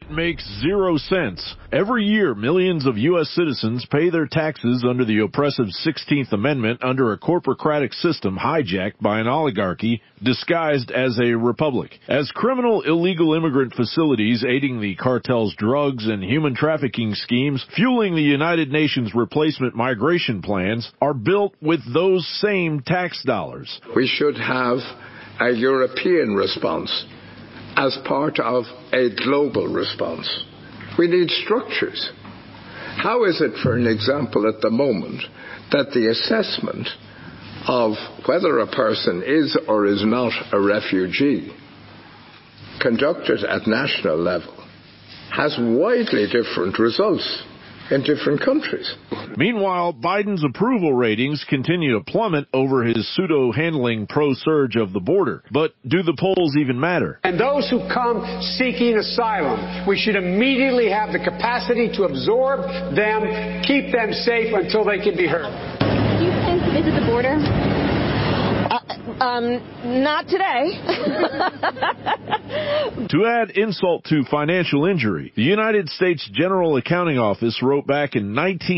makes 0 sense. Every year, millions of U.S. citizens pay their taxes under the oppressive 16th Amendment under a corporocratic system hijacked by an oligarchy disguised as a republic. As criminal illegal immigrant facilities aiding the cartel's drugs and human trafficking schemes fueling the United Nations replacement migration plans are built with those same tax dollars. We should have a European response as part of a global response. We need structures. How is it, for an example, at the moment, that the assessment of whether a person is or is not a refugee, conducted at national level, has widely different results in different countries? Meanwhile, Biden's approval ratings continue to plummet over his pseudo-handling pro-surge of the border. But do the polls even matter? And those who come seeking asylum, we should immediately have the capacity to absorb them, keep them safe until they can be heard. Do you plan to visit the border? Not today. To add insult to financial injury, the United States General Accounting Office wrote back in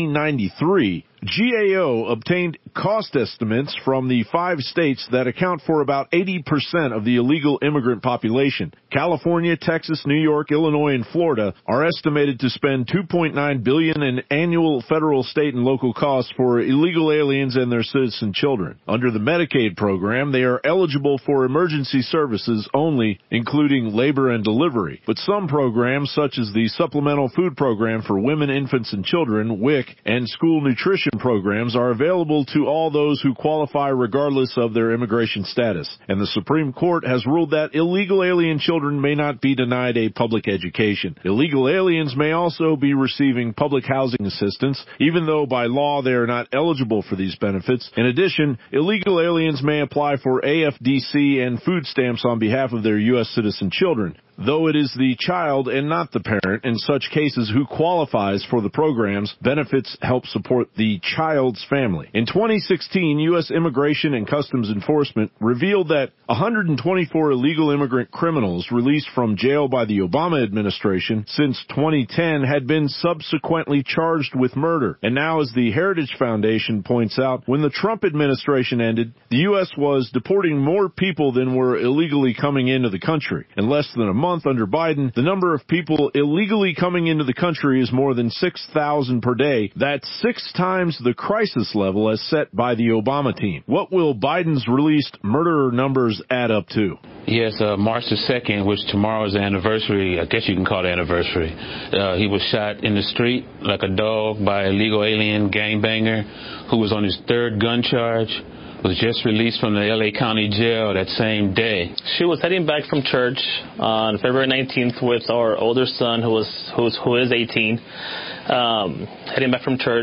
1993, GAO obtained cost estimates from the 5 states that account for about 80% of the illegal immigrant population. California, Texas, New York, Illinois, and Florida are estimated to spend $2.9 billion in annual federal, state, and local costs for illegal aliens and their citizen children. Under the Medicaid program, they are eligible for emergency services only, including labor and delivery. But some programs, such as the Supplemental Food Program for Women, Infants, and Children, WIC, and school nutrition programs are available to all those who qualify regardless of their immigration status. And the Supreme Court has ruled that illegal alien children may not be denied a public education. Illegal aliens may also be receiving public housing assistance, even though by law they are not eligible for these benefits. In addition, illegal aliens may apply for AFDC and food stamps on behalf of their U.S. citizen children, though it is the child and not the parent in such cases who qualifies for the programs. Benefits help support the child's family. In 2016, U.S. Immigration and Customs Enforcement revealed that 124 illegal immigrant criminals released from jail by the Obama administration since 2010 had been subsequently charged with murder. And now, as the Heritage Foundation points out, when the Trump administration ended, the U.S. was deporting more people than were illegally coming into the country. In less than a month under Biden, the number of people illegally coming into the country is more than 6,000 per day. That's 6 times the crisis level as set by the Obama team. What will Biden's released murderer numbers add up to? Yes, March the 2nd, which tomorrow is the anniversary, I guess you can call it anniversary. He was shot in the street like a dog by a illegal alien gangbanger who was on his 3rd gun charge. Was just released from the L.A. County Jail that same day. She was heading back from church on February 19th with our older son, who is 18, heading back from church.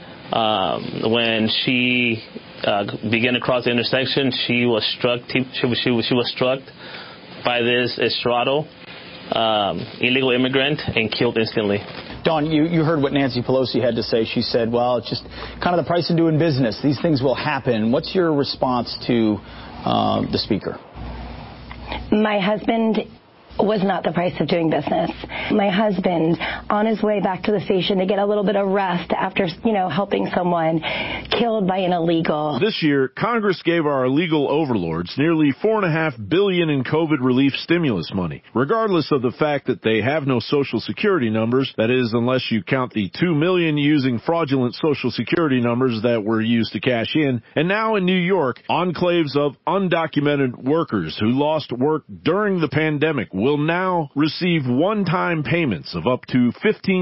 When she began to cross the intersection, she was struck. She was struck by this Estrado illegal immigrant and killed instantly. Dawn, you heard what Nancy Pelosi had to say. She said, well, it's just kind of the price of doing business. These things will happen. What's your response to the speaker? My husband was not the price of doing business. My husband, on his way back to the station to get a little bit of rest after, helping someone, killed by an illegal. This year, Congress gave our illegal overlords nearly $4.5 billion in COVID relief stimulus money, regardless of the fact that they have no Social Security numbers, that is, unless you count the 2 million using fraudulent Social Security numbers that were used to cash in. And now in New York, enclaves of undocumented workers who lost work during the pandemic will now receive one-time payments of up to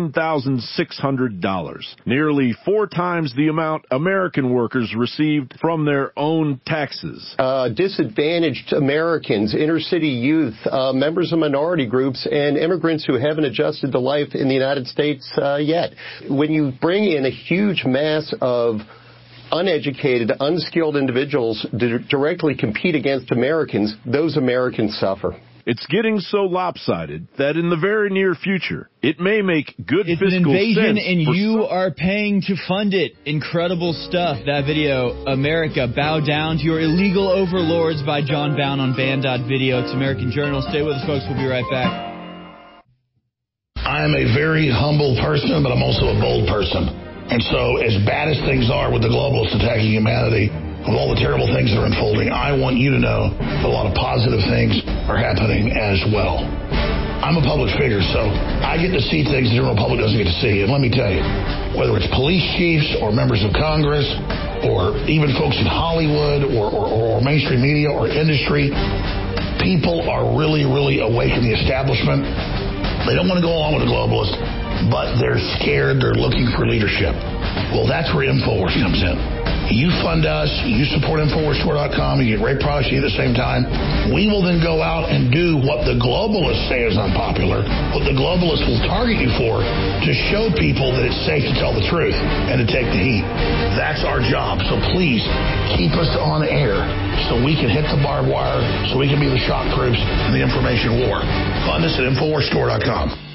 $15,600, nearly 4 times the amount American workers received from their own taxes. Disadvantaged Americans, inner-city youth, members of minority groups, and immigrants who haven't adjusted to life in the United States yet. When you bring in a huge mass of uneducated, unskilled individuals to directly compete against Americans, those Americans suffer. It's getting so lopsided that in the very near future, it may make good fiscal sense. It's an invasion, and you are paying to fund it. Incredible stuff. That video, America, Bow Down to Your Illegal Overlords by John Bound on Band.video. It's American Journal. Stay with us, folks. We'll be right back. I'm a very humble person, but I'm also a bold person. And so as bad as things are with the globalists attacking humanity, with all the terrible things that are unfolding, I want you to know that a lot of positive things are happening as well. I'm a public figure, so I get to see things the general public doesn't get to see. And let me tell you, whether it's police chiefs or members of Congress or even folks in Hollywood or mainstream media or industry, people are really, really awake in the establishment. They don't want to go along with the globalists, but they're scared. They're looking for leadership. Well, that's where InfoWars comes in. You fund us, you support InfoWarsStore.com, you get great products at the same time. We will then go out and do what the globalists say is unpopular, what the globalists will target you for, to show people that it's safe to tell the truth and to take the heat. That's our job. So please keep us on air so we can hit the barbed wire, so we can be the shock troops in the information war. Fund us at InfoWarsStore.com.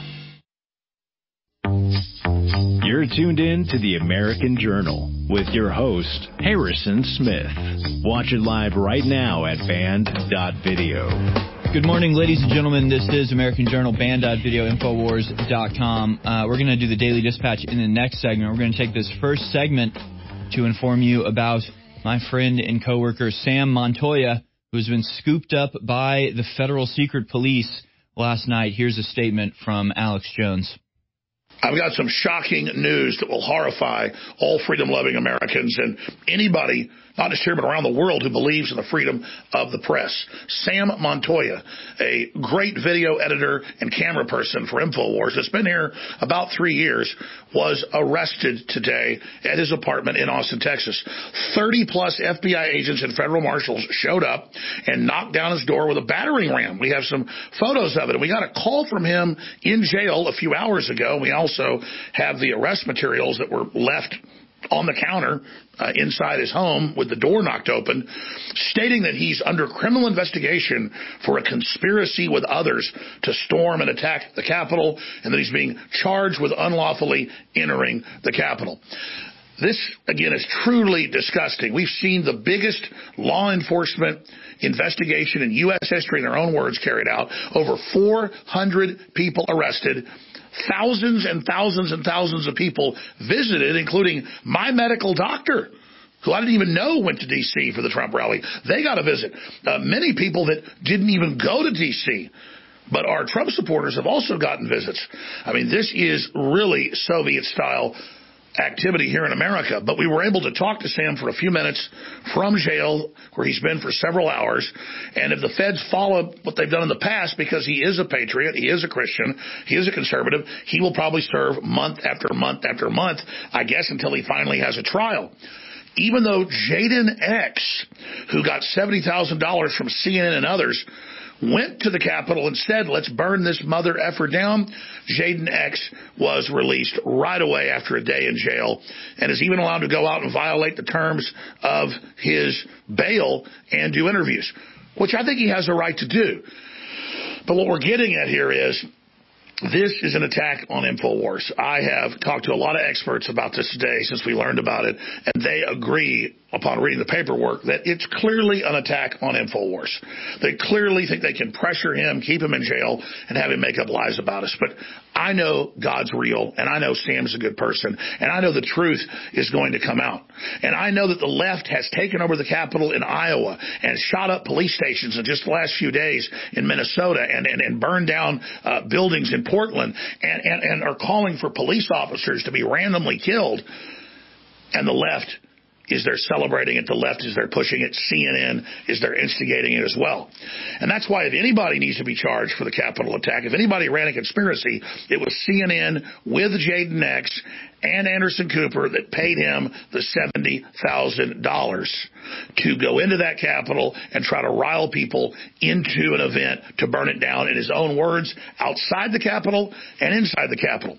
You're tuned in to the American Journal with your host, Harrison Smith. Watch it live right now at band.video. Good morning, ladies and gentlemen. This is American Journal, band.video, Infowars.com. We're going to do the Daily Dispatch in the next segment. We're going to take this first segment to inform you about my friend and coworker Sam Montoya, who's been scooped up by the federal secret police last night. Here's a statement from Alex Jones. I've got some shocking news that will horrify all freedom-loving Americans and anybody, not just here but around the world, who believes in the freedom of the press. Sam Montoya, a great video editor and camera person for InfoWars that's been here about 3 years, was arrested today at his apartment in Austin, Texas. 30-plus FBI agents and federal marshals showed up and knocked down his door with a battering ram. We have some photos of it. And we got a call from him in jail a few hours ago. We also have the arrest materials that were left on the counter inside his home with the door knocked open, stating that he's under criminal investigation for a conspiracy with others to storm and attack the Capitol, and that he's being charged with unlawfully entering the Capitol. This, again, is truly disgusting. We've seen the biggest law enforcement investigation in U.S. history, in their own words, carried out. Over 400 people arrested. Thousands and thousands and thousands of people visited, including my medical doctor, who I didn't even know went to D.C. for the Trump rally. They got a visit. Many people that didn't even go to D.C., but our Trump supporters have also gotten visits. I mean, this is really Soviet-style activity here in America. But we were able to talk to Sam for a few minutes from jail, where he's been for several hours. And if the feds follow what they've done in the past, because he is a patriot, he is a Christian, he is a conservative, he will probably serve month after month after month, I guess, until he finally has a trial. Even though Jaden X, who got $70,000 from CNN and others, went to the Capitol and said, let's burn this mother effer down, Jaden X was released right away after a day in jail and is even allowed to go out and violate the terms of his bail and do interviews, which I think he has a right to do. But what we're getting at here is, this is an attack on InfoWars. I have talked to a lot of experts about this today since we learned about it, and they agree, upon reading the paperwork, that it's clearly an attack on InfoWars. They clearly think they can pressure him, keep him in jail, and have him make up lies about us. But I know God's real, and I know Sam's a good person, and I know the truth is going to come out. And I know that the left has taken over the Capitol in Iowa and shot up police stations in just the last few days in Minnesota and burned down buildings in Portland and are calling for police officers to be randomly killed. And the left is there celebrating it. The left is there pushing it. CNN is there instigating it as well. And that's why if anybody needs to be charged for the Capitol attack, if anybody ran a conspiracy, it was CNN with Jaden X and Anderson Cooper that paid him the $70,000 to go into that Capitol and try to rile people into an event to burn it down, in his own words, outside the Capitol and inside the Capitol.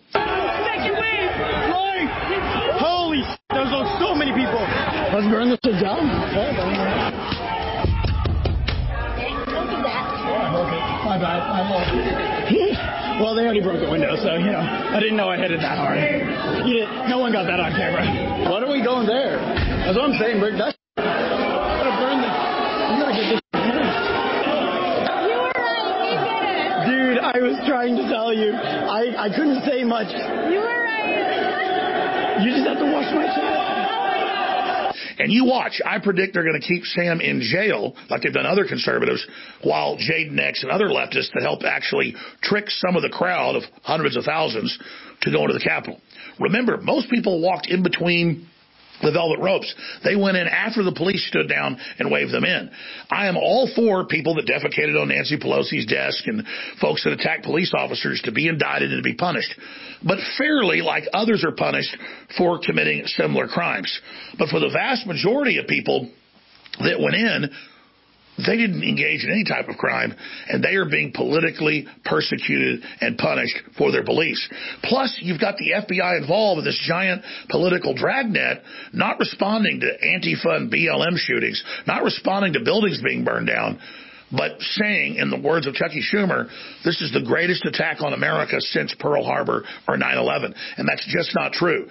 Holy shit, there's so many people. Let's burn this shit down. Okay. My bad. Well, they already broke the window, so, I didn't know I hit it that hard. No one got that on camera. Why are we going there? That's what I'm saying, Brick. That's gotta burn this. You gotta get this. You were right. You did it. Dude, I was trying to tell you. I I couldn't say much. You were right. You just have to wash my hands. And you watch. I predict they're going to keep Sam in jail, like they've done other conservatives, while Jaden X and other leftists to help actually trick some of the crowd of hundreds of thousands to go into the Capitol. Remember, most people walked in between the velvet ropes. They went in after the police stood down and waved them in. I am all for people that defecated on Nancy Pelosi's desk and folks that attacked police officers to be indicted and to be punished, but fairly, like others are punished for committing similar crimes. But for the vast majority of people that went in, they didn't engage in any type of crime, and they are being politically persecuted and punished for their beliefs. Plus, you've got the FBI involved in this giant political dragnet, not responding to Antifa and BLM shootings, not responding to buildings being burned down, but saying, in the words of Chucky Schumer, this is the greatest attack on America since Pearl Harbor or 9/11. And that's just not true.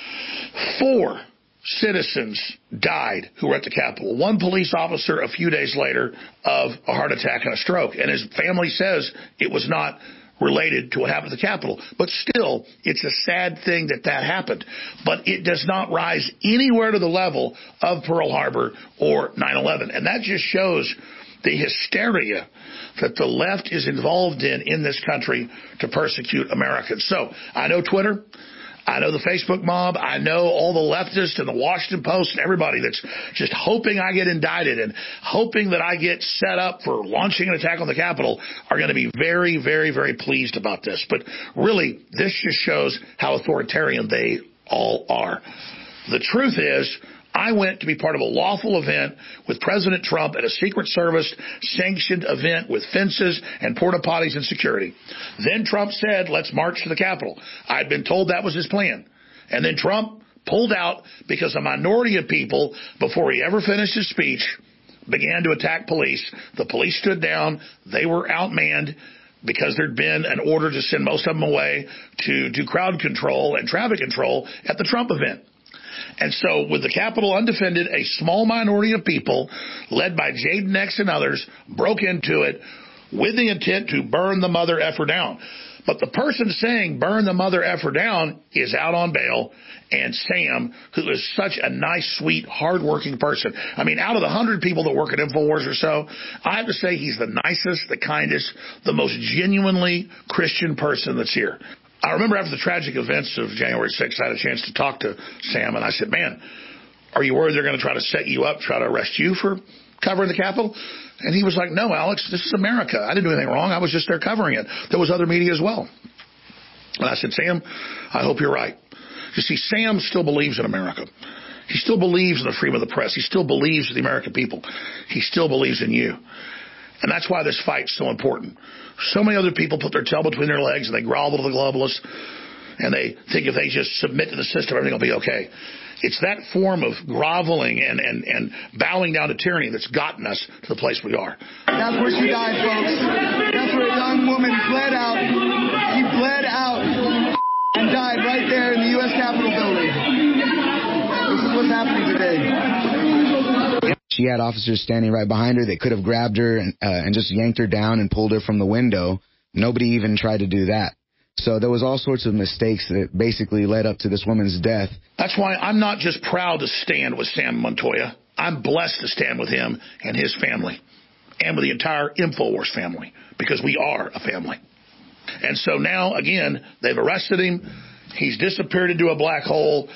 4 citizens died who were at the Capitol. 1 police officer a few days later of a heart attack and a stroke. And his family says it was not related to what happened at the Capitol. But still, it's a sad thing that happened. But it does not rise anywhere to the level of Pearl Harbor or 9/11. And that just shows the hysteria that the left is involved in this country to persecute Americans. So I know Twitter. I know the Facebook mob. I know all the leftists and the Washington Post and everybody that's just hoping I get indicted and hoping that I get set up for launching an attack on the Capitol are going to be very, very, very pleased about this. But really, this just shows how authoritarian they all are. The truth is, I went to be part of a lawful event with President Trump at a Secret Service sanctioned event with fences and porta potties and security. Then Trump said, let's march to the Capitol. I'd been told that was his plan. And then Trump pulled out because a minority of people, before he ever finished his speech, began to attack police. The police stood down. They were outmanned because there'd been an order to send most of them away to do crowd control and traffic control at the Trump event. And so with the Capitol undefended, a small minority of people, led by Jaden X and others, broke into it with the intent to burn the mother effer down. But the person saying burn the mother effer down is out on bail, and Sam, who is such a nice, sweet, hardworking person. I mean, out of the 100 people that work at InfoWars or so, I have to say he's the nicest, the kindest, the most genuinely Christian person that's here. I remember after the tragic events of January 6th, I had a chance to talk to Sam, and I said, man, are you worried they're going to try to set you up, try to arrest you for covering the Capitol? And he was like, no, Alex, this is America. I didn't do anything wrong. I was just there covering it. There was other media as well. And I said, Sam, I hope you're right. You see, Sam still believes in America. He still believes in the freedom of the press. He still believes in the American people. He still believes in you. And that's why this fight's so important. So many other people put their tail between their legs and they grovel to the globalists and they think if they just submit to the system, everything will be okay. It's that form of groveling and bowing down to tyranny that's gotten us to the place we are. That's where she died, folks. That's where a young woman bled out. She bled out and died right there in the U.S. Capitol building. This is what's happening today. She had officers standing right behind her. They could have grabbed her and just yanked her down and pulled her from the window. Nobody even tried to do that. So there was all sorts of mistakes that basically led up to this woman's death. That's why I'm not just proud to stand with Sam Montoya. I'm blessed to stand with him and his family and with the entire InfoWars family because we are a family. And so now, again, they've arrested him. He's disappeared into a black hole.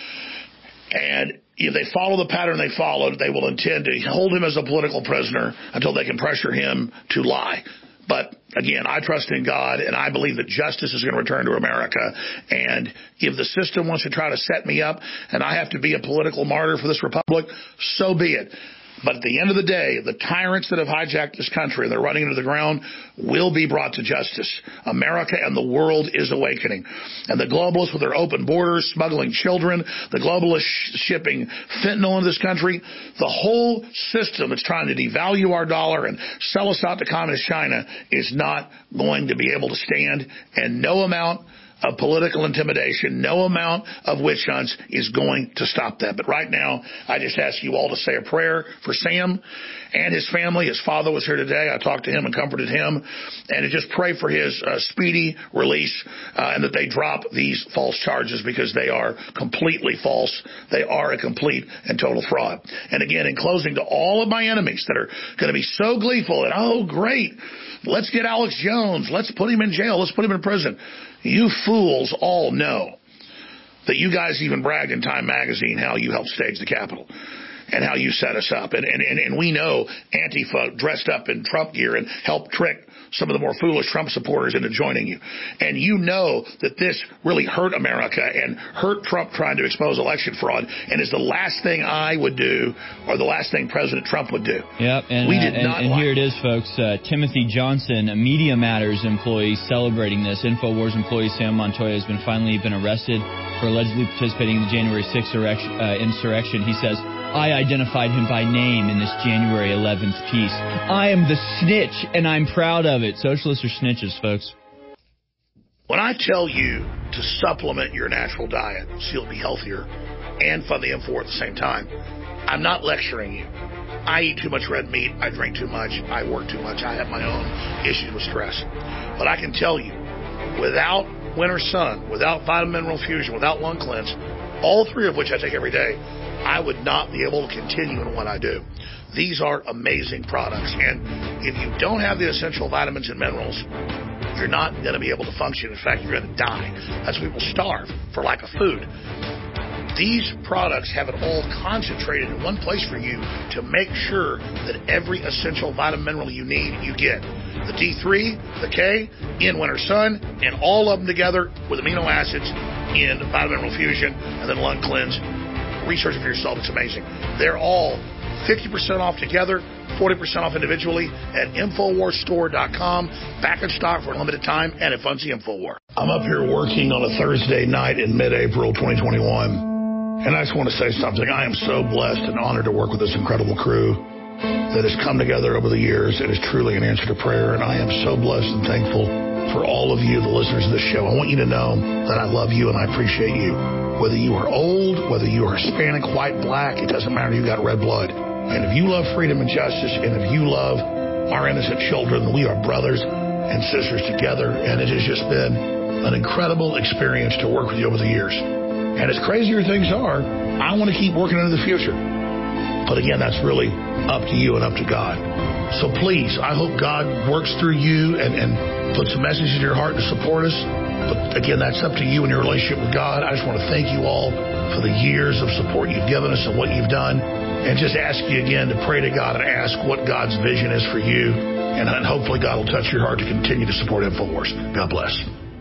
And if they follow the pattern they followed, they will intend to hold him as a political prisoner until they can pressure him to lie. But, again, I trust in God, and I believe that justice is going to return to America. And if the system wants to try to set me up and I have to be a political martyr for this republic, so be it. But at the end of the day, the tyrants that have hijacked this country and they're running into the ground will be brought to justice. America and the world is awakening. And the globalists with their open borders, smuggling children, the globalists shipping fentanyl into this country, the whole system that's trying to devalue our dollar and sell us out to communist China is not going to be able to stand. And no amount of political intimidation, no amount of witch hunts is going to stop that. But right now, I just ask you all to say a prayer for Sam and his family. His father was here today. I talked to him and comforted him. And to just pray for his speedy release and that they drop these false charges, because they are completely false. They are a complete and total fraud. And again, in closing, to all of my enemies that are going to be so gleeful and, oh, great, let's get Alex Jones. Let's put him in jail. Let's put him in prison. You fools all know that you guys even bragged in Time Magazine how you helped stage the Capitol and how you set us up. And we know Antifa dressed up in Trump gear and helped trick some of the more foolish Trump supporters into joining you. And you know that this really hurt America and hurt Trump trying to expose election fraud, and is the last thing I would do or the last thing President Trump would do. Yep, and, here it is, folks. Timothy Johnson, a Media Matters employee, celebrating this. InfoWars employee Sam Montoya has finally been arrested for allegedly participating in the January 6th insurrection. He says, I identified him by name in this January 11th piece. I am the snitch, and I'm proud of it. Socialists are snitches, folks. When I tell you to supplement your natural diet so you'll be healthier and fund the M4 at the same time, I'm not lecturing you. I eat too much red meat. I drink too much. I work too much. I have my own issues with stress. But I can tell you, without Winter Sun, without Vitamin Mineral Fusion, without Lung Cleanse, all three of which I take every day, I would not be able to continue in what I do. These are amazing products. And if you don't have the essential vitamins and minerals, you're not going to be able to function. In fact, you're going to die. That's why people starve for lack of food. These products have it all concentrated in one place for you to make sure that every essential vitamin mineral you need, you get. The D3, the K, in Winter Sun, and all of them together with amino acids in Vitamin Mineral Fusion, and then Lung Cleanse. Research it for yourself. It's amazing. They're all 50% off together, 40% off individually at InfoWarsStore.com. Back in stock for a limited time, and it funds the InfoWar. I'm up here working on a Thursday night in mid-April 2021, and I just want to say something. I am so blessed and honored to work with this incredible crew that has come together over the years. It is truly an answer to prayer, and I am so blessed and thankful for all of you, the listeners of this show. I want you to know that I love you and I appreciate you. Whether you are old, whether you are Hispanic, white, black, it doesn't matter. You got red blood. And if you love freedom and justice, and if you love our innocent children, we are brothers and sisters together. And it has just been an incredible experience to work with you over the years. And as crazy as things are, I want to keep working into the future. But again, that's really up to you and up to God. So please, I hope God works through you and puts a message in your heart to support us. But again, that's up to you and your relationship with God. I just want to thank you all for the years of support you've given us and what you've done. And just ask you again to pray to God and ask what God's vision is for you. And hopefully God will touch your heart to continue to support InfoWars. God bless.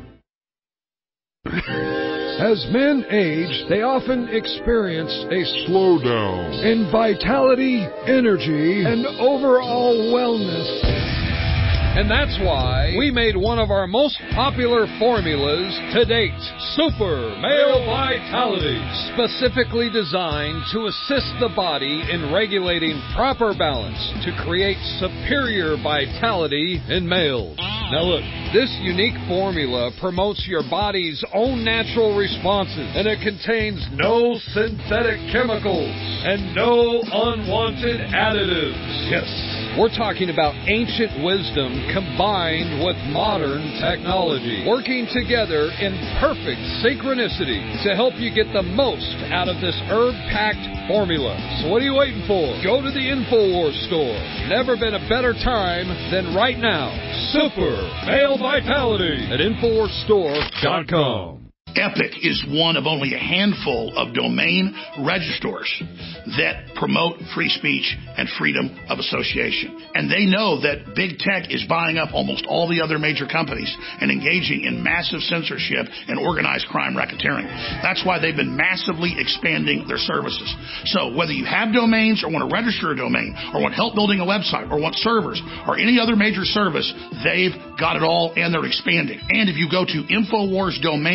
As men age, they often experience a slowdown in vitality, energy, and overall wellness. And that's why we made one of our most popular formulas to date, Super Male Vitality, specifically designed to assist the body in regulating proper balance to create superior vitality in males. Now look, this unique formula promotes your body's own natural responses, and it contains no synthetic chemicals and no unwanted additives. Yes, we're talking about ancient wisdom combined with modern technology, working together in perfect synchronicity to help you get the most out of this herb-packed formula. So what are you waiting for? Go to the InfoWars store. Never been a better time than right now. Super Male Vitality at InfoWarsStore.com. Epic is one of only a handful of domain registrars that promote free speech and freedom of association. And they know that big tech is buying up almost all the other major companies and engaging in massive censorship and organized crime racketeering. That's why they've been massively expanding their services. So whether you have domains or want to register a domain or want help building a website or want servers or any other major service, they've got it all and they're expanding. And if you go to InfoWarsDomains.com,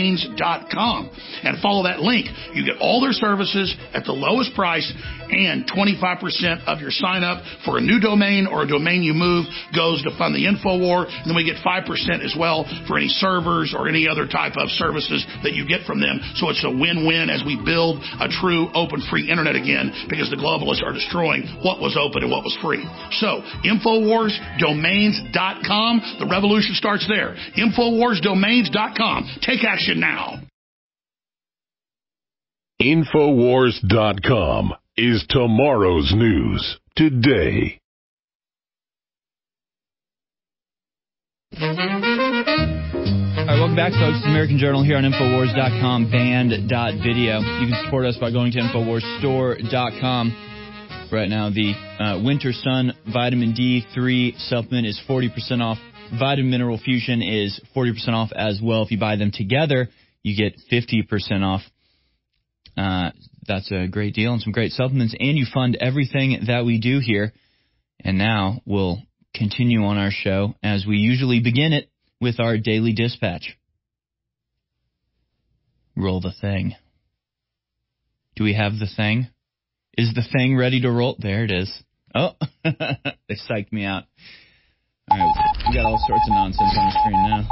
domains.com and follow that link. You get all their services at the lowest price, and 25% of your sign up for a new domain or a domain you move goes to fund the InfoWar, and then we get 5% as well for any servers or any other type of services that you get from them. So it's a win-win as we build a true open free internet again, because the globalists are destroying what was open and what was free. So InfoWarsDomains.com. The revolution starts there. InfoWarsDomains.com. Take action now. InfoWars.com is tomorrow's news today. All right, welcome back, folks, to the American Journal here on Infowars.com, band.video. You can support us by going to InfoWarsStore.com. Right now, the Winter Sun Vitamin D3 supplement is 40% off. Vitamin Mineral Fusion is 40% off as well. If you buy them together, you get 50% off. That's a great deal and some great supplements, and you fund everything that we do here. And now we'll continue on our show as we usually begin it with our Daily Dispatch. Roll the thing. Do we have the thing? Is the thing ready to roll? There it is. Oh, they psyched me out. All right, we got all sorts of nonsense on the screen now.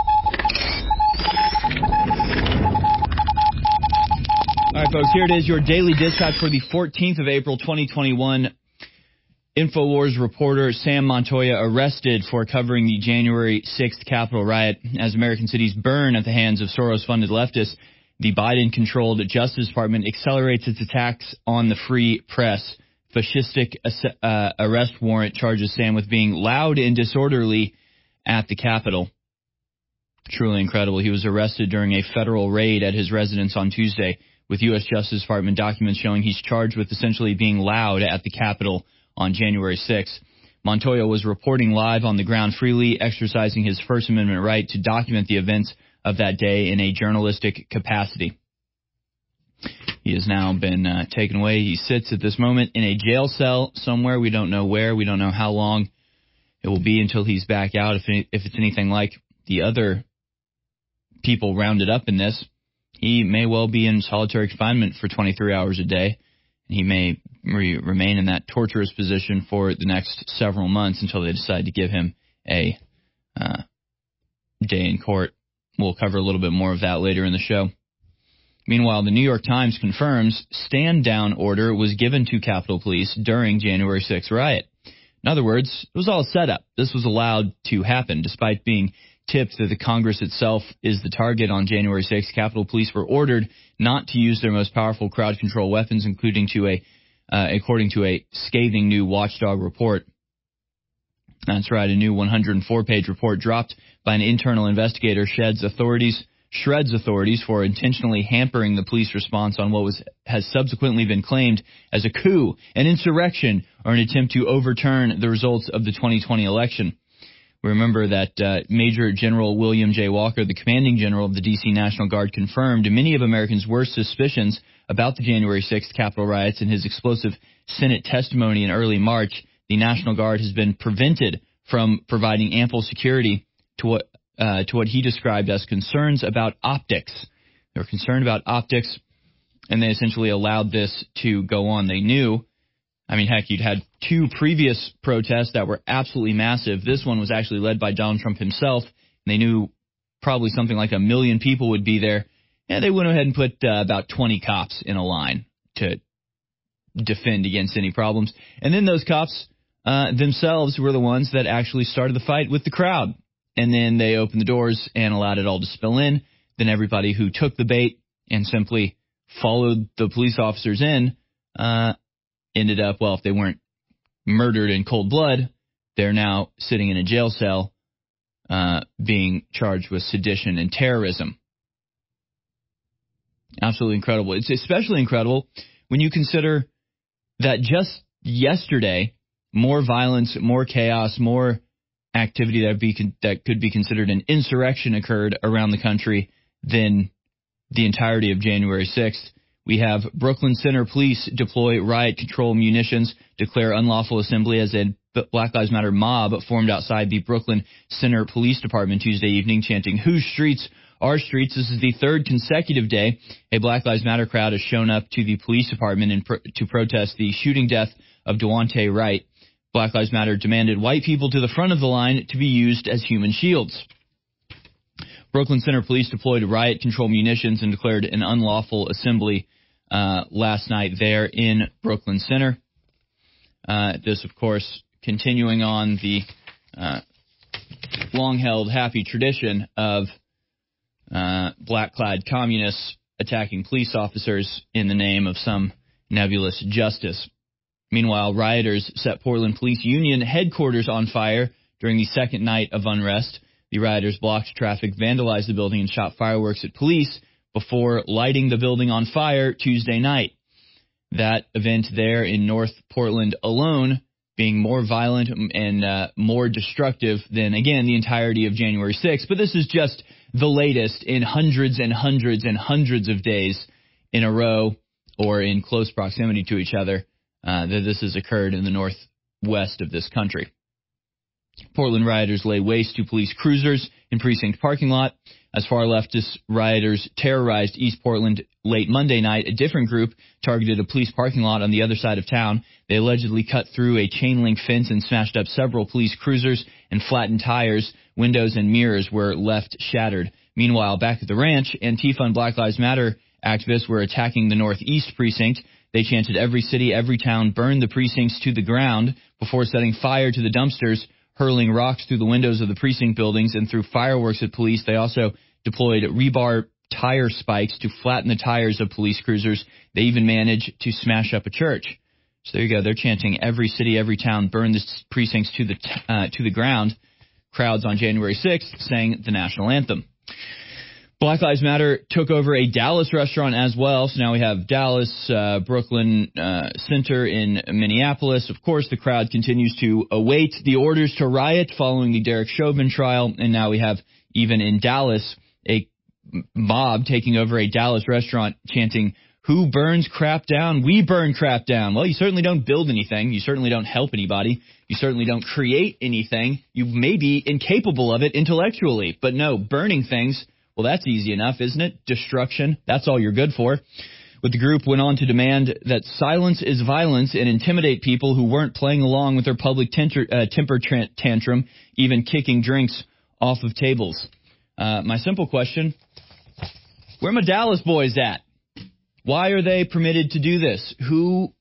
All right, folks, here it is, your Daily Dispatch for the 14th of April, 2021. InfoWars reporter Sam Montoya arrested for covering the January 6th Capitol riot. As American cities burn at the hands of Soros-funded leftists, the Biden-controlled Justice Department accelerates its attacks on the free press. Fascistic arrest warrant charges Sam with being loud and disorderly at the Capitol. Truly incredible. He was arrested during a federal raid at his residence on Tuesday, with U.S. Justice Department documents showing he's charged with essentially being loud at the Capitol on January 6th. Montoya was reporting live on the ground freely, exercising his First Amendment right to document the events of that day in a journalistic capacity. He has now been taken away. He sits at this moment in a jail cell somewhere. We don't know where. We don't know how long it will be until he's back out. If it's anything like the other people rounded up in this, he may well be in solitary confinement for 23 hours a day. He may remain in that torturous position for the next several months until they decide to give him a day in court. We'll cover a little bit more of that later in the show. Meanwhile, the New York Times confirms stand-down order was given to Capitol Police during January 6th riot. In other words, it was all set up. This was allowed to happen. Despite being tipped that the Congress itself is the target on January 6th, Capitol Police were ordered not to use their most powerful crowd control weapons, according to a scathing new Watchdog report. That's right, a new 104-page report dropped by an internal investigator shreds authorities for intentionally hampering the police response on what has subsequently been claimed as a coup, an insurrection, or an attempt to overturn the results of the 2020 election. We remember that Major General William J. Walker, the commanding general of the D.C. National Guard, confirmed many of Americans' worst suspicions about the January 6th Capitol riots in his explosive Senate testimony in early March. The National Guard has been prevented from providing ample security to what he described as concerns about optics. They were concerned about optics, and they essentially allowed this to go on. They knew, I mean, heck, you'd had two previous protests that were absolutely massive. This one was actually led by Donald Trump himself, and they knew probably something like 1 million people would be there. And they went ahead and put about 20 cops in a line to defend against any problems. And then those cops themselves were the ones that actually started the fight with the crowd. And then they opened the doors and allowed it all to spill in. Then everybody who took the bait and simply followed the police officers in ended up, well, if they weren't murdered in cold blood, they're now sitting in a jail cell being charged with sedition and terrorism. Absolutely incredible. It's especially incredible when you consider that just yesterday, more violence, more chaos, more activity that could be considered an insurrection occurred around the country than the entirety of January 6th. We have Brooklyn Center Police deploy riot control munitions, declare unlawful assembly as a Black Lives Matter mob formed outside the Brooklyn Center Police Department Tuesday evening, chanting, "Whose streets our streets. This is the third consecutive day a Black Lives Matter crowd has shown up to the police department to protest the shooting death of Daunte Wright. Black Lives Matter demanded white people to the front of the line to be used as human shields. Brooklyn Center police deployed riot control munitions and declared an unlawful assembly last night there in Brooklyn Center. This, of course, continuing on the long-held happy tradition of black-clad communists attacking police officers in the name of some nebulous justice. Meanwhile, rioters set Portland Police Union headquarters on fire during the second night of unrest. The rioters blocked traffic, vandalized the building, and shot fireworks at police before lighting the building on fire Tuesday night. That event there in North Portland alone being more violent and more destructive than, again, the entirety of January 6th. But this is just the latest in hundreds and hundreds and hundreds of days in a row or in close proximity to each other that this has occurred in the northwest of this country. Portland rioters lay waste to police cruisers in precinct parking lot. As far leftist rioters terrorized East Portland late Monday night, a different group targeted a police parking lot on the other side of town. They allegedly cut through a chain-link fence and smashed up several police cruisers and flattened tires. Windows and mirrors were left shattered. Meanwhile, back at the ranch, Antifa and Black Lives Matter activists were attacking the Northeast precinct. They chanted, "Every city, every town, burn the precincts to the ground," before setting fire to the dumpsters, hurling rocks through the windows of the precinct buildings and threw fireworks at police. They also deployed rebar tire spikes to flatten the tires of police cruisers. They even managed to smash up a church. So there you go. They're chanting, "Every city, every town, burn the precincts to the ground." Crowds on January 6th sang the national anthem. Black Lives Matter took over a Dallas restaurant as well. So now we have Dallas, Brooklyn Center in Minneapolis. Of course, the crowd continues to await the orders to riot following the Derek Chauvin trial. And now we have, even in Dallas, a mob taking over a Dallas restaurant chanting, "Who burns crap down? We burn crap down." Well, you certainly don't build anything. You certainly don't help anybody. You certainly don't create anything. You may be incapable of it intellectually. But no, burning things, well, that's easy enough, isn't it? Destruction, that's all you're good for. But the group went on to demand that silence is violence and intimidate people who weren't playing along with their public temper tantrum, even kicking drinks off of tables. My simple question, where are my Dallas boys at? Why are they permitted to do this? Who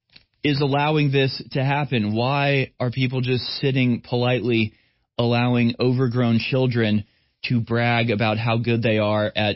is allowing this to happen? Why are people just sitting politely allowing overgrown children to brag about how good they are at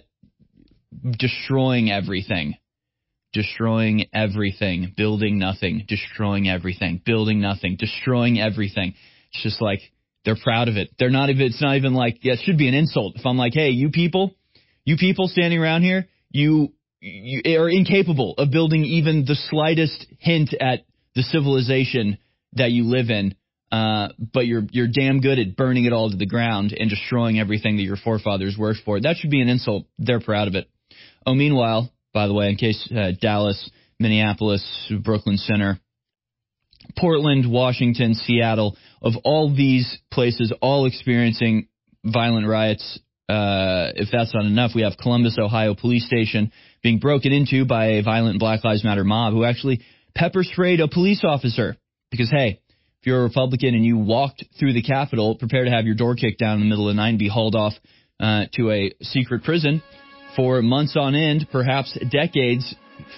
destroying everything? Destroying everything, building nothing, destroying everything, building nothing, destroying everything. It's just like they're proud of it. They're not even, it's not even like, yeah, it should be an insult. If I'm like, hey, you people standing around here, you are incapable of building even the slightest hint at the civilization that you live in, but you're damn good at burning it all to the ground and destroying everything that your forefathers worked for. That should be an insult. They're proud of it. Oh, meanwhile, by the way, in case Dallas, Minneapolis, Brooklyn Center, Portland, Washington, Seattle, of all these places, all experiencing violent riots. If that's not enough, we have Columbus, Ohio police station being broken into by a violent Black Lives Matter mob who actually pepper sprayed a police officer. Because, hey, if you're a Republican and you walked through the Capitol, prepare to have your door kicked down in the middle of the night and be hauled off to a secret prison for months on end, perhaps decades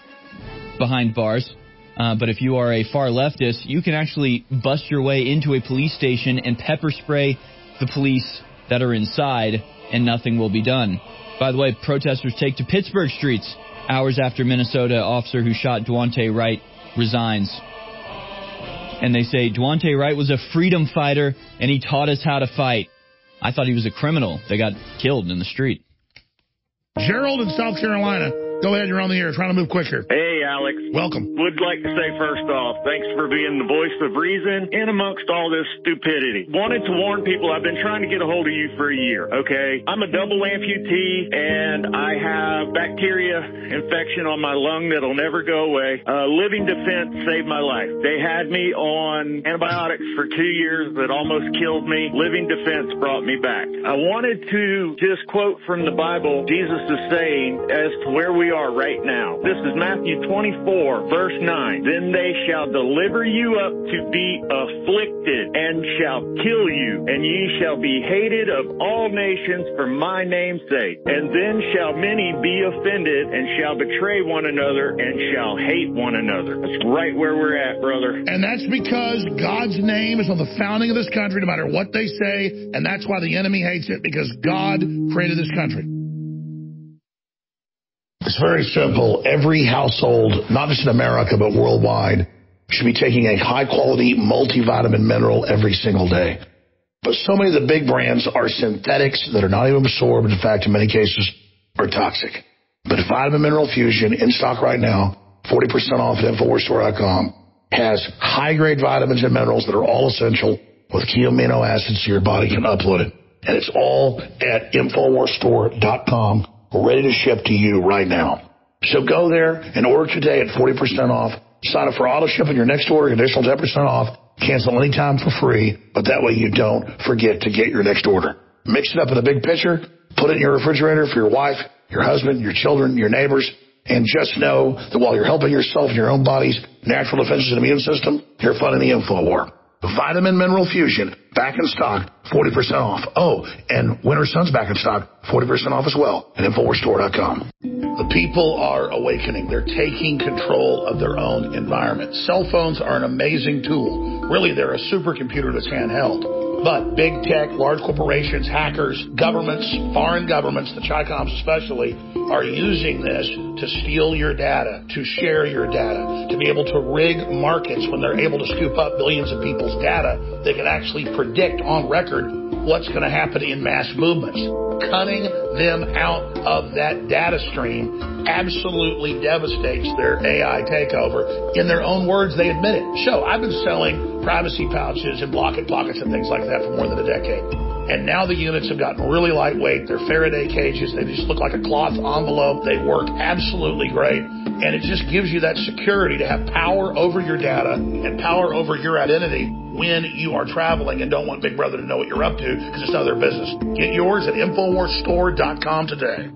behind bars. But if you are a far leftist, you can actually bust your way into a police station and pepper spray the police that are inside, and nothing will be done. By the way, protesters take to Pittsburgh streets hours after Minnesota officer who shot Daunte Wright resigns. And they say Daunte Wright was a freedom fighter and he taught us how to fight. I thought he was a criminal. They got killed in the street. Gerald in South Carolina. Go ahead, you're on the air. Trying to move quicker. Hey, Alex. Welcome. Would like to say first off, thanks for being the voice of reason in amongst all this stupidity. Wanted to warn people, I've been trying to get a hold of you for a year, okay? I'm a double amputee, and I have bacteria infection on my lung that'll never go away. Living Defense saved my life. They had me on antibiotics for 2 years that almost killed me. Living Defense brought me back. I wanted to just quote from the Bible, Jesus is saying as to where we are right now. This is Matthew 24, verse 9. Then they shall deliver you up to be afflicted and shall kill you, and ye shall be hated of all nations for my name's sake. And then shall many be offended and shall betray one another and shall hate one another. That's right where we're at, brother. And that's because God's name is on the founding of this country, no matter what they say, and that's why the enemy hates it, because God created this country. It's very simple. Every household, not just in America, but worldwide, should be taking a high-quality multivitamin mineral every single day. But so many of the big brands are synthetics that are not even absorbed. In fact, in many cases, are toxic. But Vitamin Mineral Fusion, in stock right now, 40% off at InfoWarsStore.com, has high-grade vitamins and minerals that are all essential with key amino acids so your body can upload it. And it's all at InfoWarsStore.com, ready to ship to you right now. So go there and order today at 40% off. Sign up for auto ship on your next order, additional 10% off. Cancel anytime for free, but that way you don't forget to get your next order. Mix it up in a big pitcher, put it in your refrigerator for your wife, your husband, your children, your neighbors, and just know that while you're helping yourself and your own body's natural defenses and immune system, you're funding the InfoWar. Vitamin Mineral Fusion, back in stock, 40% off. Oh, and Winter Sun's back in stock, 40% off as well at InfoWarsStore.com. The people are awakening. They're taking control of their own environment. Cell phones are an amazing tool. Really, they're a supercomputer that's handheld. But big tech, large corporations, hackers, governments, foreign governments, the Chi-Coms especially, are using this to steal your data, to share your data, to be able to rig markets when they're able to scoop up billions of people's data. They can actually predict on record what's going to happen in mass movements. Cutting them out of that data stream absolutely devastates their AI takeover. In their own words, they admit it. So I've been selling privacy pouches and Blocket Pockets and things like that for more than a decade. And now the units have gotten really lightweight. They're Faraday cages. They just look like a cloth envelope. They work absolutely great. And it just gives you that security to have power over your data and power over your identity when you are traveling and don't want Big Brother to know what you're up to because it's none of their business. Get yours at InfoWarsStore.com today.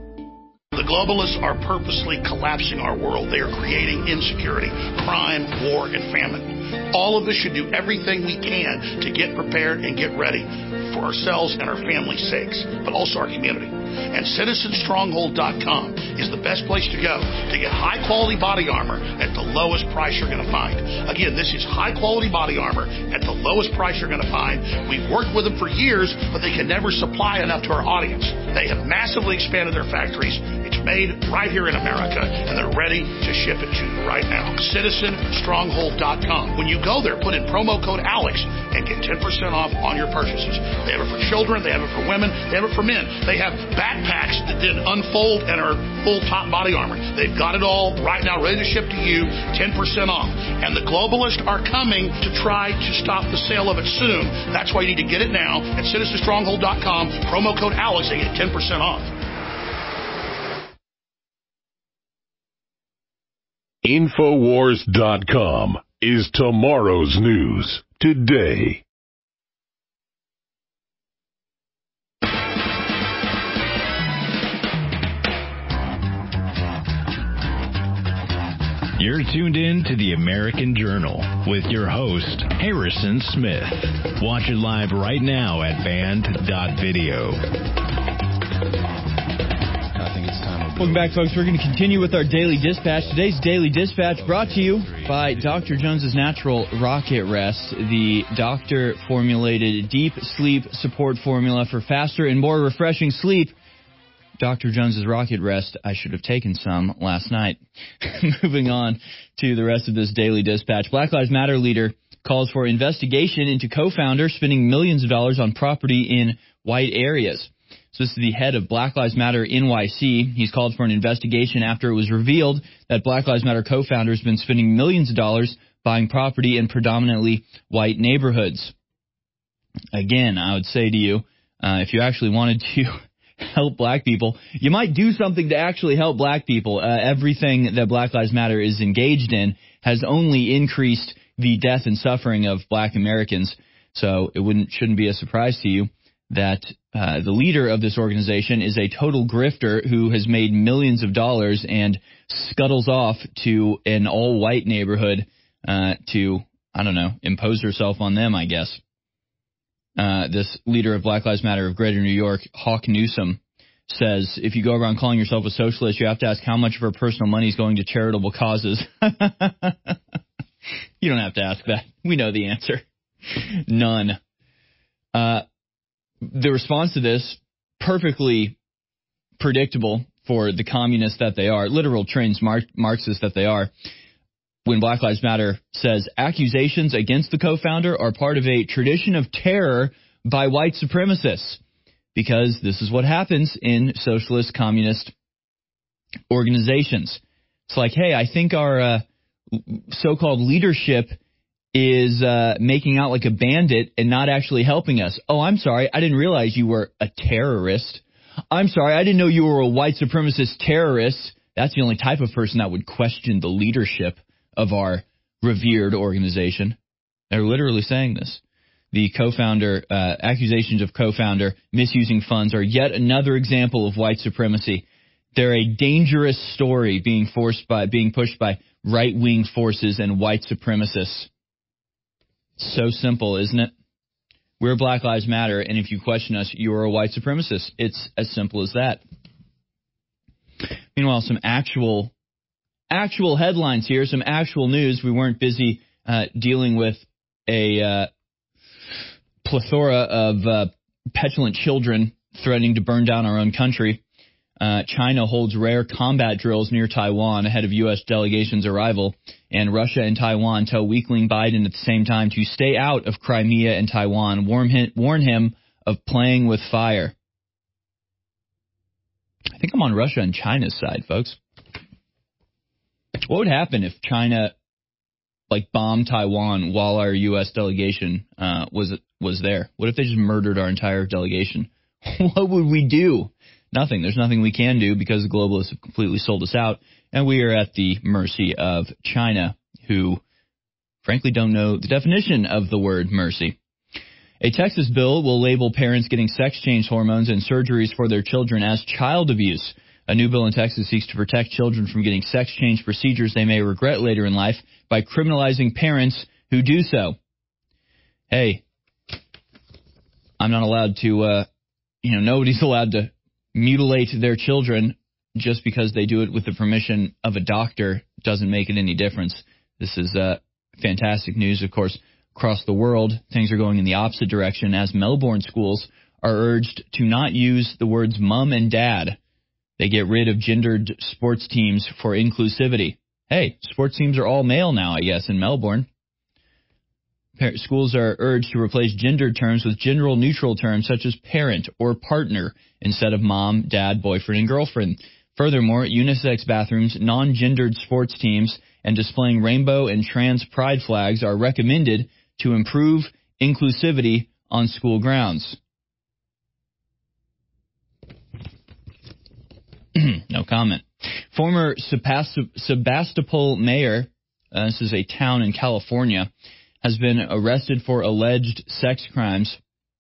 The globalists are purposely collapsing our world. They are creating insecurity, crime, war, and famine. All of us should do everything we can to get prepared and get ready for ourselves and our families' sakes, but also our community. And CitizenStronghold.com is the best place to go to get high-quality body armor at the lowest price you're going to find. Again, this is high-quality body armor at the lowest price you're going to find. We've worked with them for years, but they can never supply enough to our audience. They have massively expanded their factories. It's made right here in America, and they're ready to ship it to you right now. CitizenStronghold.com. When you go there, put in promo code ALEX and get 10% off on your purchases. They have it for children. They have it for women. They have it for men. They have backpacks that then unfold and are full top body armor. They've got it all right now ready to ship to you, 10% off. And the globalists are coming to try to stop the sale of it soon. That's why you need to get it now at CitizenStronghold.com, promo code ALEX, and get 10% off. Infowars.com is tomorrow's news today. You're tuned in to the American Journal with your host, Harrison Smith. Watch it live right now at band.video. Welcome back, folks. We're going to continue with our Daily Dispatch. Today's Daily Dispatch brought to you by Dr. Jones's Natural Rocket Rest, the doctor-formulated deep sleep support formula for faster and more refreshing sleep. Dr. Jones's Rocket Rest. I should have taken some last night. Moving on to the rest of this Daily Dispatch. Black Lives Matter leader calls for investigation into co-founder spending millions of dollars on property in white areas. So this is the head of Black Lives Matter NYC. He's called for an investigation after it was revealed that Black Lives Matter co-founder has been spending millions of dollars buying property in predominantly white neighborhoods. Again, I would say to you, if you actually wanted to help black people, you might do something to actually help black people. Everything that Black Lives Matter is engaged in has only increased the death and suffering of black Americans. So it shouldn't be a surprise to you that the leader of this organization is a total grifter who has made millions of dollars and scuttles off to an all-white neighborhood to, I don't know, impose herself on them, I guess. This leader of Black Lives Matter of Greater New York, Hawk Newsom, says if you go around calling yourself a socialist, you have to ask how much of her personal money is going to charitable causes. You don't have to ask that. We know the answer. None. The response to this, perfectly predictable for the communists that they are, literal trained Marxists that they are, when Black Lives Matter says accusations against the co-founder are part of a tradition of terror by white supremacists, because this is what happens in socialist communist organizations. It's like, hey, I think our so-called leadership is making out like a bandit and not actually helping us. Oh, I'm sorry. I didn't realize you were a terrorist. I'm sorry. I didn't know you were a white supremacist terrorist. That's the only type of person that would question the leadership of our revered organization. They're literally saying this. The co-founder, accusations of co-founder misusing funds are yet another example of white supremacy. They're a dangerous story being pushed by right-wing forces and white supremacists. So simple, isn't it? We're Black Lives Matter, and if you question us, you're a white supremacist. It's as simple as that. Meanwhile, some actual headlines here, some actual news. We weren't busy dealing with a plethora of petulant children threatening to burn down our own country. China holds rare combat drills near Taiwan ahead of U.S. delegation's arrival, and Russia and Taiwan tell weakling Biden at the same time to stay out of Crimea and Taiwan, warn him of playing with fire. I think I'm on Russia and China's side, folks. What would happen if China bombed Taiwan while our U.S. delegation was there? What if they just murdered our entire delegation? What would we do? Nothing. There's nothing we can do because the globalists have completely sold us out, and we are at the mercy of China, who frankly don't know the definition of the word mercy. A Texas bill will label parents getting sex change hormones and surgeries for their children as child abuse. A new bill in Texas seeks to protect children from getting sex change procedures they may regret later in life by criminalizing parents who do so. Hey, I'm not allowed to, nobody's allowed to mutilate their children just because they do it with the permission of a doctor. Doesn't make it any difference. This is fantastic news, of course. Across the world, things are going in the opposite direction as Melbourne schools are urged to not use the words mom and dad. They get rid of gendered sports teams for inclusivity. Hey, sports teams are all male now, I guess, in Melbourne. Schools are urged to replace gendered terms with gender-neutral terms such as parent or partner instead of mom, dad, boyfriend, and girlfriend. Furthermore, unisex bathrooms, non-gendered sports teams, and displaying rainbow and trans pride flags are recommended to improve inclusivity on school grounds. No comment. Former Sebastopol mayor, this is a town in California, has been arrested for alleged sex crimes.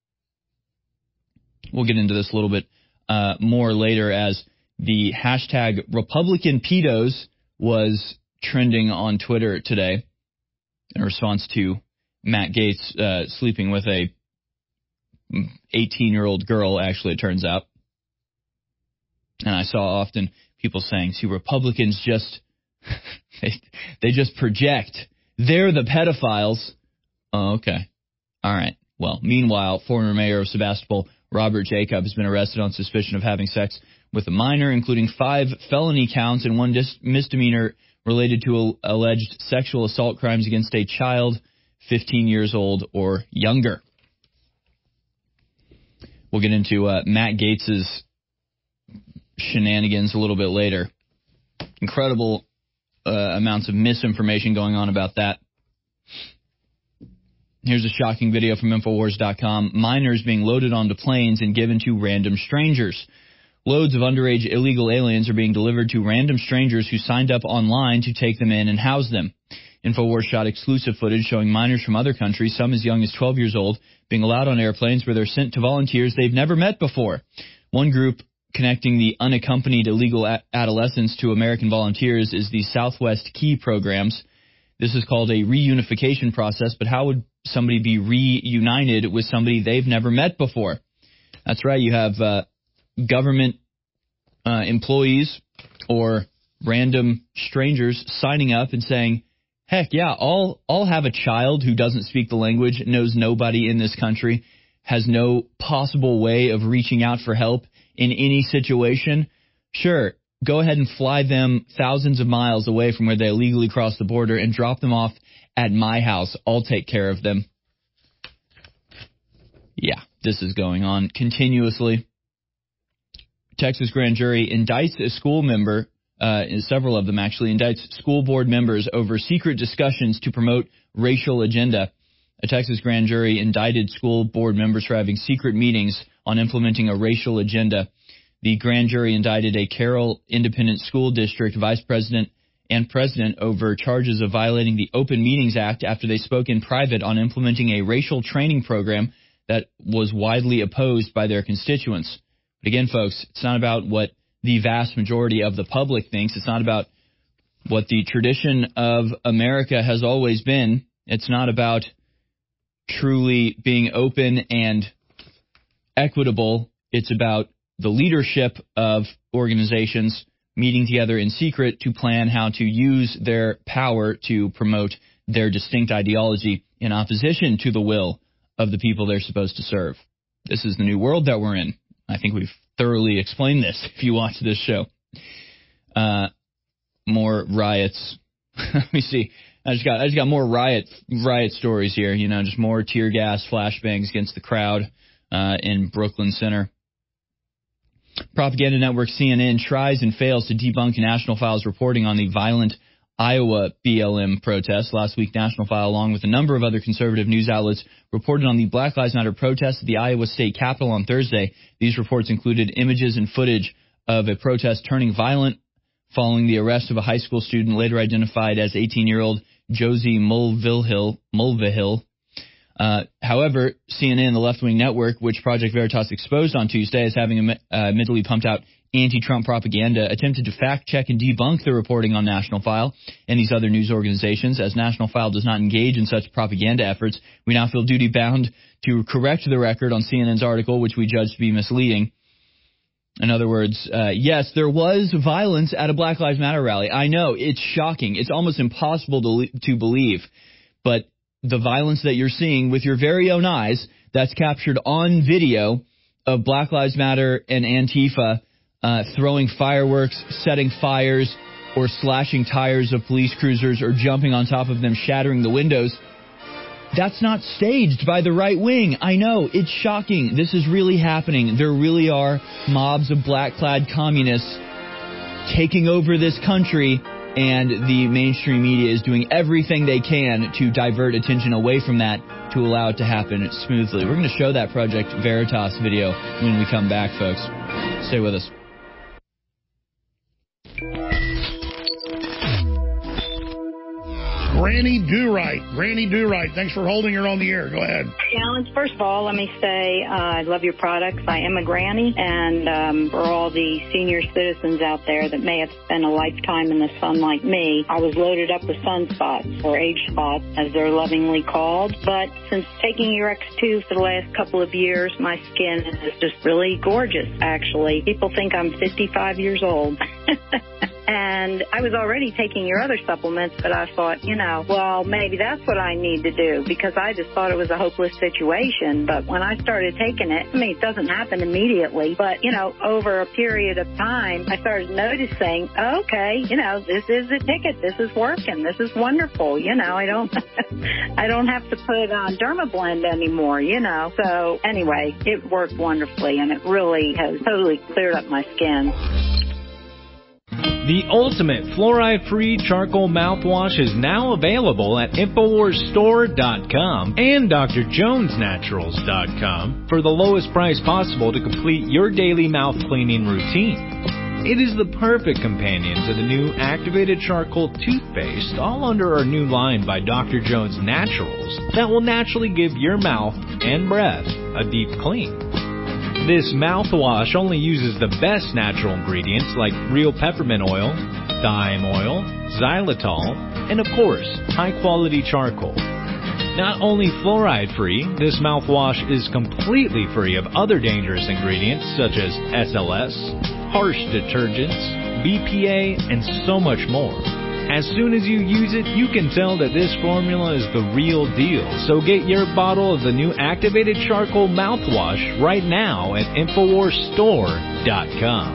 We'll get into this a little bit more later as the hashtag Republican pedos was trending on Twitter today in response to Matt Gaetz sleeping with a 18-year-old girl, actually, it turns out. And I saw often people saying, see, Republicans just, they just project. They're the pedophiles. Oh, okay. All right. Well, meanwhile, former mayor of Sebastopol, Robert Jacob, has been arrested on suspicion of having sex with a minor, including 5 felony counts and 1 misdemeanor related to alleged sexual assault crimes against a child 15 years old or younger. We'll get into Matt Gaetz's shenanigans a little bit later. Incredible amounts of misinformation going on about that. Here's a shocking video from Infowars.com. Minors being loaded onto planes and given to random strangers. Loads of underage illegal aliens are being delivered to random strangers who signed up online to take them in and house them. Infowars shot exclusive footage showing minors from other countries, some as young as 12 years old, being allowed on airplanes where they're sent to volunteers they've never met before. One group connecting the unaccompanied illegal adolescents to American volunteers is the Southwest Key programs. This is called a reunification process, but how would somebody be reunited with somebody they've never met before? That's right, you have government employees or random strangers signing up and saying, heck yeah, I'll have a child who doesn't speak the language, knows nobody in this country, has no possible way of reaching out for help in any situation. Sure, go ahead and fly them thousands of miles away from where they illegally crossed the border and drop them off at my house. I'll take care of them. Yeah, this is going on continuously. Texas grand jury indicts a school member, several of them actually, indicts school board members over secret discussions to promote racial agenda. A Texas grand jury indicted school board members for having secret meetings on implementing a racial agenda. The grand jury indicted a Carroll Independent School District vice president and president over charges of violating the Open Meetings Act after they spoke in private on implementing a racial training program that was widely opposed by their constituents. But again, folks, it's not about what the vast majority of the public thinks. It's not about what the tradition of America has always been. It's not about truly being open and equitable. It's about the leadership of organizations meeting together in secret to plan how to use their power to promote their distinct ideology in opposition to the will of the people they're supposed to serve. This is the new world that we're in. I think we've thoroughly explained this if you watch this show. More riots. Let me see. I just got more riot stories here. You know, just more tear gas flashbangs against the crowd in Brooklyn Center. Propaganda network CNN tries and fails to debunk National File's reporting on the violent Iowa BLM protests. Last week, National File, along with a number of other conservative news outlets, reported on the Black Lives Matter protests at the Iowa State Capitol on Thursday. These reports included images and footage of a protest turning violent following the arrest of a high school student later identified as 18-year-old Josie Mulvihill. However, CNN, the left-wing network, which Project Veritas exposed on Tuesday as having admittedly pumped out anti-Trump propaganda, attempted to fact-check and debunk the reporting on National File and these other news organizations. As National File does not engage in such propaganda efforts, we now feel duty-bound to correct the record on CNN's article, which we judge to be misleading. In other words, yes, there was violence at a Black Lives Matter rally. I know, it's shocking. It's almost impossible to believe. But the violence that you're seeing with your very own eyes, that's captured on video of Black Lives Matter and Antifa throwing fireworks, setting fires, or slashing tires of police cruisers or jumping on top of them, shattering the windows. That's not staged by the right wing. I know, it's shocking. This is really happening. There really are mobs of black-clad communists taking over this country, and the mainstream media is doing everything they can to divert attention away from that to allow it to happen smoothly. We're going to show that Project Veritas video when we come back, folks. Stay with us. Granny Do-Right. Granny Do-Right. Thanks for holding her on the air. Go ahead. Alan, first of all, let me say I love your products. I am a granny, and for all the senior citizens out there that may have spent a lifetime in the sun like me, I was loaded up with sunspots, or age spots, as they're lovingly called. But since taking your X2 for the last couple of years, my skin is just really gorgeous, actually. People think I'm 55 years old. And I was already taking your other supplements, but I thought, well, maybe that's what I need to do, because I just thought it was a hopeless situation. But when I started taking it, it doesn't happen immediately, but, over a period of time, I started noticing, okay, this is the ticket. This is working. This is wonderful. I don't I don't have to put on Dermablend anymore, So anyway, it worked wonderfully, and it really has totally cleared up my skin. The ultimate fluoride-free charcoal mouthwash is now available at InfoWarsStore.com and DrJonesNaturals.com for the lowest price possible to complete your daily mouth cleaning routine. It is the perfect companion to the new activated charcoal toothpaste, all under our new line by Dr. Jones Naturals, that will naturally give your mouth and breath a deep clean. This mouthwash only uses the best natural ingredients like real peppermint oil, thyme oil, xylitol, and of course, high-quality charcoal. Not only fluoride-free, this mouthwash is completely free of other dangerous ingredients such as SLS, harsh detergents, BPA, and so much more. As soon as you use it, you can tell that this formula is the real deal. So get your bottle of the new activated charcoal mouthwash right now at InfoWarsStore.com.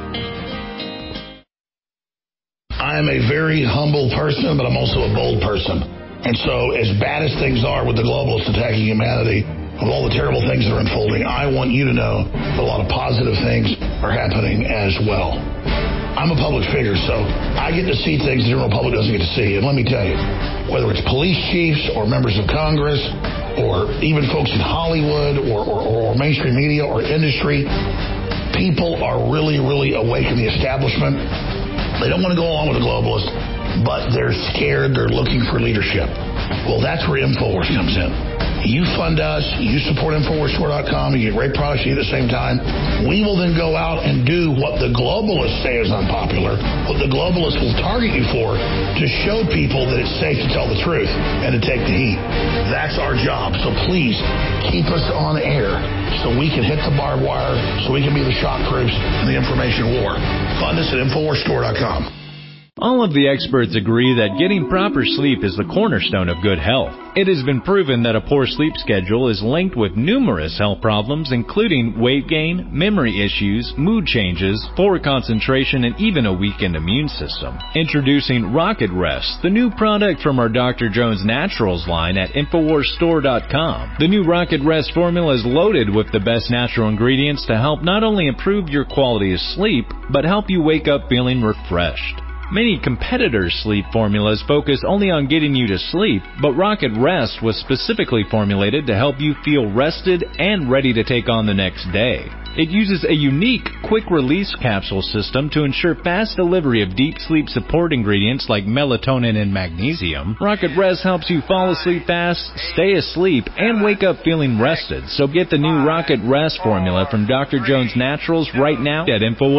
I'm a very humble person, but I'm also a bold person. And so as bad as things are with the globalists attacking humanity, with all the terrible things that are unfolding, I want you to know that a lot of positive things are happening as well. I'm a public figure, so I get to see things the general public doesn't get to see. And let me tell you, whether it's police chiefs or members of Congress or even folks in Hollywood or mainstream media or industry, people are really, really awake in the establishment. They don't want to go along with the globalists, but they're scared. They're looking for leadership. Well, that's where InfoWars comes in. You fund us, you support InfoWarsStore.com, you get great products at the same time. We will then go out and do what the globalists say is unpopular, what the globalists will target you for, to show people that it's safe to tell the truth and to take the heat. That's our job. So please keep us on air so we can hit the barbed wire, so we can be the shock troops in the information war. Fund us at InfoWarsStore.com. All of the experts agree that getting proper sleep is the cornerstone of good health. It has been proven that a poor sleep schedule is linked with numerous health problems, including weight gain, memory issues, mood changes, poor concentration, and even a weakened immune system. Introducing Rocket Rest, the new product from our Dr. Jones Naturals line at InfoWarsStore.com. The new Rocket Rest formula is loaded with the best natural ingredients to help not only improve your quality of sleep, but help you wake up feeling refreshed. Many competitors' sleep formulas focus only on getting you to sleep, but Rocket Rest was specifically formulated to help you feel rested and ready to take on the next day. It uses a unique quick-release capsule system to ensure fast delivery of deep sleep support ingredients like melatonin and magnesium. Rocket Rest helps you fall asleep fast, stay asleep, and wake up feeling rested. So get the new Rocket Rest formula from Dr. Jones Naturals right now at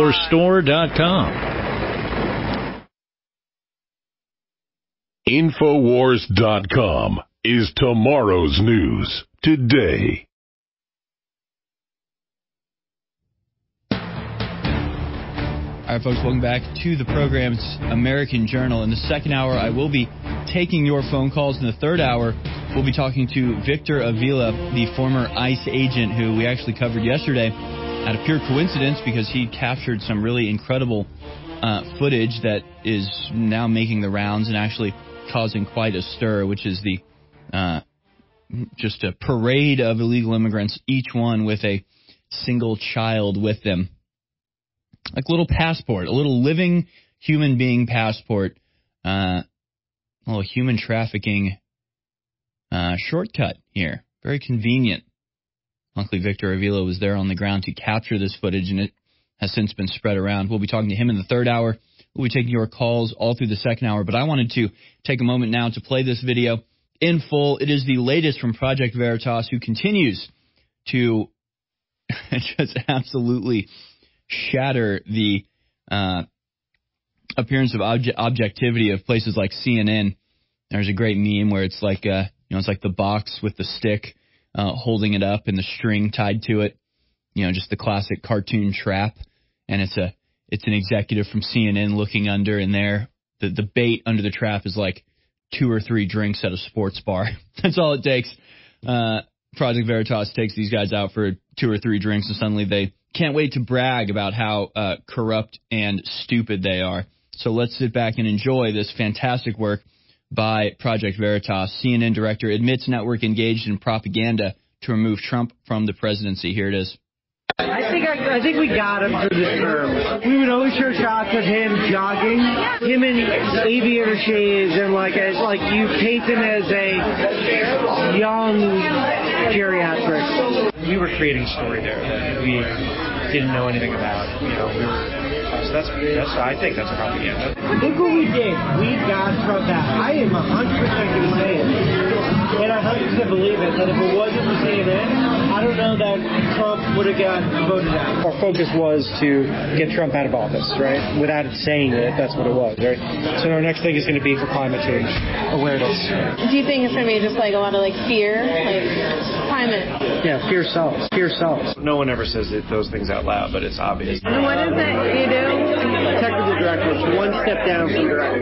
InfoWarsStore.com. Infowars.com is tomorrow's news today. All right, folks, welcome back to the program. It's American Journal. In the second hour, I will be taking your phone calls. In the third hour, we'll be talking to Victor Avila, the former ICE agent who we actually covered yesterday out of pure coincidence because he captured some really incredible footage that is now making the rounds and actually causing quite a stir, which is the just a parade of illegal immigrants, each one with a single child with them. Like a little passport, a little living human being passport, a little human trafficking shortcut here. Very convenient. Luckily, Victor Avila was there on the ground to capture this footage, and it has since been spread around. We'll be talking to him in the third hour. We'll be taking your calls all through the second hour, but I wanted to take a moment now to play this video in full. It is the latest from Project Veritas, who continues to just absolutely shatter the appearance of objectivity of places like CNN. There's a great meme where it's like it's like the box with the stick holding it up and the string tied to it. Just the classic cartoon trap, and it's It's an executive from CNN looking under, and there, the bait under the trap is like 2 or 3 drinks at a sports bar. That's all it takes. Project Veritas takes these guys out for 2 or 3 drinks, and suddenly they can't wait to brag about how corrupt and stupid they are. So let's sit back and enjoy this fantastic work by Project Veritas. CNN director admits network engaged in propaganda to remove Trump from the presidency. Here it is. I think we got him for this term. We would always show shots of him jogging, him in aviator shades, and like you paint him as a young geriatric. We were creating a story there that we didn't know anything about. So that's I think that's propaganda. Look what we did. We got Trump out. I am 100% going to say it, and I 100% believe it. That if it wasn't for CNN, I don't know that Trump would have got voted out. Our focus was to get Trump out of office, right? Without saying it, that's what it was, right? So our next thing is going to be for climate change awareness. Do you think it's going to be just like a lot of like fear, like climate? Yeah, fear sells. Fear sells. No one ever says those things out loud, but it's obvious. And what is it you do? Technical director, one step down from director.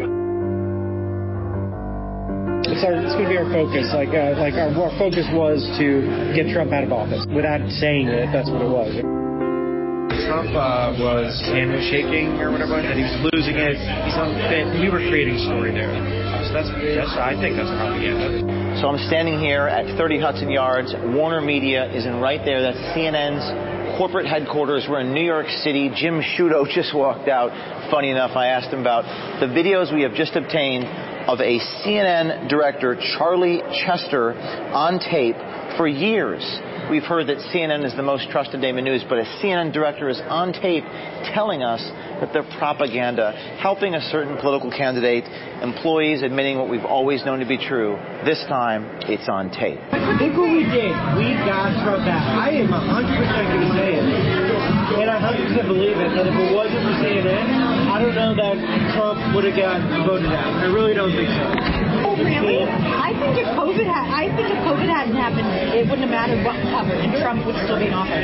It's going to be our focus. Our focus was to get Trump out of office. Without saying it, that's what it was. Trump was hand was shaking or whatever, and he was losing it. He's unfit. We were creating a story there. So I think that's propaganda. So I'm standing here at 30 Hudson Yards. Warner Media is in right there. That's CNN's corporate headquarters. We're in New York City. Jim Sciutto just walked out. Funny enough, I asked him about the videos we have just obtained of a CNN director, Charlie Chester, on tape for years. We've heard that CNN is the most trusted name in news, but a CNN director is on tape telling us that they're propaganda, helping a certain political candidate, employees admitting what we've always known to be true. This time, it's on tape. Look what we did. We got Trump out. I am 100% going to say it, and I 100% believe it. That if it wasn't for CNN, I don't know that Trump would have got voted out. I really don't think so. Oh, really? I think if COVID hadn't happened, it wouldn't have mattered what happened, and Trump would still be in office.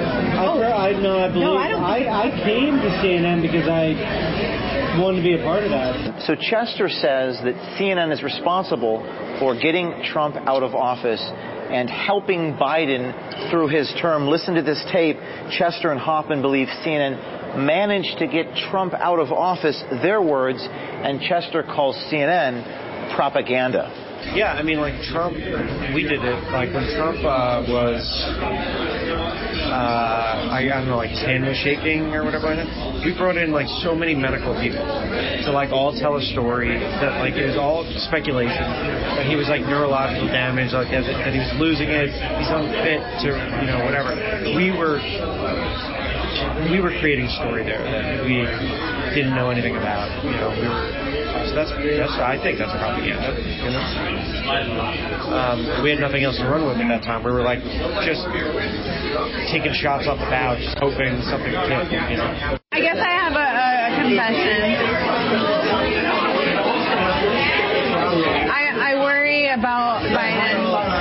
I came to CNN because I wanted to be a part of that. So Chester says that CNN is responsible for getting Trump out of office and helping Biden through his term. Listen to this tape. Chester and Hoffman believe CNN managed to get Trump out of office, their words, and Chester calls CNN propaganda. Yeah, I mean, like Trump, we did it. Like when Trump was, I don't know, like his hand was shaking or whatever. We brought in like so many medical people to like all tell a story that like it was all speculation. That he was like neurological damage, like that he was losing it. He's unfit to, whatever. We were creating a story there that we didn't know anything about. So I think that's propaganda. We had nothing else to run with at that time. We were like just taking shots off the bow, just hoping something would hit. I guess I have a confession. I worry about Biden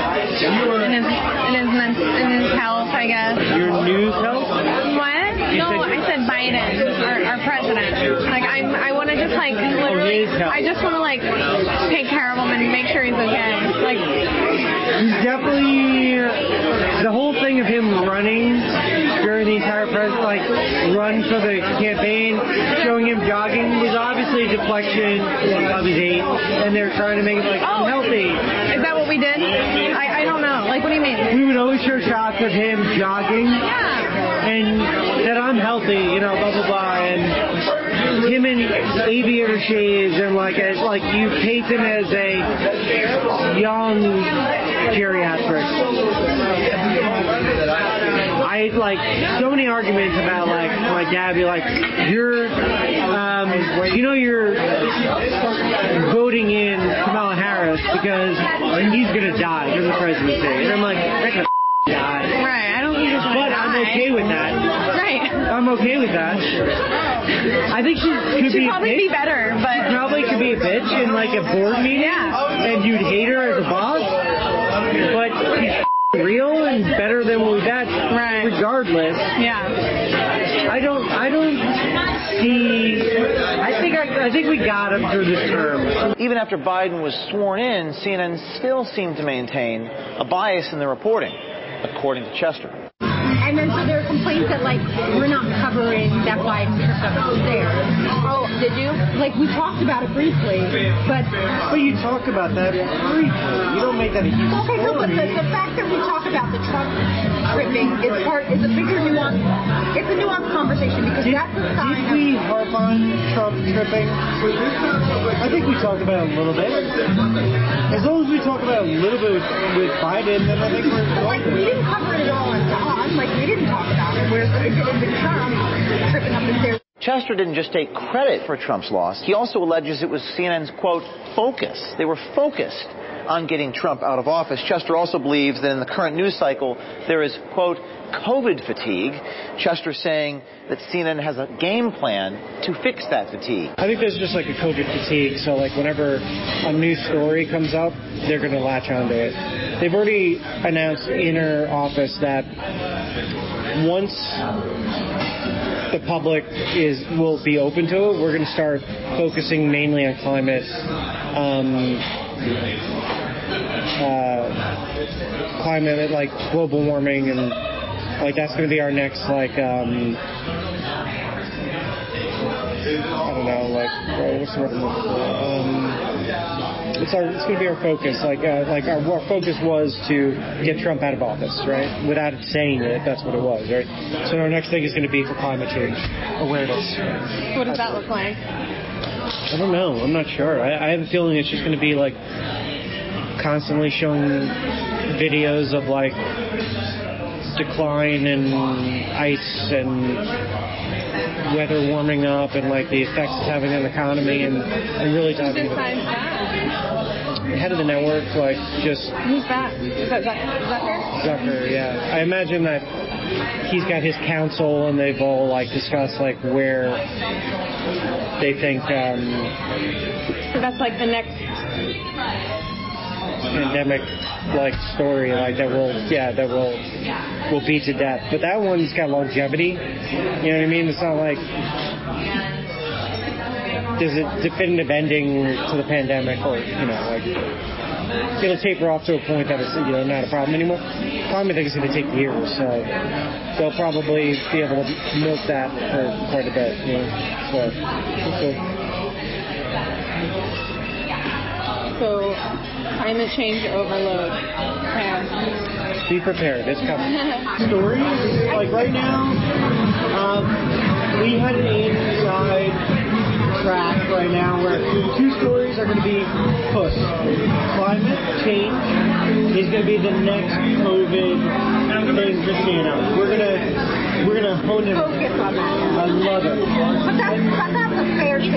in his health, I guess. Your news health? What? No, I said Biden, our president. Like I want to just like literally, I just want to like take care of him and make sure he's okay. Like he's definitely the whole thing of him running during the entire run for the campaign, showing him jogging was obviously a deflection of his aid, and they're trying to make it like I'm healthy. Is that what we did? I don't know. Like what do you mean? We would always show shots of him jogging. And that I'm healthy, blah, blah, blah, and him in aviator shades, and like you paint him as a young geriatric. I like so many arguments about like my dad be like, you're voting in Kamala Harris because he's gonna die in the presidency, and I'm like, that could die. Right. I don't think it's but I'm okay with that. Right. I'm okay with that. I think she could probably be better, but she probably could be a bitch in like a board meeting, and you'd hate her as a boss. But she's real and better than what we've had, regardless. Yeah. I don't I think we got him through this term. Even after Biden was sworn in, CNN still seemed to maintain a bias in the reporting, according to Chester. And then so there are complaints that, like, we're not covering that Biden stuff was there. Oh, did you? Like, we talked about it briefly, but you talk about that briefly. You don't make that a huge okay, no, but the fact that we talk about the Trump tripping is a bigger nuance. It's a nuanced conversation because that's a sign Did we harp on Trump tripping? I think we talked about it a little bit. As long as we talk about it a little bit with Biden, then I think we're like, we didn't cover it at all on Dawn. Like, we didn't talk about it. Whereas it's Trump tripping up and there. Chester didn't just take credit for Trump's loss. He also alleges it was CNN's, quote, focus. They were focused on getting Trump out of office. Chester also believes that in the current news cycle, there is, quote, COVID fatigue. Chester saying that CNN has a game plan to fix that fatigue. I think there's just like a COVID fatigue. So like whenever a new story comes up, they're going to latch onto it. They've already announced inner office that once the public will be open to it, we're going to start focusing mainly on climate, like global warming, and like that's going to be our next I don't know, like what's the word I'm looking for? It's going to be our focus. Our focus was to get Trump out of office, right? Without saying it, that's what it was, right? So our next thing is going to be for climate change awareness. What does that look like? I don't know. I'm not sure. I have a feeling it's just going to be like constantly showing videos of like decline in ice and weather warming up and like the effects it's having on the economy and really talking about head of the network, like just who's that? Is that Zucker? Zucker, yeah. I imagine that he's got his council and they've all like discussed like where they think so that's like the next pandemic like story like that will beat to death. But that one's got longevity. You know what I mean? It's not like there's a definitive ending to the pandemic or like it'll taper off to a point that it's not a problem anymore. I think it's going to take years, so they'll probably be able to milk that for quite a bit. So climate change overload. Be prepared. It's coming. Stories like right now, we had an inside track right now where two stories are going to be pushed. Climate change is going to be the next COVID thing for CNN. We're gonna hone it. Focus on that. I love it. But that's a fair thing.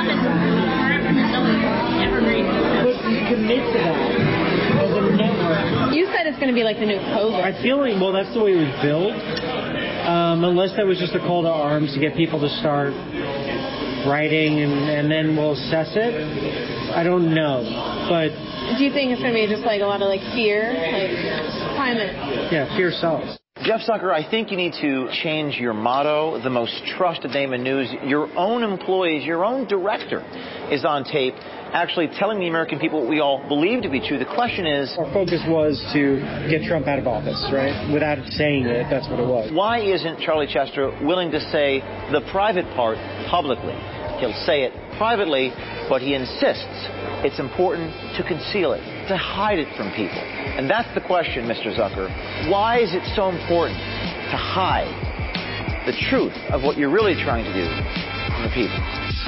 But commit to that as a network. You said it's going to be like the new COVID. I feel like, well, that's the way it was built. Unless that was just a call to arms to get people to start writing and then we'll assess it. I don't know. But do you think it's going to be just like a lot of like fear? Like climate? Yeah, fear sells. Jeff Zucker, I think you need to change your motto, the most trusted name in news. Your own employees, your own director is on tape actually telling the American people what we all believe to be true. The question is... Our focus was to get Trump out of office, right? Without saying it, that's what it was. Why isn't Charlie Chester willing to say the private part publicly? He'll say it privately, but he insists it's important to conceal it, to hide it from people. And that's the question, Mr. Zucker. Why is it so important to hide the truth of what you're really trying to do from the people?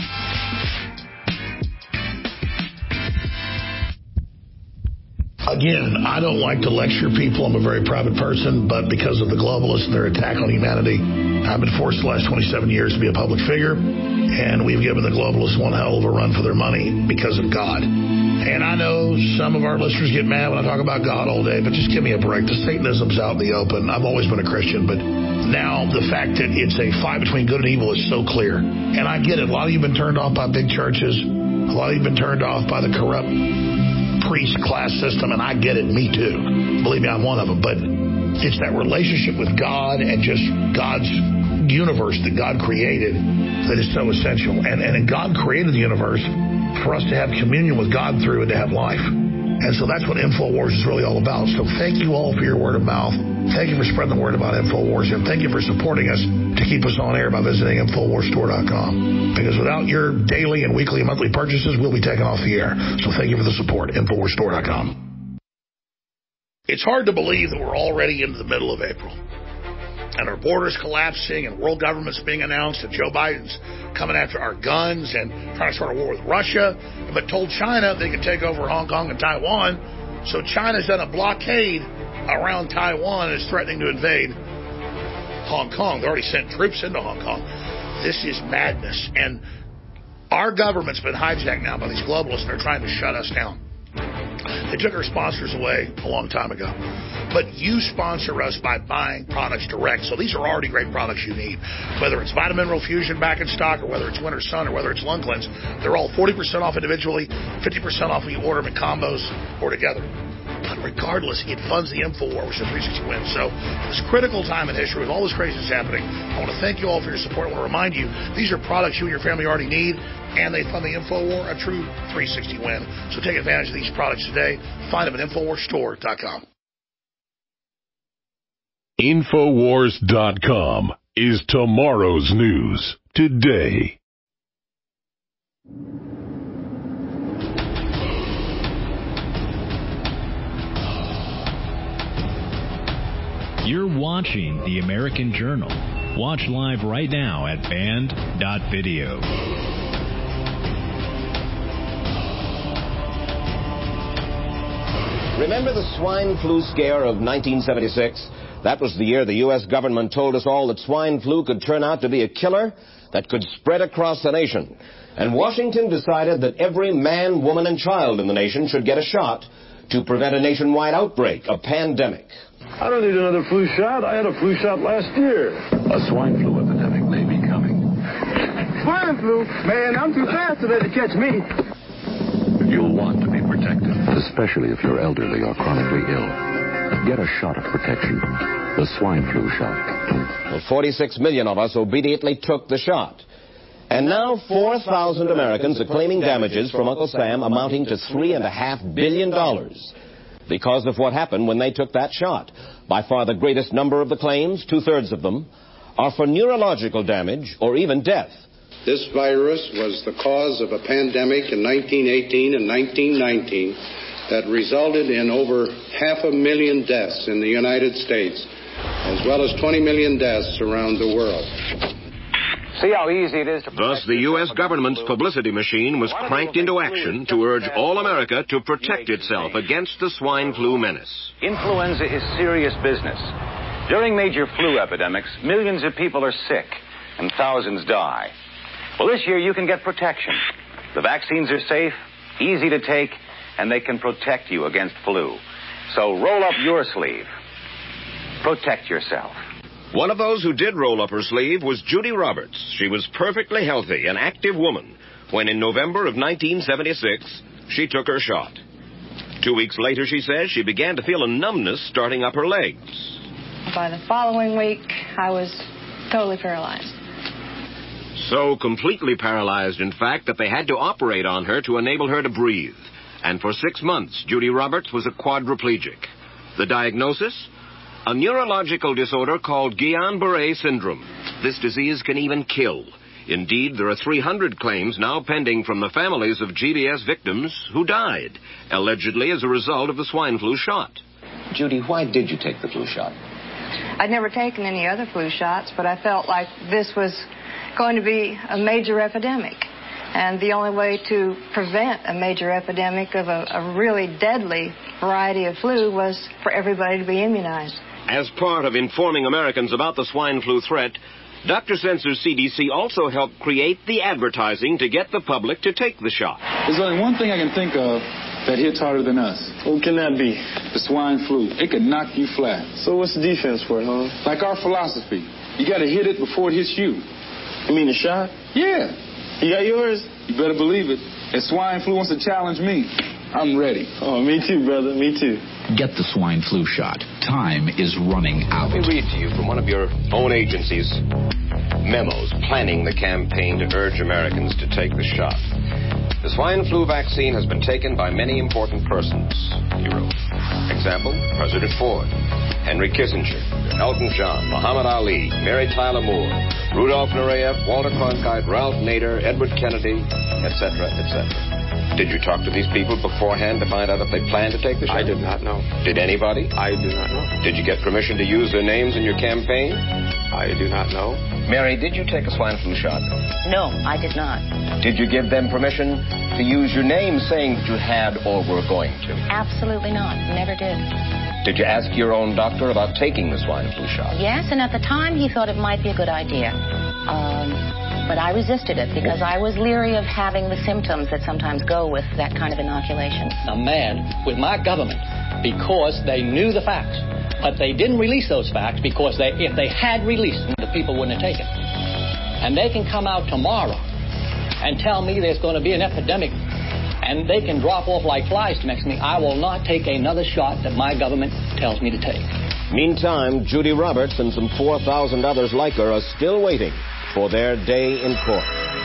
Again, I don't like to lecture people. I'm a very private person, but because of the globalists and their attack on humanity, I've been forced the last 27 years to be a public figure, and we've given the globalists one hell of a run for their money because of God. And I know some of our listeners get mad when I talk about God all day, but just give me a break. The Satanism's out in the open. I've always been a Christian, but now the fact that it's a fight between good and evil is so clear. And I get it. A lot of you have been turned off by big churches. A lot of you have been turned off by the corrupt priest class system, and I get it, me too. Believe me, I'm one of them. But it's that relationship with God and just God's universe that God created that is so essential. And God created the universe for us to have communion with God through and to have life. And so that's what InfoWars is really all about. So thank you all for your word of mouth. Thank you for spreading the word about InfoWars. And thank you for supporting us to keep us on air by visiting InfoWarsStore.com. Because without your daily and weekly and monthly purchases, we'll be taken off the air. So thank you for the support. InfoWarsStore.com. It's hard to believe that we're already into the middle of April. And our borders collapsing and world governments being announced and Joe Biden's coming after our guns and trying to start a war with Russia, but told China they could take over Hong Kong and Taiwan. So China's done a blockade around Taiwan and is threatening to invade Hong Kong. They already sent troops into Hong Kong. This is madness. And our government's been hijacked now by these globalists, and they're trying to shut us down. They took our sponsors away a long time ago. But you sponsor us by buying products direct. So these are already great products you need. Whether it's Vitamin Mineral Fusion back in stock, or whether it's Winter Sun, or whether it's Lung Cleanse, they're all 40% off individually, 50% off when you order them in combos or together. But regardless, it funds the InfoWar, which is 360 Wins. So this critical time in history with all this craziness happening, I want to thank you all for your support. I want to remind you, these are products you and your family already need, and they fund the InfoWar, a true 360 win. So take advantage of these products today. Find them at InfoWarsStore.com. Infowars.com is tomorrow's news today. You're watching The American Journal. Watch live right now at band.video. Remember the swine flu scare of 1976? That was the year the U.S. government told us all that swine flu could turn out to be a killer that could spread across the nation. And Washington decided that every man, woman, and child in the nation should get a shot to prevent a nationwide outbreak, a pandemic. I don't need another flu shot. I had a flu shot last year. A swine flu epidemic may be coming. Swine flu? Man, I'm too fast today to catch me. You'll want to be protected, especially if you're elderly or chronically ill. Get a shot of protection, the swine flu shot. Well, 46 million of us obediently took the shot. And now 4,000 Americans are claiming damages from Uncle Sam amounting to $3.5 billion because of what happened when they took that shot. By far the greatest number of the claims, 2/3 of them, are for neurological damage or even death. This virus was the cause of a pandemic in 1918 and 1919 that resulted in over 500,000 deaths in the United States, as well as 20 million deaths around the world. See how easy it is to... Thus, the U.S. government's publicity machine was cranked into action to urge all America to protect itself against the swine flu menace. Influenza is serious business. During major flu epidemics, millions of people are sick and thousands die. Well, this year you can get protection. The vaccines are safe, easy to take, and they can protect you against flu. So roll up your sleeve. Protect yourself. One of those who did roll up her sleeve was Judy Roberts. She was perfectly healthy, an active woman, when in November of 1976, she took her shot. 2 weeks later, she says, she began to feel a numbness starting up her legs. By the following week, I was totally paralyzed. So completely paralyzed, in fact, that they had to operate on her to enable her to breathe. And for 6 months, Judy Roberts was a quadriplegic. The diagnosis? A neurological disorder called Guillain-Barré syndrome. This disease can even kill. Indeed, there are 300 claims now pending from the families of GBS victims who died, allegedly as a result of the swine flu shot. Judy, why did you take the flu shot? I'd never taken any other flu shots, but I felt like this was going to be a major epidemic. And the only way to prevent a major epidemic of a really deadly variety of flu was for everybody to be immunized. As part of informing Americans about the swine flu threat, Dr. Sensor's CDC also helped create the advertising to get the public to take the shot. There's only one thing I can think of that hits harder than us. What can that be? The swine flu. It could knock you flat. So what's the defense for it, huh? Like our philosophy. You got to hit it before it hits you. You mean the shot? Yeah. You got yours? You better believe it. If swine flu wants to challenge me, I'm ready. Oh, me too, brother. Me too. Get the swine flu shot. Time is running out. Let me read to you from one of your own agencies. memos planning the campaign to urge Americans to take the shot. The swine flu vaccine has been taken by many important persons, he wrote. Example, President Ford, Henry Kissinger, Elton John, Muhammad Ali, Mary Tyler Moore, Rudolph Nureyev, Walter Cronkite, Ralph Nader, Edward Kennedy, etc., etc. Did you talk to these people beforehand to find out if they planned to take the shot? I did not know. Did anybody? I do not know. Did you get permission to use their names in your campaign? I do not know. Mary, did you take a swine flu shot? No, I did not. Did you give them permission to use your name saying that you had or were going to? Absolutely not. Never did. Did you ask your own doctor about taking the swine flu shot? Yes, and at the time he thought it might be a good idea. But I resisted it because I was leery of having the symptoms that sometimes go with that kind of inoculation. I'm mad with my government because they knew the facts, but they didn't release those facts because if they had released them, the people wouldn't have taken them. And they can come out tomorrow and tell me there's going to be an epidemic and they can drop off like flies next to me. I will not take another shot that my government tells me to take. Meantime, Judy Roberts and some 4,000 others like her are still waiting for their day in court.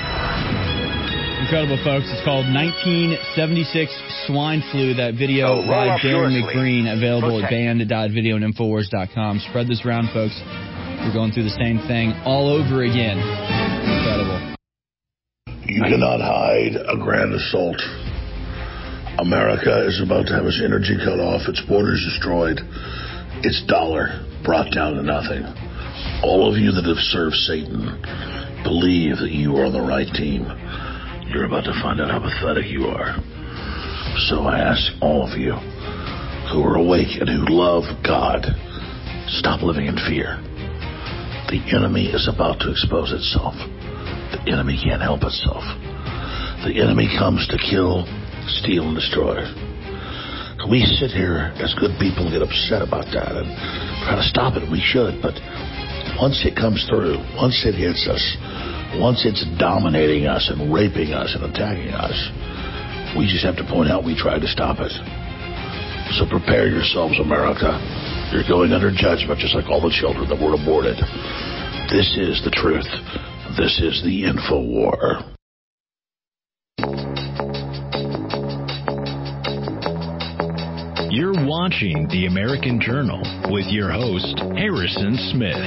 Incredible, folks. It's called 1976 Swine Flu. That video by Darren McBreen, available at band.video and Infowars.com. Spread this around, folks. We're going through the same thing all over again. Incredible. You cannot hide a grand assault. America is about to have its energy cut off, its borders destroyed, its dollar brought down to nothing. All of you that have served Satan, believe that you are on the right team. You're about to find out how pathetic you are. So I ask all of you who are awake and who love God, stop living in fear. The enemy is about to expose itself. The enemy can't help itself. The enemy comes to kill, steal, and destroy. We sit here as good people and get upset about that and try to stop it. We should, but once it comes through, once it hits us, once it's dominating us and raping us and attacking us, we just have to point out we tried to stop it. So prepare yourselves, America. You're going under judgment just like all the children that were aborted. This is the truth. This is the InfoWar. You're watching The American Journal with your host, Harrison Smith.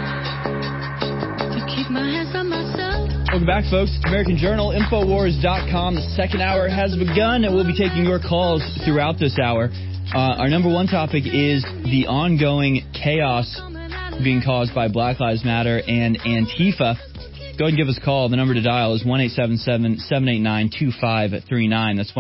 Welcome back, folks. It's American Journal, Infowars.com. The second hour has begun, and we'll be taking your calls throughout this hour. Our number one topic is the ongoing chaos being caused by Black Lives Matter and Antifa. Go ahead and give us a call. The number to dial is 1-877-789-2539. That's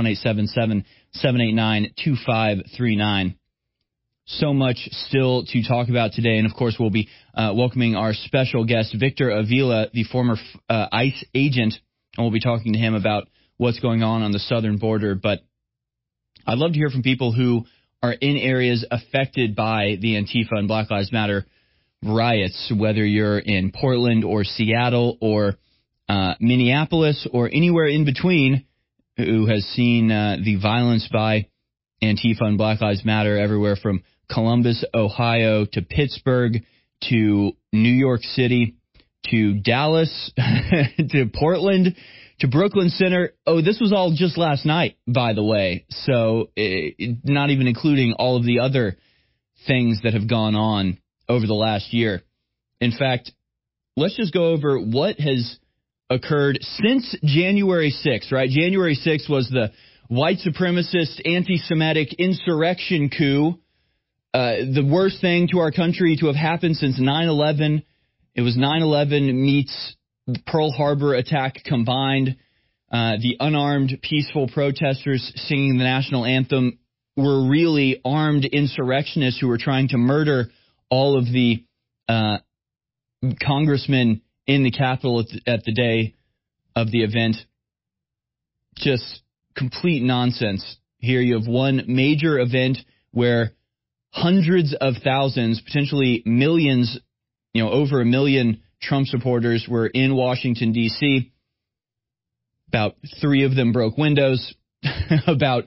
1-877-789-2539. So much still to talk about today. And, of course, we'll be welcoming our special guest, Victor Avila, the former ICE agent. And we'll be talking to him about what's going on the southern border. But I'd love to hear from people who are in areas affected by the Antifa and Black Lives Matter riots, whether you're in Portland or Seattle or Minneapolis or anywhere in between, who has seen the violence by Antifa and Black Lives Matter everywhere from Columbus, Ohio, to Pittsburgh, to New York City, to Dallas, to Portland, to Brooklyn Center. Oh, this was all just last night, by the way. So not even including all of the other things that have gone on over the last year. In fact, let's just go over what has occurred since January 6th, right? January 6th was the white supremacist, anti-Semitic insurrection coup, the worst thing to our country to have happened since 9/11. It was 9/11 meets Pearl Harbor attack combined. The unarmed, peaceful protesters singing the national anthem were really armed insurrectionists who were trying to murder all of the congressmen in the Capitol at the day of the event. Just complete nonsense. Here you have one major event where hundreds of thousands, potentially millions, over 1 million Trump supporters were in Washington, D.C. About 3 of them broke windows. About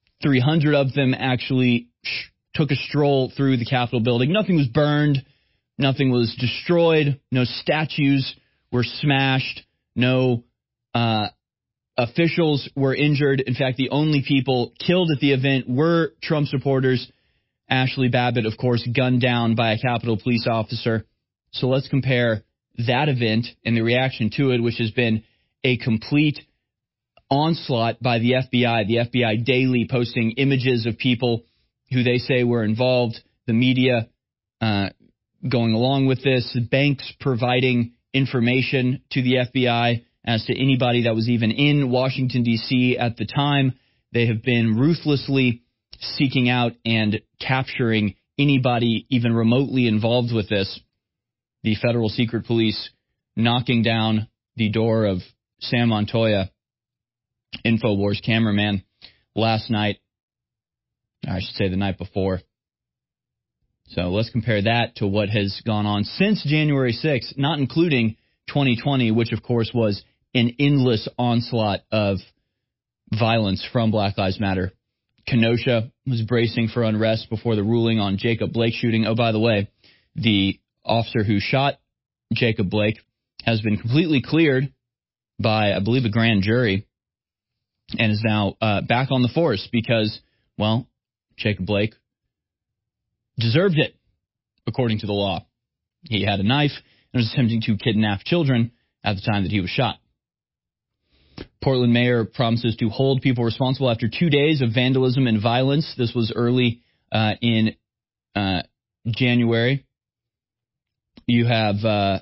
300 of them actually took a stroll through the Capitol building. Nothing was burned, Nothing was destroyed. No statues were smashed. No officials were injured. In fact, the only people killed at the event were Trump supporters. Ashley Babbitt, of course, gunned down by a Capitol police officer. So let's compare that event and the reaction to it, which has been a complete onslaught by the FBI. The FBI daily posting images of people who they say were involved. The media going along with this. Banks providing information to the FBI as to anybody that was even in Washington, D.C. at the time. They have been ruthlessly seeking out and capturing anybody even remotely involved with this. The federal secret police knocking down the door of Sam Montoya, InfoWars cameraman, last night. I should say the night before. So let's compare that to what has gone on since January 6th, not including 2020, which, of course, was an endless onslaught of violence from Black Lives Matter. Kenosha was bracing for unrest before the ruling on Jacob Blake shooting. Oh, by the way, the officer who shot Jacob Blake has been completely cleared by, I believe, a grand jury and is now back on the force because, well, Jacob Blake deserved it, according to the law. He had a knife and was attempting to kidnap children at the time that he was shot. Portland mayor promises to hold people responsible after 2 days of vandalism and violence. This was early in January. You have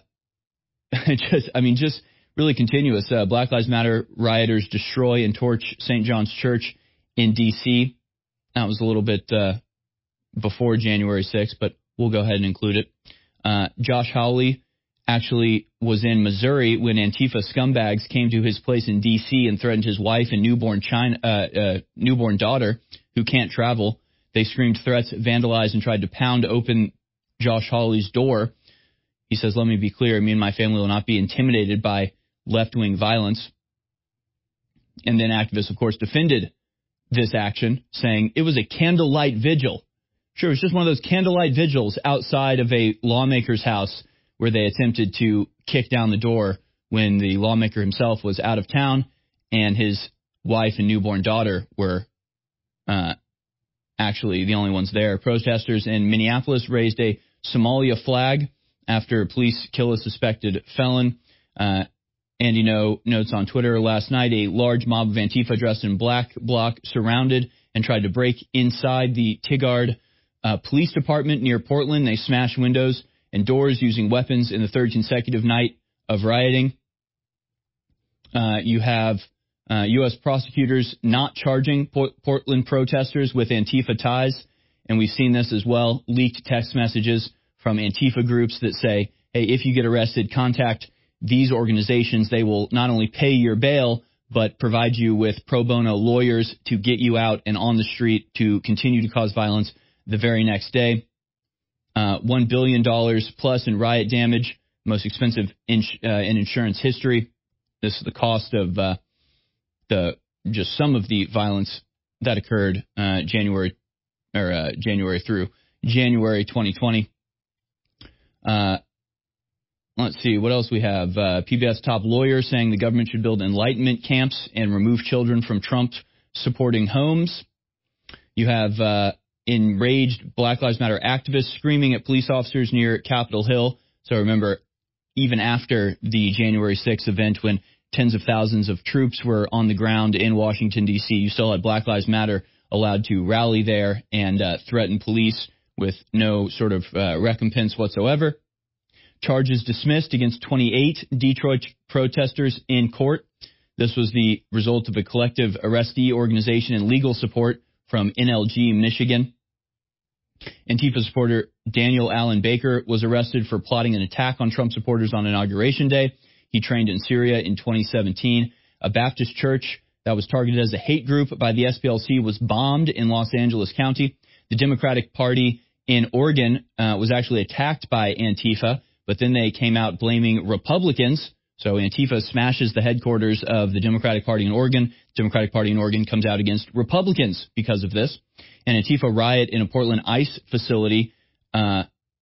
just really continuous. Black Lives Matter rioters destroy and torch St. John's Church in D.C. That was a little bit before January 6th, but we'll go ahead and include it. Josh Hawley actually was in Missouri when Antifa scumbags came to his place in D.C. and threatened his wife and newborn daughter who can't travel. They screamed threats, vandalized, and tried to pound open Josh Hawley's door. He says, "Let me be clear, me and my family will not be intimidated by left-wing violence." And then activists, of course, defended this action, saying it was a candlelight vigil. Sure, it was just one of those candlelight vigils outside of a lawmaker's house where they attempted to kick down the door when the lawmaker himself was out of town and his wife and newborn daughter were actually the only ones there. Protesters in Minneapolis raised a Somalia flag after police kill a suspected felon. Andy notes on Twitter last night, a large mob of Antifa dressed in black bloc surrounded and tried to break inside the Tigard police department near Portland. They smashed windows and doors using weapons in the third consecutive night of rioting. You have U.S. prosecutors not charging Portland protesters with Antifa ties, and we've seen this as well, leaked text messages from Antifa groups that say, hey, if you get arrested, contact these organizations. They will not only pay your bail, but provide you with pro bono lawyers to get you out and on the street to continue to cause violence the very next day. $1 billion plus in riot damage, most expensive in insurance history. This is the cost of just some of the violence that occurred January through January 2020. Let's see what else we have. PBS top lawyer saying the government should build enlightenment camps and remove children from Trump supporting homes. You have enraged Black Lives Matter activists screaming at police officers near Capitol Hill. So remember, even after the January 6th event when tens of thousands of troops were on the ground in Washington, D.C., you still had Black Lives Matter allowed to rally there and threaten police with no sort of recompense whatsoever. Charges dismissed against 28 Detroit protesters in court. This was the result of a collective arrestee organization and legal support from NLG Michigan. Antifa supporter Daniel Allen Baker was arrested for plotting an attack on Trump supporters on Inauguration Day. He trained in Syria in 2017. A Baptist church that was targeted as a hate group by the SPLC was bombed in Los Angeles County. The Democratic Party in Oregon was actually attacked by Antifa, but then they came out blaming Republicans. So Antifa smashes the headquarters of the Democratic Party in Oregon. The Democratic Party in Oregon comes out against Republicans because of this. An Antifa riot in a Portland ICE facility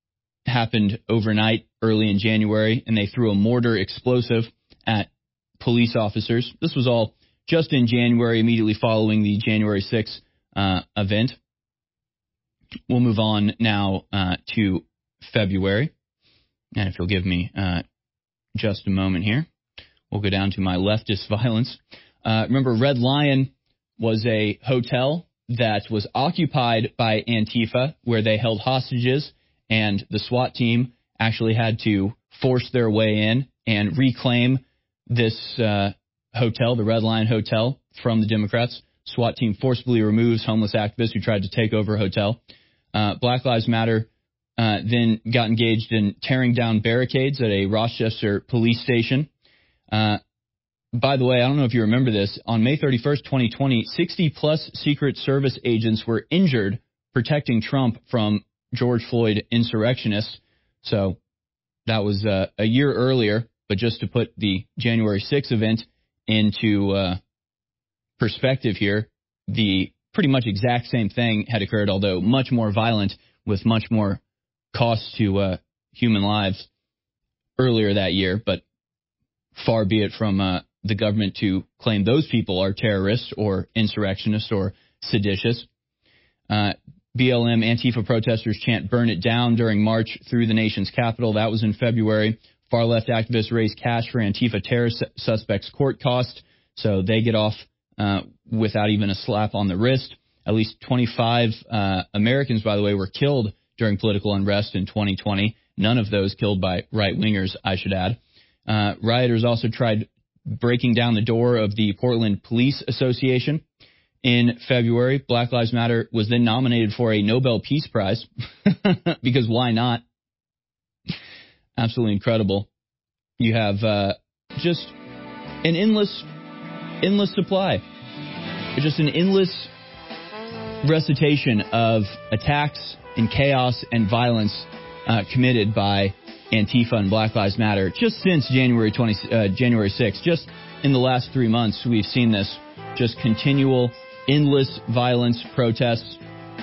happened overnight early in January, and they threw a mortar explosive at police officers. This was all just in January, immediately following the January 6th event. We'll move on now to February. And if you'll give me just a moment here, we'll go down to my leftist violence. Remember, Red Lion was a hotel that was occupied by Antifa, where they held hostages, and the SWAT team actually had to force their way in and reclaim this hotel, the Red Lion Hotel, from the Democrats. SWAT team forcibly removes homeless activists who tried to take over a hotel. Black Lives Matter then got engaged in tearing down barricades at a Rochester police station. By the way, I don't know if you remember this. On May 31st, 2020, 60-plus Secret Service agents were injured protecting Trump from George Floyd insurrectionists. So that was a year earlier, but just to put the January 6th event into perspective here, the pretty much exact same thing had occurred, although much more violent with much more cost to human lives earlier that year. But far be it from the government to claim those people are terrorists or insurrectionists or seditious. BLM Antifa protesters chant "Burn it down" during march through the nation's capital. That was in February. Far-left activists raise cash for Antifa terrorist suspects' court costs, so they get off without even a slap on the wrist. At least 25 Americans, by the way, were killed during political unrest in 2020. None of those killed by right-wingers, I should add. Rioters also tried breaking down the door of the Portland Police Association. In February, Black Lives Matter was then nominated for a Nobel Peace Prize, because why not? Absolutely incredible. You have just an endless supply. Just an endless recitation of attacks and chaos and violence committed by Antifa and Black Lives Matter just since January 6th. Just in the last 3 months, we've seen this just continual, endless violence, protests,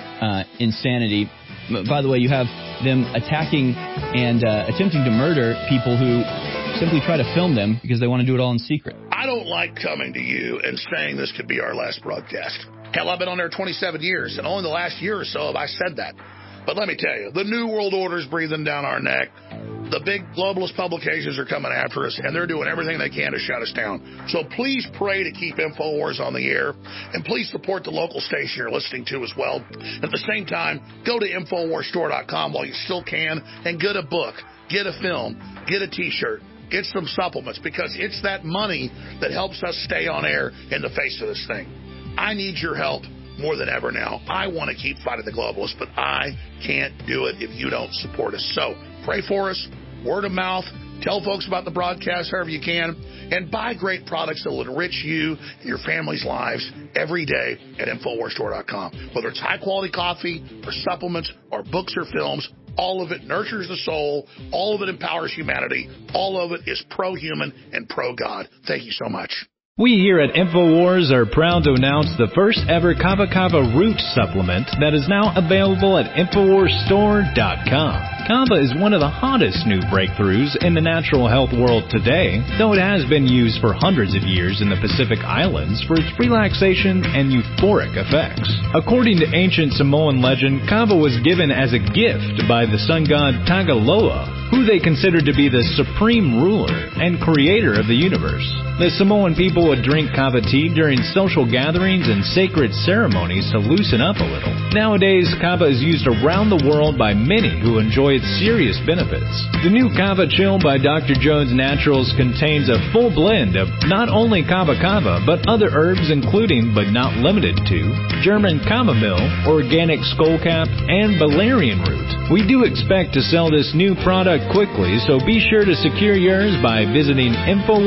insanity. By the way, you have them attacking and attempting to murder people who simply try to film them because they want to do it all in secret. I don't like coming to you and saying this could be our last broadcast. Hell, I've been on there 27 years, and only the last year or so have I said that. But let me tell you, the New World Order is breathing down our neck. The big globalist publications are coming after us, and they're doing everything they can to shut us down. So please pray to keep InfoWars on the air, and please support the local station you're listening to as well. At the same time, go to InfoWarsStore.com while you still can, and get a book, get a film, get a T-shirt, get some supplements, because it's that money that helps us stay on air in the face of this thing. I need your help more than ever now. I want to keep fighting the globalists, but I can't do it if you don't support us. So pray for us, word of mouth, tell folks about the broadcast however you can, and buy great products that will enrich you and your family's lives every day at InfoWarsStore.com. Whether it's high-quality coffee or supplements or books or films, all of it nurtures the soul, all of it empowers humanity, all of it is pro-human and pro-God. Thank you so much. We here at InfoWars are proud to announce the first ever Kava Kava Root supplement that is now available at InfoWarsStore.com. Kava is one of the hottest new breakthroughs in the natural health world today, though it has been used for hundreds of years in the Pacific Islands for its relaxation and euphoric effects. According to ancient Samoan legend, Kava was given as a gift by the sun god Tagaloa, who they considered to be the supreme ruler and creator of the universe. The Samoan people would drink kava tea during social gatherings and sacred ceremonies to loosen up a little. Nowadays, kava is used around the world by many who enjoy its serious benefits. The new Kava Chill by Dr. Jones Naturals contains a full blend of not only kava kava, but other herbs including, but not limited to, German chamomile, organic skullcap, and valerian root. We do expect to sell this new product quickly, so be sure to secure yours by visiting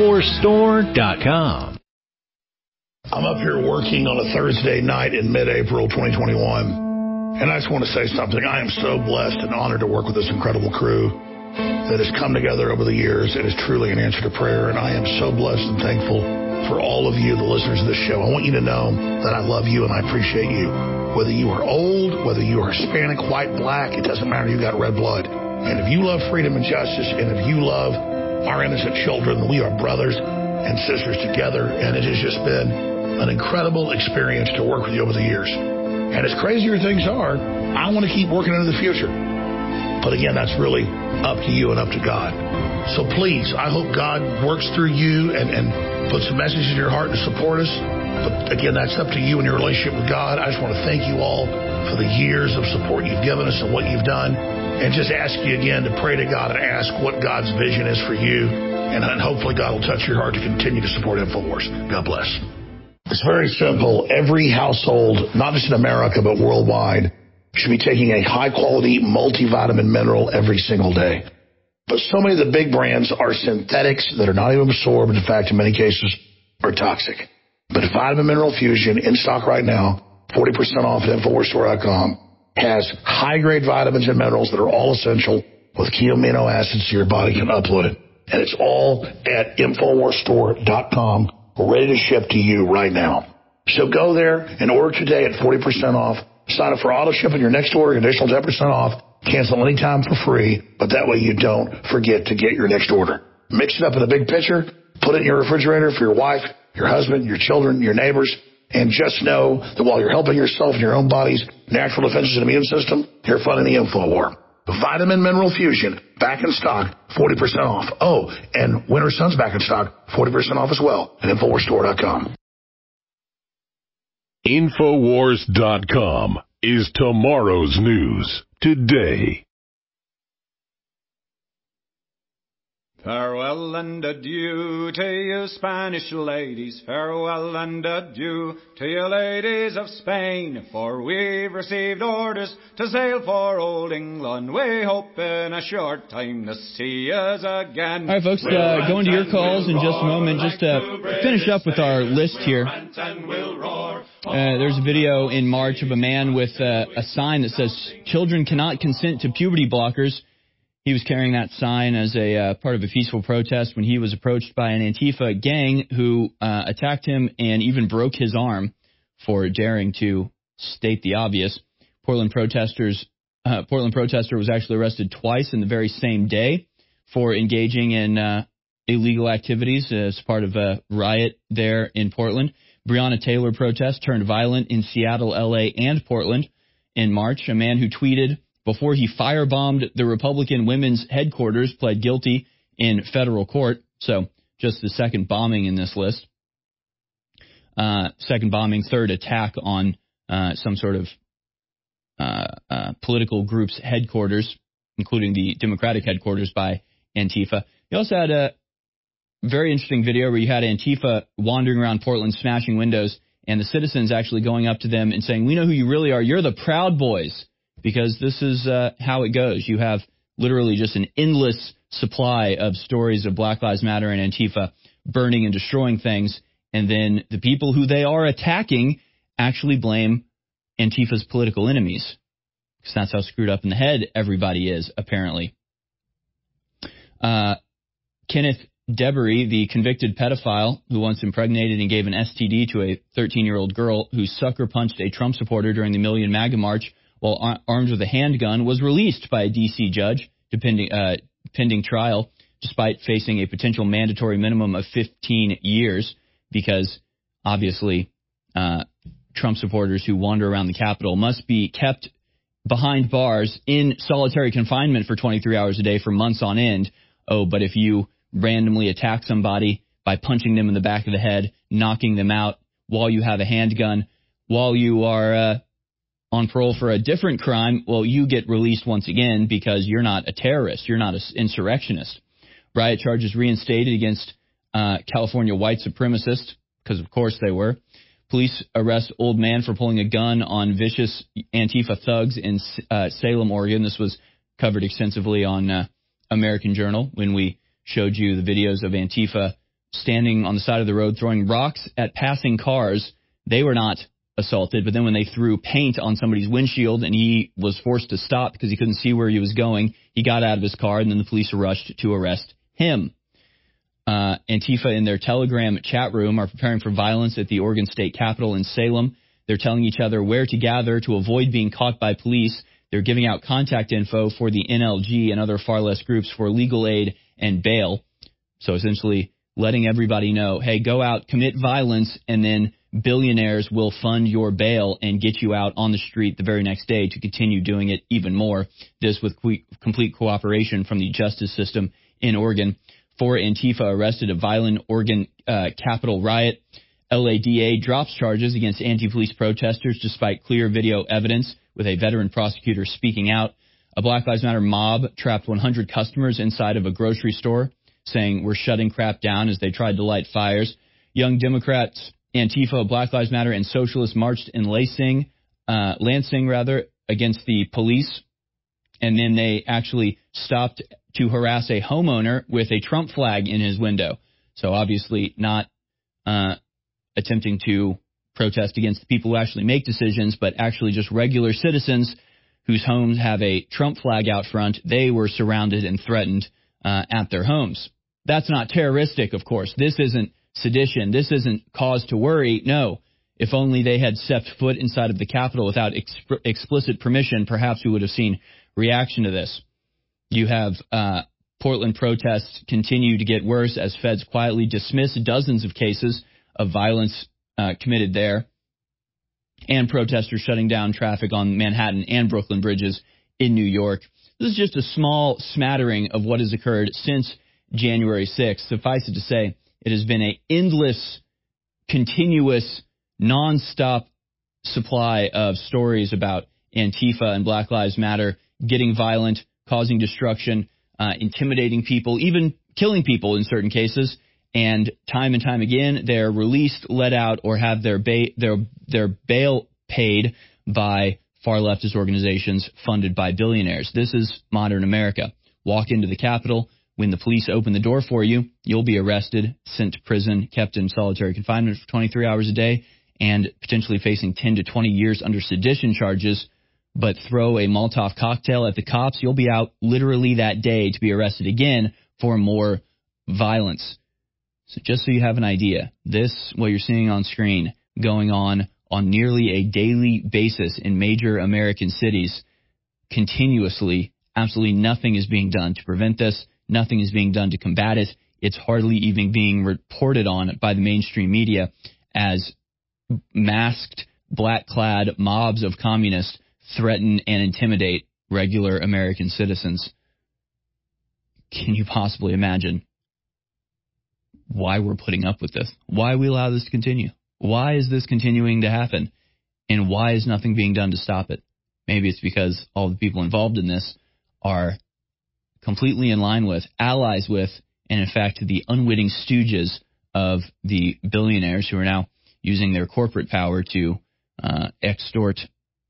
InfoWarsStore.com. I'm up here working on a Thursday night in mid-April 2021, and I just want to say something. I am so blessed and honored to work with this incredible crew that has come together over the years. It is truly an answer to prayer, and I am so blessed and thankful for all of you, the listeners of this show. I want you to know that I love you and I appreciate you. Whether you are old, whether you are Hispanic, white, black, it doesn't matter. You got red blood. And if you love freedom and justice, and if you love our innocent children, we are brothers and sisters together. And it has just been an incredible experience to work with you over the years. And as crazier things are, I want to keep working into the future. But again, that's really up to you and up to God. So please, I hope God works through you and puts a message in your heart to support us. But again, that's up to you and your relationship with God. I just want to thank you all for the years of support you've given us and what you've done. And just ask you again to pray to God and ask what God's vision is for you. And hopefully God will touch your heart to continue to support InfoWars. God bless. It's very simple. Every household, not just in America, but worldwide, should be taking a high-quality multivitamin mineral every single day. But so many of the big brands are synthetics that are not even absorbed. In fact, in many cases, are toxic. But Vitamin Mineral Fusion, in stock right now, 40% off at InfoWarsStore.com, has high-grade vitamins and minerals that are all essential with key amino acids so your body can upload it. And it's all at InfoWarsStore.com, ready to ship to you right now. So go there and order today at 40% off. Sign up for auto ship on your next order, additional 10% off. Cancel anytime for free, but that way you don't forget to get your next order. Mix it up in a big pitcher, put it in your refrigerator for your wife, your husband, your children, your neighbors, and just know that while you're helping yourself and your own body's natural defenses and immune system, you're funding the info war. Vitamin Mineral Fusion, back in stock, 40% off. Oh, and Winter Sun's back in stock, 40% off as well at InfoWarsStore.com. InfoWars.com is tomorrow's news today. Farewell and adieu to you Spanish ladies, farewell and adieu to you ladies of Spain, for we've received orders to sail for old England. We hope in a short time to see us again. All right, folks, going to your calls in just a moment. Just to finish up with our list here. There's a video in March of a man with a sign that says, "Children cannot consent to puberty blockers." He was carrying that sign as a part of a peaceful protest when he was approached by an Antifa gang who attacked him and even broke his arm for daring to state the obvious. Portland protester was actually arrested twice in the very same day for engaging in illegal activities as part of a riot there in Portland. Breonna Taylor protest turned violent in Seattle, L.A., and Portland in March. A man who tweeted before he firebombed the Republican women's headquarters pled guilty in federal court. So just the second bombing in this list. Second bombing, third attack on some sort of political group's headquarters, including the Democratic headquarters by Antifa. You also had a very interesting video where you had Antifa wandering around Portland, smashing windows, and the citizens actually going up to them and saying, "We know who you really are. You're the Proud Boys." Because this is how it goes. You have literally just an endless supply of stories of Black Lives Matter and Antifa burning and destroying things, and then the people who they are attacking actually blame Antifa's political enemies. Because that's how screwed up in the head everybody is, apparently. Kenneth Debery, the convicted pedophile who once impregnated and gave an STD to a 13-year-old girl who sucker punched a Trump supporter during the Million MAGA March while armed with a handgun, was released by a D.C. judge pending trial, despite facing a potential mandatory minimum of 15 years, because obviously Trump supporters who wander around the Capitol must be kept behind bars in solitary confinement for 23 hours a day for months on end. Oh, but if you randomly attack somebody by punching them in the back of the head, knocking them out while you have a handgun, while you are on parole for a different crime, well, you get released once again because you're not a terrorist. You're not an insurrectionist. Riot charges reinstated against California white supremacists, because of course they were. Police arrest old man for pulling a gun on vicious Antifa thugs in Salem, Oregon. This was covered extensively on American Journal when we showed you the videos of Antifa standing on the side of the road throwing rocks at passing cars. They were not assaulted, but then when they threw paint on somebody's windshield and he was forced to stop because he couldn't see where he was going, he got out of his car, and then the police rushed to arrest him. Antifa in their Telegram chat room are preparing for violence at the Oregon State Capitol in Salem. They're telling each other where to gather to avoid being caught by police. They're giving out contact info for the NLG and other far less groups for legal aid and bail. So essentially letting everybody know, hey, go out, commit violence, and then billionaires will fund your bail and get you out on the street the very next day to continue doing it even more. This with complete cooperation from the justice system in Oregon. 4 Antifa arrested a violent Oregon Capitol riot. LADA drops charges against anti-police protesters despite clear video evidence, with a veteran prosecutor speaking out. A Black Lives Matter mob trapped 100 customers inside of a grocery store, saying we're shutting crap down as they tried to light fires. Young Democrats, Antifa, Black Lives Matter, and Socialists marched in Lansing against the police. And then they actually stopped to harass a homeowner with a Trump flag in his window. So obviously not attempting to protest against the people who actually make decisions, but actually just regular citizens whose homes have a Trump flag out front. They were surrounded and threatened at their homes. That's not terroristic, of course. This isn't sedition. This isn't cause to worry. No. If only they had stepped foot inside of the Capitol without explicit permission, perhaps we would have seen reaction to this. You have Portland protests continue to get worse as feds quietly dismiss dozens of cases of violence committed there, and protesters shutting down traffic on Manhattan and Brooklyn bridges in New York. This is just a small smattering of what has occurred since January 6th. Suffice it to say, it has been an endless, continuous, nonstop supply of stories about Antifa and Black Lives Matter getting violent, causing destruction, intimidating people, even killing people in certain cases. And time again, they're released, let out, or have their bail paid by far leftist organizations funded by billionaires. This is modern America. Walk into the Capitol. When the police open the door for you, you'll be arrested, sent to prison, kept in solitary confinement for 23 hours a day, and potentially facing 10 to 20 years under sedition charges. But throw a Molotov cocktail at the cops, you'll be out literally that day to be arrested again for more violence. So just so you have an idea, this, what you're seeing on screen, going on nearly a daily basis in major American cities, continuously, absolutely nothing is being done to prevent this. Nothing is being done to combat it. It's hardly even being reported on by the mainstream media as masked, black-clad mobs of communists threaten and intimidate regular American citizens. Can you possibly imagine why we're putting up with this? Why we allow this to continue? Why is this continuing to happen? And why is nothing being done to stop it? Maybe it's because all the people involved in this are completely in line with, allies with, and in fact the unwitting stooges of the billionaires who are now using their corporate power to extort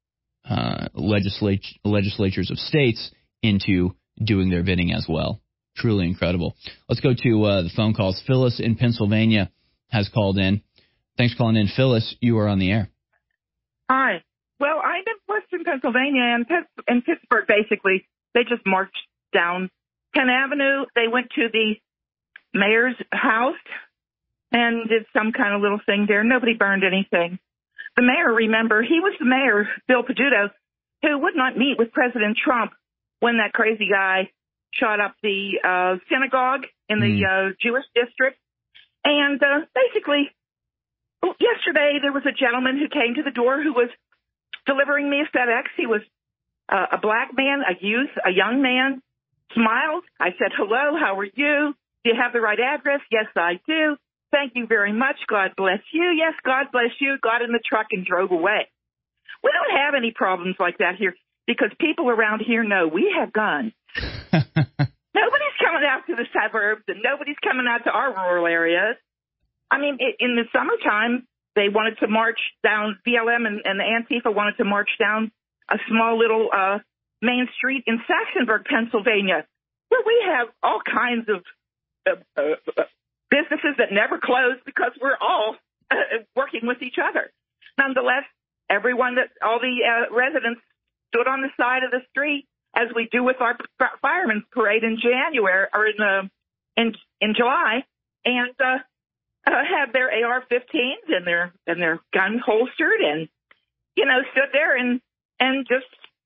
legislatures of states into doing their bidding as well. Truly incredible. Let's go to the phone calls. Phyllis in Pennsylvania has called in. Thanks for calling in, Phyllis. You are on the air. Hi. Well, I'm in Western Pennsylvania, and in Pittsburgh, basically, they just marched down Penn Avenue. They went to the mayor's house and did some kind of little thing there. Nobody burned anything. The mayor, remember, he was the mayor, Bill Peduto, who would not meet with President Trump when that crazy guy shot up the synagogue in the Jewish district. And basically, yesterday there was a gentleman who came to the door who was delivering me a FedEx. He was a black man, a youth, a young man, smiled. I said, hello, how are you? Do you have the right address? Yes, I do. Thank you very much. God bless you. Yes, God bless you. Got in the truck and drove away. We don't have any problems like that here because people around here know we have guns. Nobody's coming out to the suburbs and nobody's coming out to our rural areas. I mean, in the summertime, they wanted to march down, BLM and the Antifa wanted to march down a small little main street in Saxonburg, Pennsylvania, where we have all kinds of businesses that never close because we're all working with each other. Nonetheless, all the residents stood on the side of the street as we do with our firemen's parade in January or in July, and had their AR-15s and their gun holstered, and stood there and just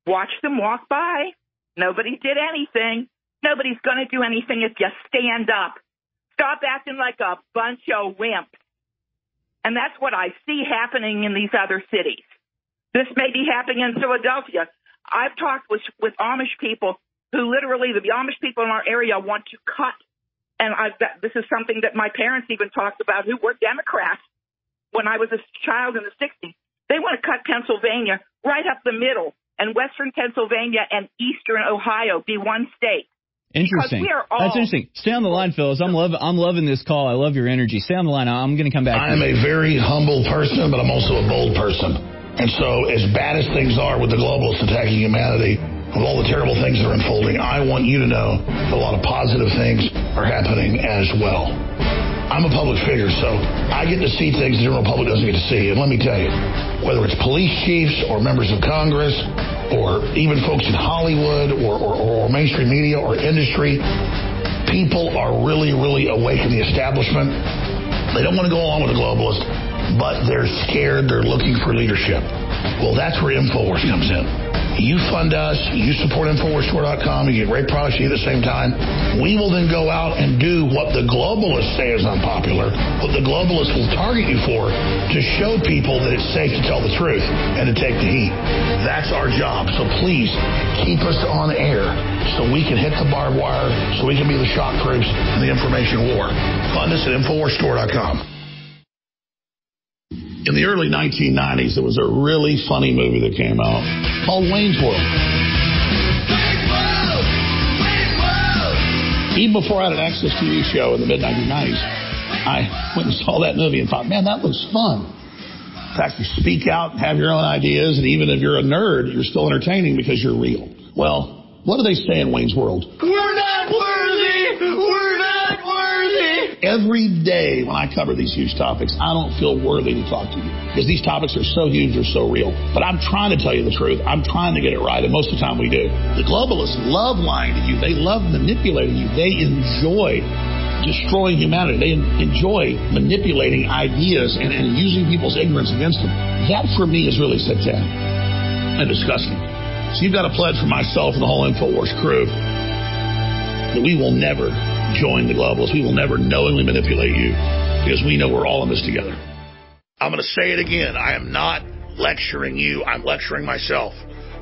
watched them walk by. Nobody did anything. Nobody's going to do anything if you stand up. Stop acting like a bunch of wimps. And that's what I see happening in these other cities. This may be happening in Philadelphia. I've talked with Amish people who literally, the Amish people in our area want to cut. And this is something that my parents even talked about, who were Democrats when I was a child in the 60s. They want to cut Pennsylvania right up the middle, and western Pennsylvania and eastern Ohio be one state. Interesting. That's interesting. Stay on the line, Phyllis. I'm loving this call. I love your energy. Stay on the line. I'm going to come back. I'm a very humble person, but I'm also a bold person. And so as bad as things are with the globalists attacking humanity, with all the terrible things that are unfolding, I want you to know that a lot of positive things are happening as well. I'm a public figure, so I get to see things the general public doesn't get to see. And let me tell you, whether it's police chiefs or members of Congress or even folks in Hollywood or mainstream media or industry, people are really, really awake in the establishment. They don't want to go along with the globalists, but they're scared. They're looking for leadership. Well, that's where InfoWars comes in. You fund us, you support InfoWarsStore.com, you get great products at the same time. We will then go out and do what the globalists say is unpopular, what the globalists will target you for, to show people that it's safe to tell the truth and to take the heat. That's our job. So please keep us on air so we can hit the barbed wire, so we can be the shock troops in the information war. Fund us at InfoWarsStore.com. In the early 1990s, there was a really funny movie that came out called Wayne's World. Even before I had an Access TV show in the mid-1990s, I went and saw that movie and thought, man, that looks fun. In fact, you speak out and have your own ideas, and even if you're a nerd, you're still entertaining because you're real. Well, what do they say in Wayne's World? We're not worthy! We're not worthy! Every day when I cover these huge topics, I don't feel worthy to talk to you because these topics are so huge, they're so real. But I'm trying to tell you the truth. I'm trying to get it right, and most of the time we do. The globalists love lying to you. They love manipulating you. They enjoy destroying humanity. They enjoy manipulating ideas and using people's ignorance against them. That, for me, is really satanic and disgusting. So you've got a pledge for myself and the whole InfoWars crew that we will never join the globalists. We will never knowingly manipulate you because we know we're all in this together. I'm going to say it again. I am not lecturing you. I'm lecturing myself.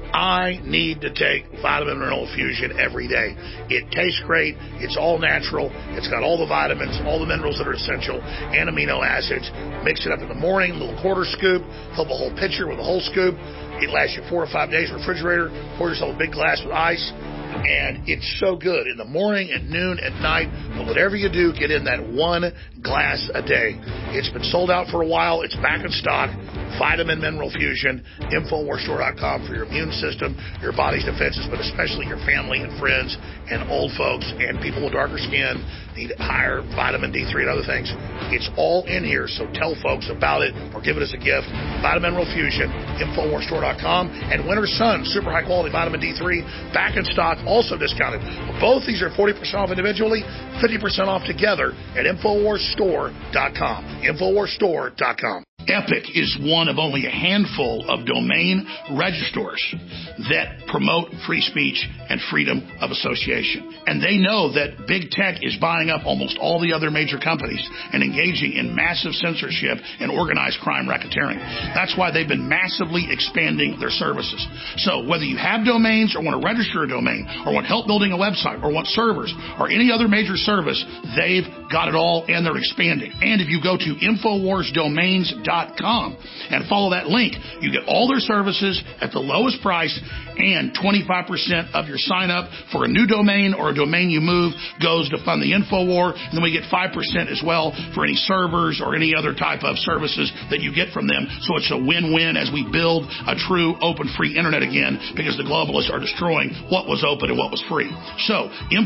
I need to take vitamin mineral infusion every day. It tastes great. It's all natural. It's got all the vitamins, all the minerals that are essential, and amino acids. Mix it up in the morning, a little quarter scoop. Fill up a whole pitcher with a whole scoop. It lasts you 4 or 5 days in the refrigerator. Pour yourself a big glass with ice. And it's so good in the morning, at noon, at night. But whatever you do, get in that 1 glass a day. It's been sold out for a while. It's back in stock. Vitamin Mineral Fusion, InfoWarsStore.com for your immune system, your body's defenses, but especially your family and friends and old folks and people with darker skin need higher vitamin D3 and other things. It's all in here, so tell folks about it or give it as a gift. Vitamin Mineral Fusion, InfoWarsStore.com, and Winter Sun, super high quality vitamin D3, back in stock, also discounted. Both these are 40% off individually, 50% off together at InfoWarsStore.com. InfoWarsStore.com. Epic is one of only a handful of domain registrars that promote free speech and freedom of association. And they know that big tech is buying up almost all the other major companies and engaging in massive censorship and organized crime racketeering. That's why they've been massively expanding their services. So whether you have domains or want to register a domain or want help building a website or want servers or any other major service, they've got it all and they're expanding. And if you go to InfoWarsDomains.com and follow that link, you get all their services at the lowest price, and 25% of your sign up for a new domain or a domain you move goes to fund the InfoWar, and then we get 5% as well for any servers or any other type of services that you get from them. So it's a win-win as we build a true open free internet again, because the globalists are destroying what was open and what was free. So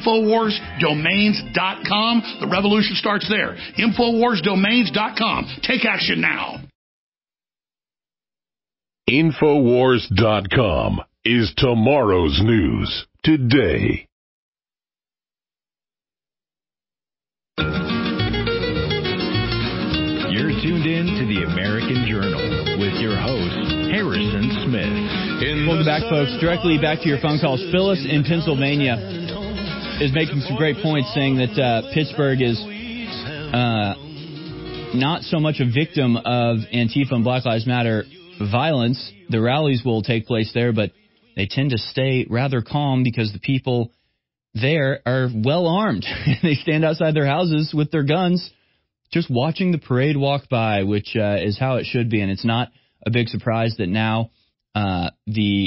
InfoWarsDomains.com, the revolution starts there. InfoWarsDomains.com. Take action now. InfoWars.com is tomorrow's news today. You're tuned in to the American Journal with your host, Harrison Smith. In Welcome back, folks. Directly back to your phone calls. Phyllis in Pennsylvania is making some great points, saying that Pittsburgh is not so much a victim of Antifa and Black Lives Matter violence. The rallies will take place there, but they tend to stay rather calm because the people there are well armed. They stand outside their houses with their guns, just watching the parade walk by, which is how it should be. And it's not a big surprise that now the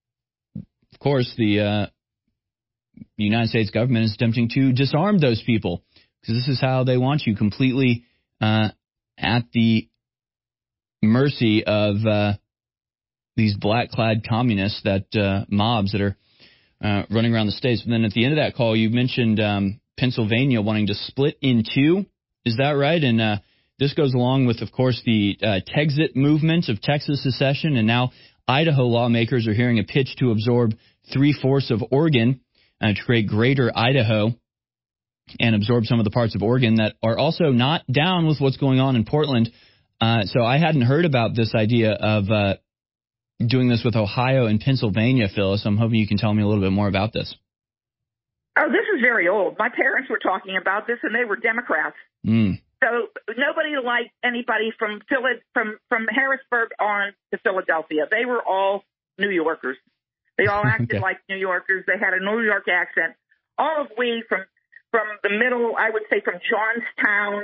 United States government is attempting to disarm those people, because this is how they want you, completely at the mercy of these black-clad communists, that mobs that are running around the states. But then at the end of that call, you mentioned Pennsylvania wanting to split in two. Is that right? And this goes along with, of course, the Texit movement of Texas secession, and now Idaho lawmakers are hearing a pitch to absorb 3/4 of Oregon to create greater Idaho and absorb some of the parts of Oregon that are also not down with what's going on in Portland. So I hadn't heard about this idea of doing this with Ohio and Pennsylvania, Phyllis. I'm hoping you can tell me a little bit more about this. Oh, this is very old. My parents were talking about this, and they were Democrats. So nobody liked anybody from Harrisburg on to Philadelphia. They were all New Yorkers. They all acted like New Yorkers. They had a New York accent. All of we from the middle, I would say from Johnstown,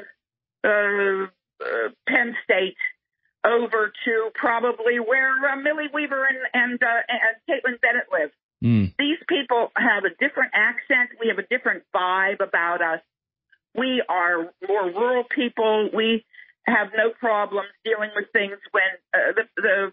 Penn State, over to probably where Millie Weaver and Caitlin Bennett live. These people have a different accent. We have a different vibe about us. We are more rural people. We have no problems dealing with things when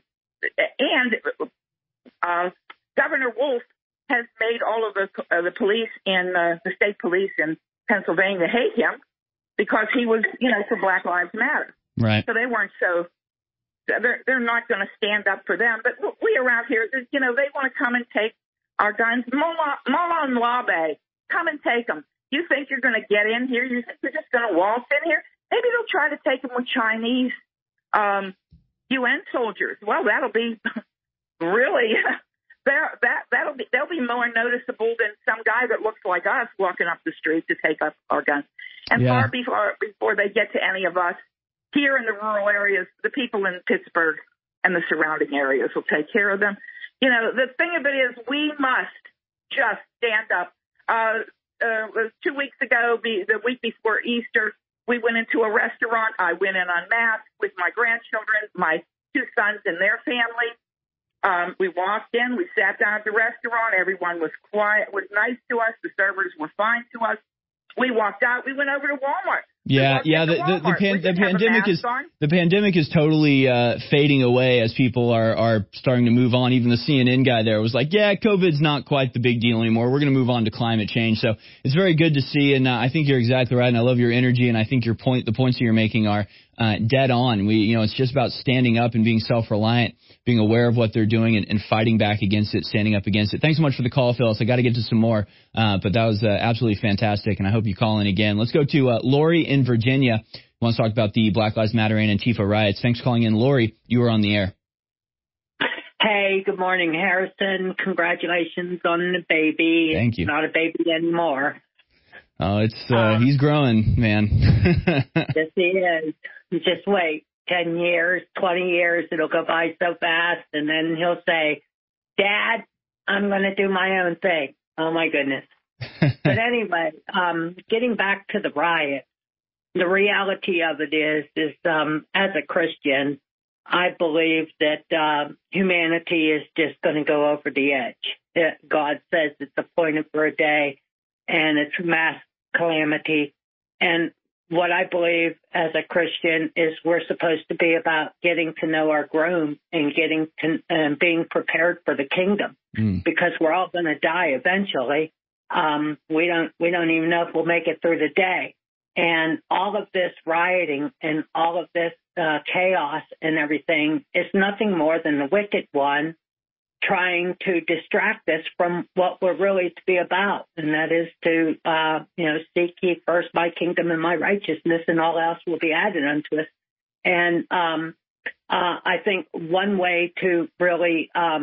Governor Wolf has made all of the police and the state police in Pennsylvania hate him because he was, for Black Lives Matter. Right. So they weren't so. They're not going to stand up for them. But we around here, they want to come and take our guns. Mullah and Labe, come and take them. You think you're going to get in here? You think you're just going to waltz in here? Maybe they'll try to take them with Chinese UN soldiers. Well, that'll be really they'll be more noticeable than some guy that looks like us walking up the street to take up our guns. And far before they get to any of us here in the rural areas, the people in Pittsburgh and the surrounding areas will take care of them. The thing of it is, we must just stand up. 2 weeks ago, the week before Easter, we went into a restaurant. I went in unmasked with my grandchildren, my 2 sons and their family. We walked in. We sat down at the restaurant. Everyone was quiet, was nice to us. The servers were fine to us. We walked out. We went over to Walmart. The pandemic is totally fading away as people are starting to move on. Even the CNN guy there was like, COVID's not quite the big deal anymore. We're going to move on to climate change. So it's very good to see, and I think you're exactly right, and I love your energy, and I think the points that you're making are dead on. It's just about standing up and being self-reliant, being aware of what they're doing and fighting back against it, standing up against it. Thanks so much for the call, Phyllis. I got to get to some more, but that was absolutely fantastic, and I hope you call in again. Let's go to Lori in Virginia. Wants to talk about the Black Lives Matter and Antifa riots. Thanks for calling in, Lori. You were on the air. Hey, good morning, Harrison. Congratulations on the baby. Thank you. Not a baby anymore. Oh, he's growing, man. Yes, he is. Just wait. 10 years, 20 years, it'll go by so fast, and then he'll say, Dad, I'm going to do my own thing. Oh, my goodness. But anyway, getting back to the riot, the reality of it is as a Christian, I believe that humanity is just going to go over the edge. God says it's appointed for a day, and it's mass calamity. And what I believe as a Christian is we're supposed to be about getting to know our groom and being prepared for the kingdom, because we're all going to die eventually. We don't even know if we'll make it through the day. And all of this rioting and all of this chaos and everything is nothing more than the wicked one trying to distract us from what we're really to be about, and that is to, seek ye first my kingdom and my righteousness, and all else will be added unto us. And I think one way to really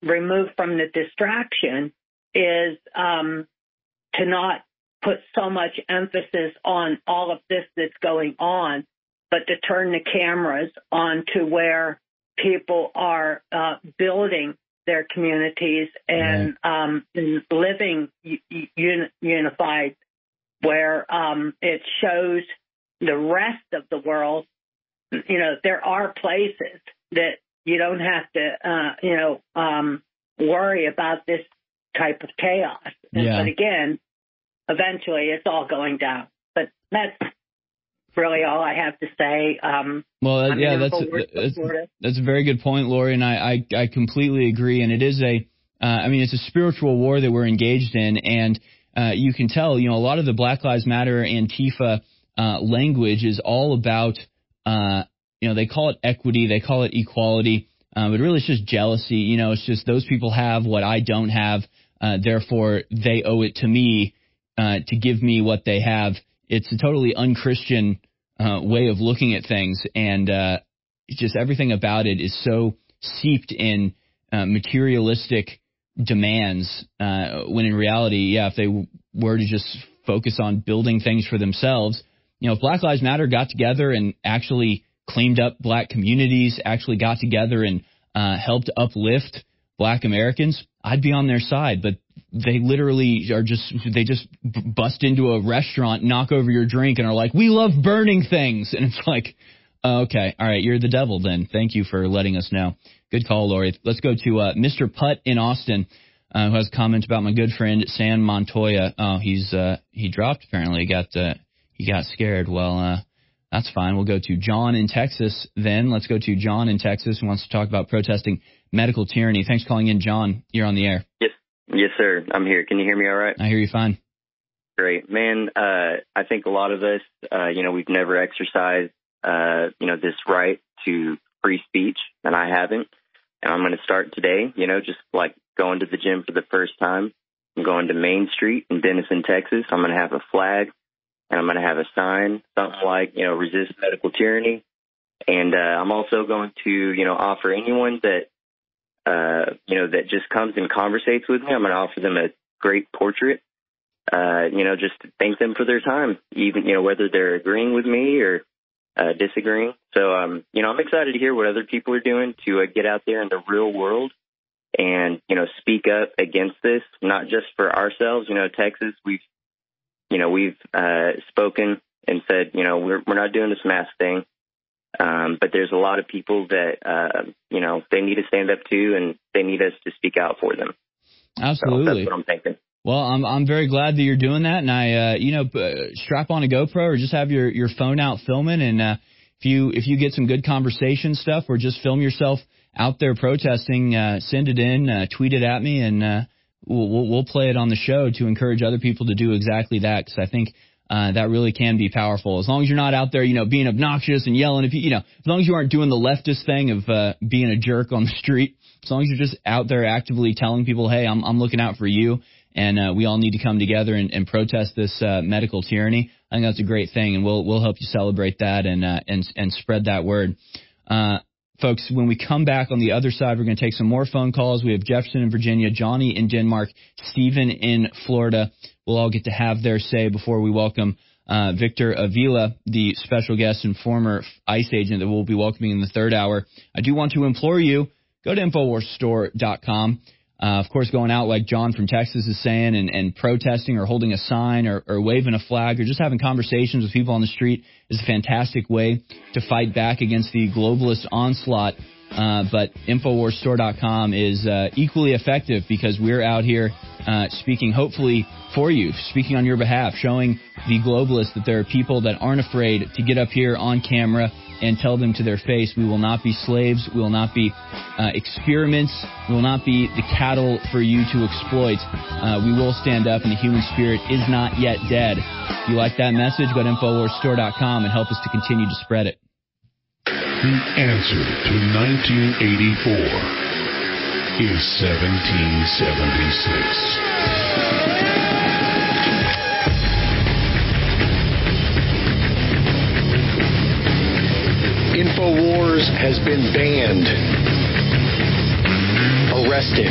removed from the distraction is to not put so much emphasis on all of this that's going on, but to turn the cameras on to where people are building their communities and living unified, where it shows the rest of the world, there are places that you don't have to, worry about this type of chaos. But again, eventually it's all going down. But that's really all I have to say. That's a very good point, Lori, and I completely agree. And it is it's a spiritual war that we're engaged in, and you can tell, a lot of the Black Lives Matter, Antifa language is all about, they call it equity, they call it equality, but really it's just jealousy. It's just those people have what I don't have, therefore they owe it to me to give me what they have. It's a totally unchristian way of looking at things, and just everything about it is so seeped in materialistic demands, when in reality, if they were to just focus on building things for themselves, if Black Lives Matter got together and actually cleaned up black communities, actually got together and helped uplift black Americans, I'd be on their side. But they literally they just bust into a restaurant, knock over your drink, and are like, we love burning things. And it's like, okay, all right, you're the devil then. Thank you for letting us know. Good call, Lori. Let's go to Mr. Putt in Austin, who has a comment about my good friend Sam Montoya. Oh, he dropped apparently. He got scared. Well, that's fine. We'll go to John in Texas then. Let's go to John in Texas, who wants to talk about protesting medical tyranny. Thanks for calling in, John. You're on the air. Yes, sir. I'm here. Can you hear me all right? I hear you fine. Great. Man, I think a lot of us, we've never exercised, this right to free speech, and I haven't. And I'm going to start today, just like going to the gym for the first time. I'm going to Main Street in Denison, Texas. I'm going to have a flag, and I'm going to have a sign, something like, resist medical tyranny. And I'm also going to, offer anyone that, that just comes and conversates with me, I'm going to offer them a great portrait, just to thank them for their time, even, whether they're agreeing with me or disagreeing. So, I'm excited to hear what other people are doing to get out there in the real world and, speak up against this, not just for ourselves. Texas, we've spoken and said, we're not doing this mask thing. But there's a lot of people that, they need to stand up to, and they need us to speak out for them. Absolutely. So that's what I'm thinking. Well, I'm very glad that you're doing that, and I, strap on a GoPro or just have your phone out filming, and if you get some good conversation stuff, or just film yourself out there protesting, send it in, tweet it at me, and we'll play it on the show to encourage other people to do exactly that, because I think that really can be powerful. As long as you're not out there, being obnoxious and yelling, as long as you aren't doing the leftist thing of being a jerk on the street, as long as you're just out there actively telling people, hey, I'm looking out for you, and we all need to come together and protest this medical tyranny. I think that's a great thing, and we'll help you celebrate that and spread that word. Folks, when we come back on the other side, we're going to take some more phone calls. We have Jefferson in Virginia, Johnny in Denmark, Stephen in Florida. We'll all get to have their say before we welcome Victor Avila, the special guest and former ICE agent that we'll be welcoming in the third hour. I do want to implore you, go to InfoWarsStore.com. Of course, going out like John from Texas is saying and protesting or holding a sign or waving a flag or just having conversations with people on the street is a fantastic way to fight back against the globalist onslaught. But InfoWarsStore.com is equally effective because we're out here speaking hopefully for you, speaking on your behalf, showing the globalists that there are people that aren't afraid to get up here on camera and tell them to their face, we will not be slaves, we will not be experiments, we will not be the cattle for you to exploit. We will stand up, and the human spirit is not yet dead. If you like that message, go to InfoWarsStore.com and help us to continue to spread it. The answer to 1984 is 1776. InfoWars has been banned. arrested,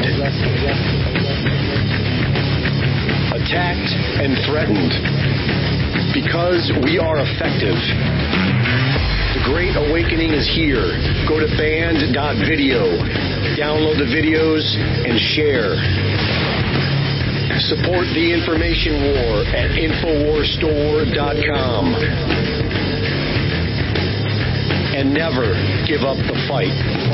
attacked, and threatened. Because we are effective. The Great Awakening is here. Go to band.video. Download the videos and share. Support the information war at InfoWarsStore.com. And never give up the fight.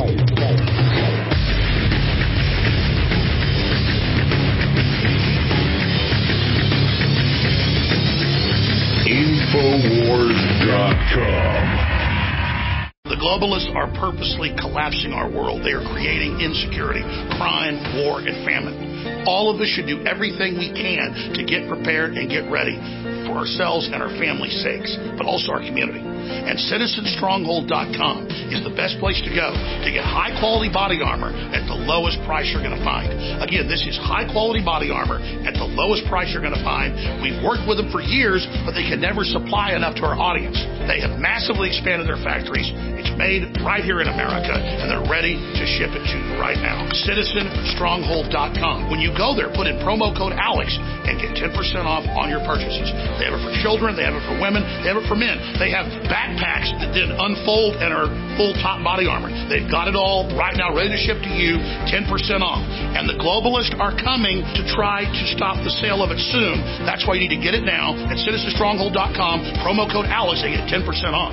InfoWars.com. The globalists are purposely collapsing our world. They are creating insecurity, crime, war, and famine. All of us should do everything we can to get prepared and get ready for ourselves and our families' sakes, but also our community. And CitizenStronghold.com is the best place to go to get high-quality body armor at the lowest price you're going to find. Again, this is high-quality body armor at the lowest price you're going to find. We've worked with them for years, but they can never supply enough to our audience. They have massively expanded their factories. It's made right here in America, and they're ready to ship it to you right now. CitizenStronghold.com. When you go there, put in promo code ALEX and get 10% off on your purchases. They have it for children. They have it for women. They have it for men. They have backpacks that then unfold and are full top body armor. They've got it all right now ready to ship to you, 10% off. And the globalists are coming to try to stop the sale of it soon. That's why you need to get it now at CitizenStronghold.com, promo code ALEX, and get 10% off.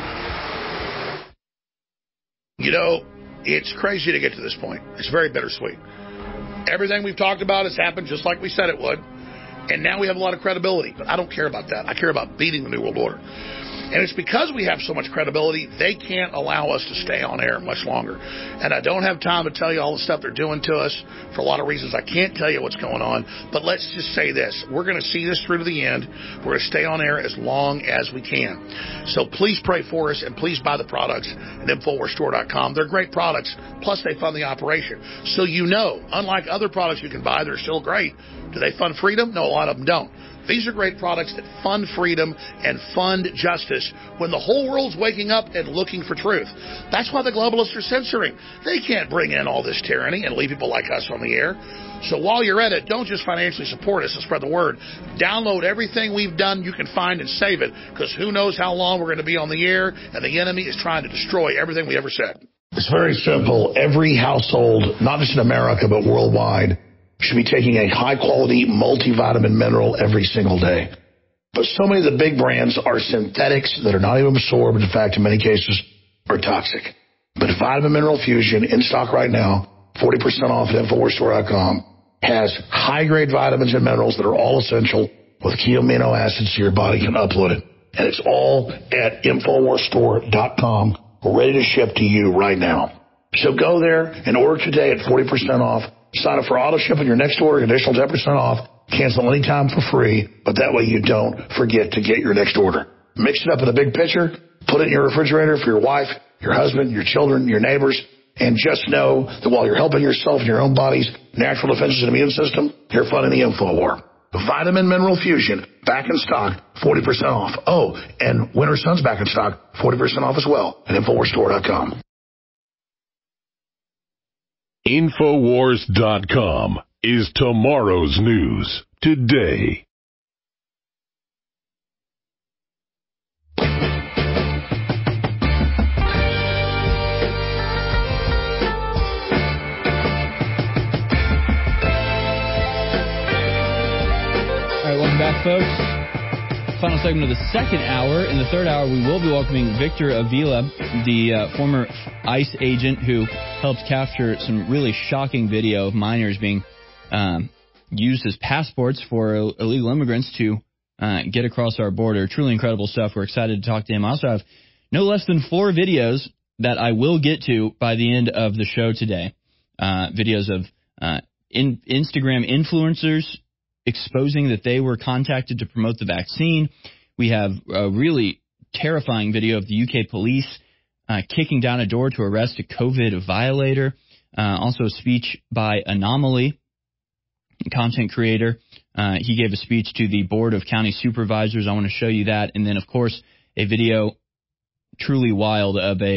You know, it's crazy to get to this point. It's very bittersweet. Everything we've talked about has happened just like we said it would. And now we have a lot of credibility. But I don't care about that. I care about beating the New World Order. And it's because we have so much credibility, they can't allow us to stay on air much longer. And I don't have time to tell you all the stuff they're doing to us for a lot of reasons. I can't tell you what's going on. But let's just say this. We're going to see this through to the end. We're going to stay on air as long as we can. So please pray for us and please buy the products at InfoWarsStore.com. They're great products. Plus, they fund the operation. So you know, unlike other products you can buy, they're still great. Do they fund freedom? No, a lot of them don't. These are great products that fund freedom and fund justice when the whole world's waking up and looking for truth. That's why the globalists are censoring. They can't bring in all this tyranny and leave people like us on the air. So while you're at it, don't just financially support us and spread the word. Download everything we've done you can find and save it, because who knows how long we're going to be on the air, and the enemy is trying to destroy everything we ever said. It's very simple. Every household, not just in America, but worldwide, should be taking a high-quality multivitamin mineral every single day. But so many of the big brands are synthetics that are not even absorbed. In fact, in many cases, are toxic. But Vitamin Mineral Fusion, in stock right now, 40% off at InfoWarsStore.com, has high-grade vitamins and minerals that are all essential with key amino acids so your body can upload it. And it's all at InfoWarsStore.com, ready to ship to you right now. So go there and order today at 40% off. Sign up for auto ship on your next order, additional 10% off. Cancel anytime for free, but that way you don't forget to get your next order. Mix it up in a big pitcher, put it in your refrigerator for your wife, your husband, your children, your neighbors, and just know that while you're helping yourself and your own body's natural defenses and immune system, you're funding the info war. Vitamin Mineral Fusion, back in stock, 40% off. Oh, and Winter Sun's back in stock, 40% off as well at InfoWarsStore.com. InfoWars.com is tomorrow's news today. All right, welcome back, folks. Final segment of the second hour. In the third hour, we will be welcoming Victor Avila, the former ICE agent who helped capture some really shocking video of minors being used as passports for illegal immigrants to get across our border. Truly incredible stuff. We're excited to talk to him. I also have no less than 4 videos that I will get to by the end of the show today. Videos of Instagram influencers exposing that they were contacted to promote the vaccine. We have a really terrifying video of the UK police kicking down a door to arrest a COVID violator. Also a speech by Anomaly, content creator. He gave a speech to the Board of County Supervisors. I want to show you that. And then, of course, a video truly wild of a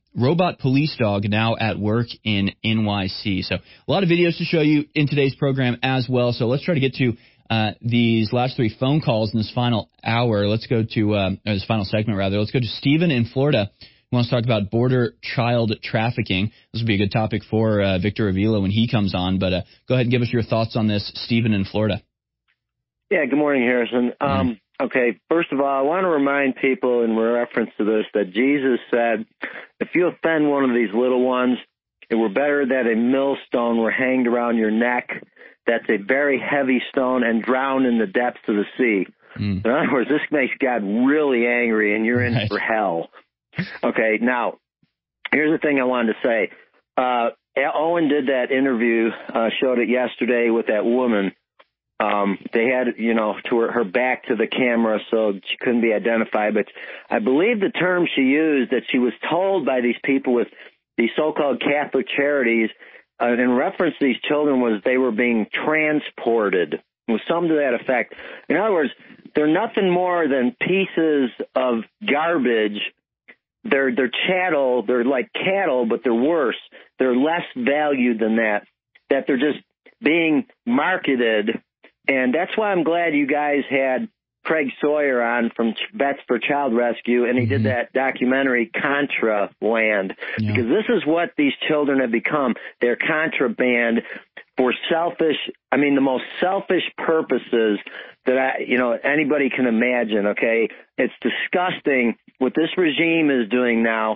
Robot police dog now at work in NYC. So a lot of videos to show you in today's program as well. So let's try to get to these last 3 phone calls in this final hour. Let's go to this final segment, rather. Let's go to Stephen in Florida, who wants to talk about border child trafficking. This would be a good topic for Victor Avila when he comes on. But go ahead and give us your thoughts on this, Stephen in Florida. Yeah, good morning, Harrison. Okay, first of all, I want to remind people in reference to this that Jesus said, if you offend one of these little ones, it were better that a millstone were hanged around your neck. That's a very heavy stone and drowned in the depths of the sea. In other words, this makes God really angry, and you're in for hell. Okay, now, here's the thing I wanted to say. Owen did that interview, showed it yesterday with that woman. They had, to her back to the camera, so she couldn't be identified. But I believe the term she used, that she was told by these people with these so-called Catholic charities, in reference to these children, was they were being transported. It was something to that effect. In other words, they're nothing more than pieces of garbage. They're chattel. They're like cattle, but they're worse. They're less valued than that. That they're just being marketed. And that's why I'm glad you guys had Craig Sawyer on from Vets for Child Rescue, and he did that documentary Contra Land, because this is what these children have become. They're contraband for the most selfish purposes that anybody can imagine. Okay, it's disgusting what this regime is doing now.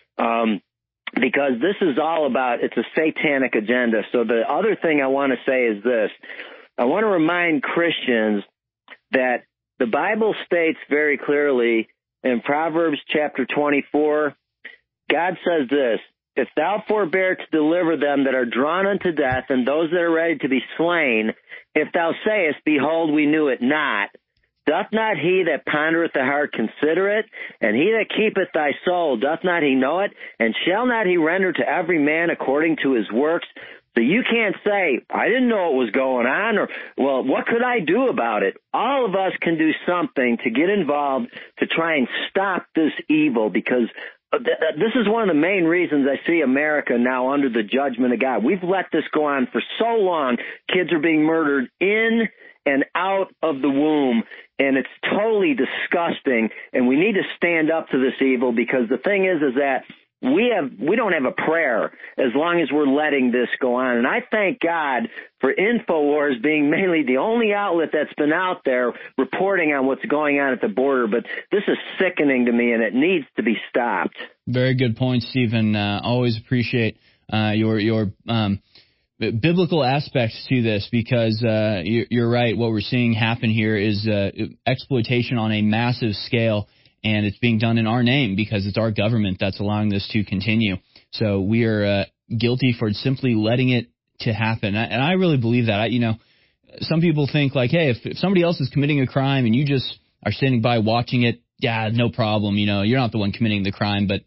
Because this is all about, it's a satanic agenda. So the other thing I want to say is this. I want to remind Christians that the Bible states very clearly in Proverbs chapter 24, God says this, if thou forbear to deliver them that are drawn unto death and those that are ready to be slain, if thou sayest, behold, we knew it not, doth not he that pondereth the heart consider it? And he that keepeth thy soul, doth not he know it? And shall not he render to every man according to his works? So you can't say, I didn't know what was going on, or, well, what could I do about it? All of us can do something to get involved to try and stop this evil, because this is one of the main reasons I see America now under the judgment of God. We've let this go on for so long. Kids are being murdered in and out of the womb, and it's totally disgusting, and we need to stand up to this evil, because the thing is that we don't have a prayer as long as we're letting this go on. And I thank God for InfoWars being mainly the only outlet that's been out there reporting on what's going on at the border. But this is sickening to me, and it needs to be stopped. Very good point, Stephen. Always appreciate your biblical aspects to this, because you're right. What we're seeing happen here is exploitation on a massive scale. And it's being done in our name, because it's our government that's allowing this to continue. So we are guilty for simply letting it to happen. And I really believe that. Some people think like, hey, if somebody else is committing a crime and you just are standing by watching it, yeah, no problem. You're not the one committing the crime. But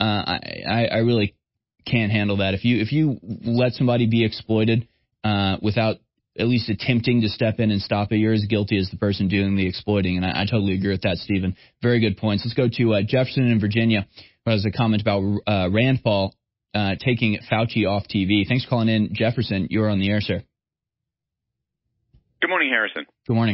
I really can't handle that. If you let somebody be exploited without at least attempting to step in and stop it, you're as guilty as the person doing the exploiting. And I totally agree with that, Stephen. Very good points. Let's go to Jefferson in Virginia, who has a comment about Rand Paul taking Fauci off TV. Thanks for calling in, Jefferson. You're on the air, sir. Good morning, Harrison. Good morning.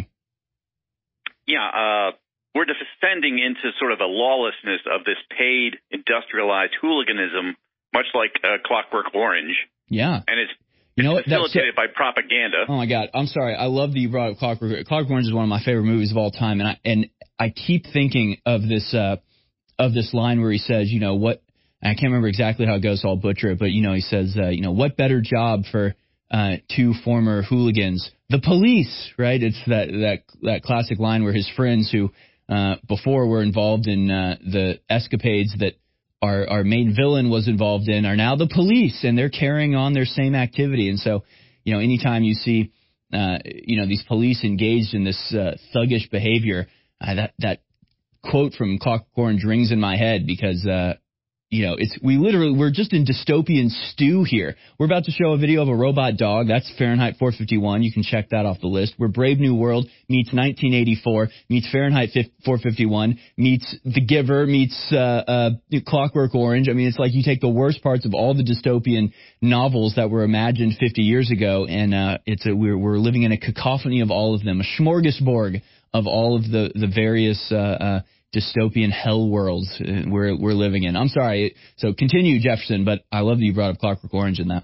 Yeah, we're descending into sort of a lawlessness of this paid, industrialized hooliganism, much like Clockwork Orange. Yeah. And it's facilitated by propaganda. Oh my God! I'm sorry. I love that you brought up Clockwork. Clockwork Orange is one of my favorite movies of all time, and I keep thinking of this line where he says, what? I can't remember exactly how it goes, so I'll butcher it, but he says, what better job for two former hooligans? The police, right? It's that classic line where his friends who before were involved in the escapades that our main villain was involved in are now the police, and they're carrying on their same activity. And so, anytime you see, these police engaged in this thuggish behavior, that quote from Clockwork Orange rings in my head, because we're just in dystopian stew here. We're about to show a video of a robot dog. That's Fahrenheit 451. You can check that off the list. Where Brave New World meets 1984, meets Fahrenheit 451, meets The Giver, meets Clockwork Orange. I mean, it's like you take the worst parts of all the dystopian novels that were imagined 50 years ago, and we're living in a cacophony of all of them, a smorgasbord of all of the various dystopian hell worlds we're living in. I'm sorry. So continue, Jefferson, but I love that you brought up Clockwork Orange in that.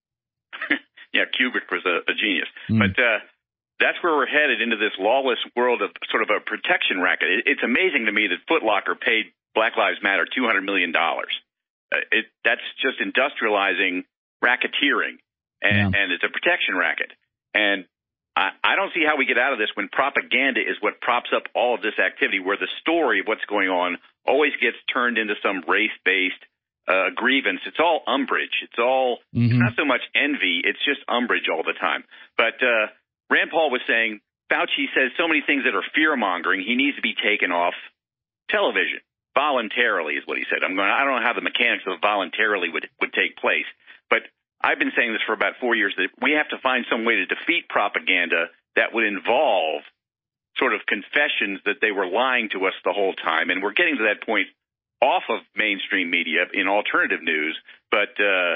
Yeah, Kubrick was a genius. But that's where we're headed, into this lawless world of sort of a protection racket. It's amazing to me that Foot Locker paid Black Lives Matter $200 million. That's just industrializing racketeering, and it's a protection racket. And I don't see how we get out of this when propaganda is what props up all of this activity, where the story of what's going on always gets turned into some race-based grievance. It's all umbrage. It's not so much envy. It's just umbrage all the time. But Rand Paul was saying Fauci says so many things that are fear-mongering. He needs to be taken off television voluntarily, is what he said. I don't know how the mechanics of voluntarily would take place, but I've been saying this for about 4 years, that we have to find some way to defeat propaganda that would involve sort of confessions that they were lying to us the whole time. And we're getting to that point off of mainstream media in alternative news. But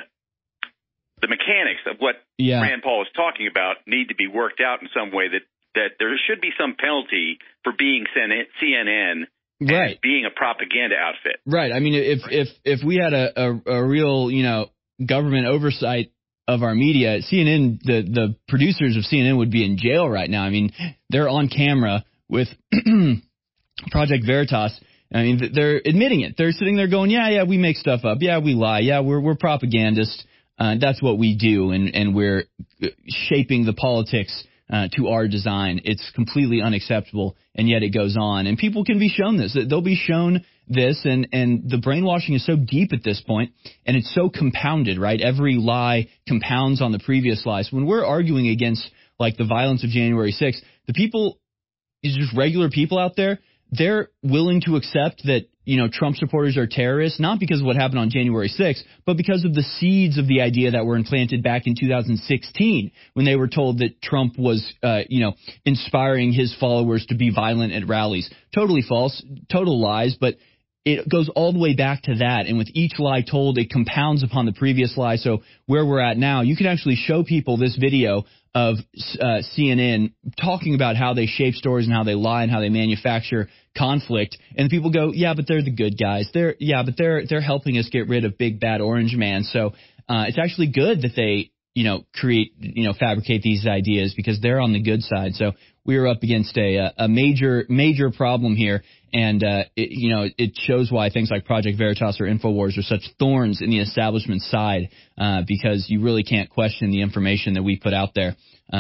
the mechanics of what Rand Paul is talking about need to be worked out in some way, that there should be some penalty for being CNN and being a propaganda outfit. Right. I mean, if we had a real, government oversight of our media, CNN, the producers of CNN would be in jail right now. I mean, they're on camera with Project Veritas. I mean, they're admitting it. They're sitting there going, yeah, we make stuff up. Yeah, we lie. Yeah, we're propagandists. That's what we do, and we're shaping the politics to our design. It's completely unacceptable, and yet it goes on. And people can be shown this. They'll be shown this, and the brainwashing is so deep at this point, and it's so compounded, right? Every lie compounds on the previous lies. When we're arguing against, like, the violence of January 6th, the people, just regular people out there, they're willing to accept that, Trump supporters are terrorists, not because of what happened on January 6th, but because of the seeds of the idea that were implanted back in 2016 when they were told that Trump was, inspiring his followers to be violent at rallies. Totally false, total lies, but it goes all the way back to that. And with each lie told, it compounds upon the previous lie. So where we're at now, you can actually show people this video of CNN talking about how they shape stories and how they lie and how they manufacture conflict, and people go, yeah, but they're the good guys. They're helping us get rid of big bad orange man. So it's actually good that they fabricate these ideas, because they're on the good side. So we are up against a major problem here, and it shows why things like Project Veritas or InfoWars are such thorns in the establishment side, because you really can't question the information that we put out there.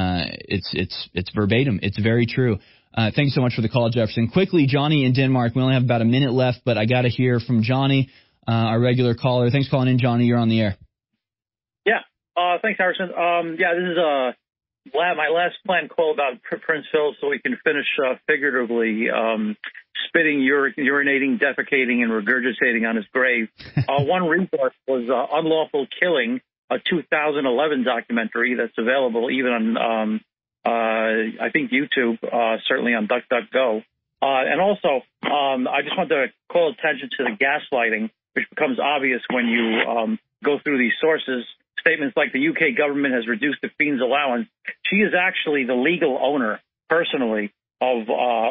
It's verbatim. It's very true. Thanks so much for the call, Jefferson. Quickly, Johnny in Denmark. We only have about a minute left, but I got to hear from Johnny, our regular caller. Thanks for calling in, Johnny. You're on the air. Yeah. Thanks, Harrison. This is my last planned call about Prince Phil, so we can finish figuratively spitting, urinating, defecating, and regurgitating on his grave. One resource was Unlawful Killing, a 2011 documentary that's available even on I think YouTube, certainly on DuckDuckGo. And also, I just want to call attention to the gaslighting, which becomes obvious when you go through these sources. Statements like the UK government has reduced the Fiend's allowance. She is actually the legal owner, personally, of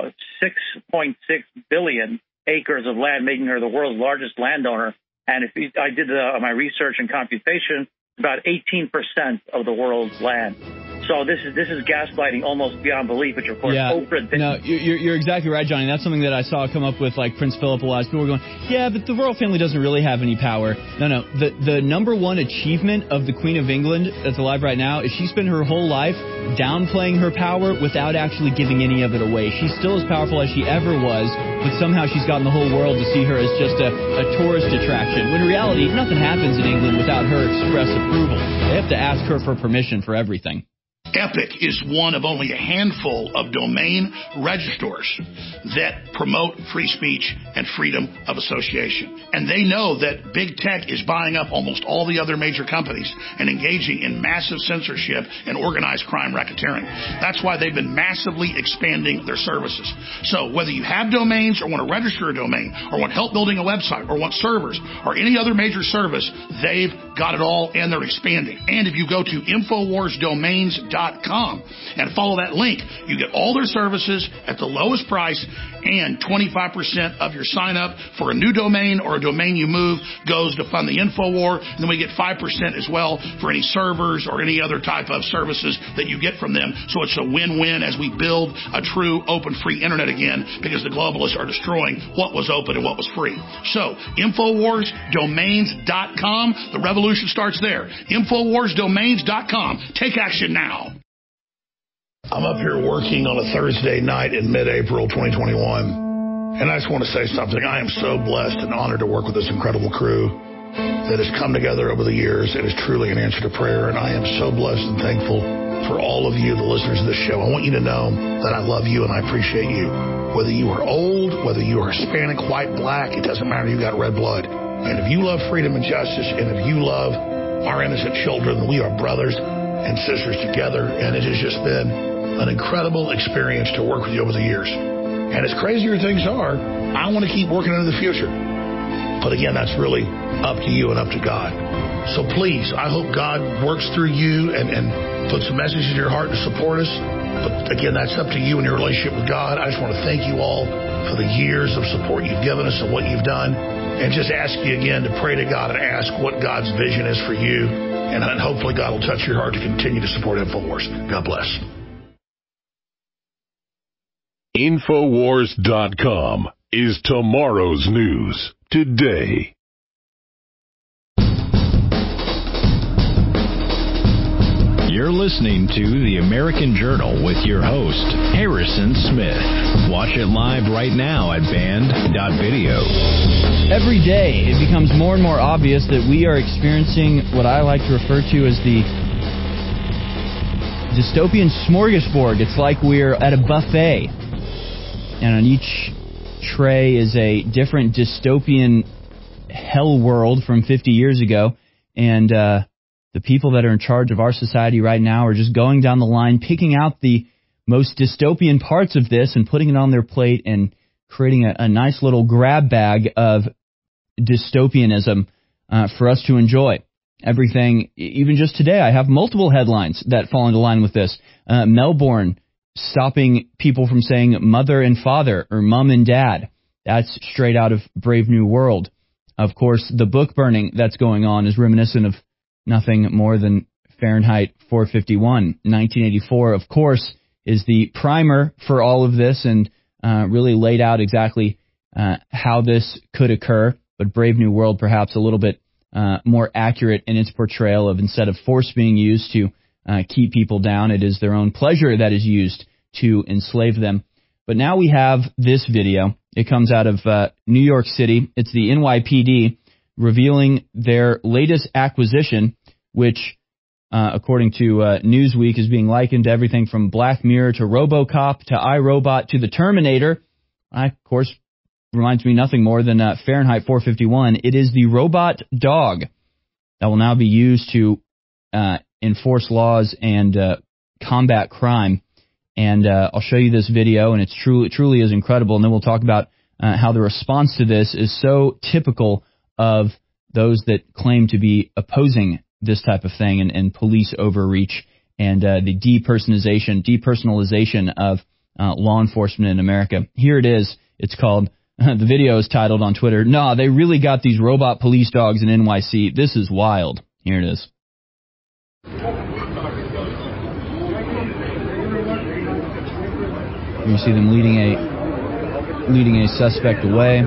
6.6 billion acres of land, making her the world's largest landowner. And I did my research and computation, about 18% of the world's land. So this is gaslighting almost beyond belief, which of course Oprah did. No, you're exactly right, Johnny. That's something that I saw come up with like Prince Philip a lot. People were going, yeah, but the royal family doesn't really have any power. No. The number one achievement of the Queen of England that's alive right now is she spent her whole life downplaying her power without actually giving any of it away. She's still as powerful as she ever was, but somehow she's gotten the whole world to see her as just a tourist attraction. When in reality, nothing happens in England without her express approval. They have to ask her for permission for everything. Epic is one of only a handful of domain registrars that promote free speech and freedom of association. And they know that big tech is buying up almost all the other major companies and engaging in massive censorship and organized crime racketeering. That's why they've been massively expanding their services. So whether you have domains or want to register a domain or want help building a website or want servers or any other major service, they've got it all and they're expanding. And if you go to InfoWarsDomains.com and follow that link, you get all their services at the lowest price, and 25% of your sign up for a new domain or a domain you move goes to fund the InfoWar, and then we get 5% as well for any servers or any other type of services that you get from them. So it's a win-win as we build a true open free internet again, because the globalists are destroying what was open and what was free. So InfoWarsDomains.com, the revolution starts there. InfoWarsDomains.com. Take action now. I'm up here working on a Thursday night in mid-April 2021, and I just want to say something. I am so blessed and honored to work with this incredible crew that has come together over the years. It is truly an answer to prayer, and I am so blessed and thankful for all of you, the listeners of this show. I want you to know that I love you and I appreciate you. Whether you are old, whether you are Hispanic, white, black, it doesn't matter. You got red blood. And if you love freedom and justice, and if you love our innocent children, we are brothers and sisters together, and it has just been an incredible experience to work with you over the years. And as crazier things are, I want to keep working into the future. But again, that's really up to you and up to God. So please, I hope God works through you and puts a message in your heart to support us. But again, that's up to you and your relationship with God. I just want to thank you all for the years of support you've given us and what you've done. And just ask you again to pray to God and ask what God's vision is for you. And hopefully God will touch your heart to continue to support InfoWars. God bless. InfoWars.com is tomorrow's news today. You're listening to The American Journal with your host, Harrison Smith. Watch it live right now at band.video. Every day, it becomes more and more obvious that we are experiencing what I like to refer to as the dystopian smorgasbord. It's like we're at a buffet, and on each tray is a different dystopian hell world from 50 years ago, and the people that are in charge of our society right now are just going down the line, picking out the most dystopian parts of this and putting it on their plate and creating a nice little grab bag of dystopianism for us to enjoy. Everything, even just today, I have multiple headlines that fall into line with this. Melbourne stopping people from saying mother and father or mom and dad. That's straight out of Brave New World. Of course, the book burning that's going on is reminiscent of nothing more than Fahrenheit 451. 1984, of course, is the primer for all of this and really laid out exactly how this could occur. But Brave New World perhaps a little bit more accurate in its portrayal of, instead of force being used to keep people down, it is their own pleasure that is used to enslave them. But now we have this video. It comes out of New York City. It's the NYPD revealing their latest acquisition, which, according to Newsweek, is being likened to everything from Black Mirror to RoboCop to iRobot to the Terminator. Of course, reminds me nothing more than Fahrenheit 451. It is the robot dog that will now be used to enforce laws and combat crime. And I'll show you this video, and it truly is incredible. And then we'll talk about how the response to this is so typical of those that claim to be opposing this type of thing and police overreach and the depersonalization of law enforcement in America. Here it is. It's called, the video is titled on Twitter, "Nah, they really got these robot police dogs in NYC. This is wild." Here it is. You see them leading a suspect away.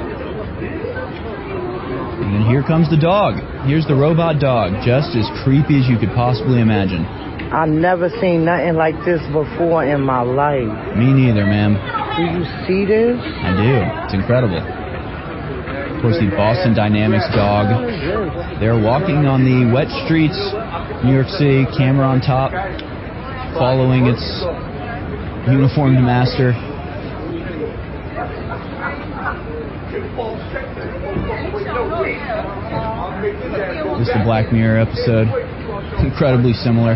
And then here comes the dog. Here's the robot dog, just as creepy as you could possibly imagine. I've never seen nothing like this before in my life. Me neither, ma'am. Do you see this? I do. It's incredible. Of course, the Boston Dynamics dog. They're walking on the wet streets, New York City, camera on top. following its uniformed master. This is the Black Mirror episode. Incredibly similar.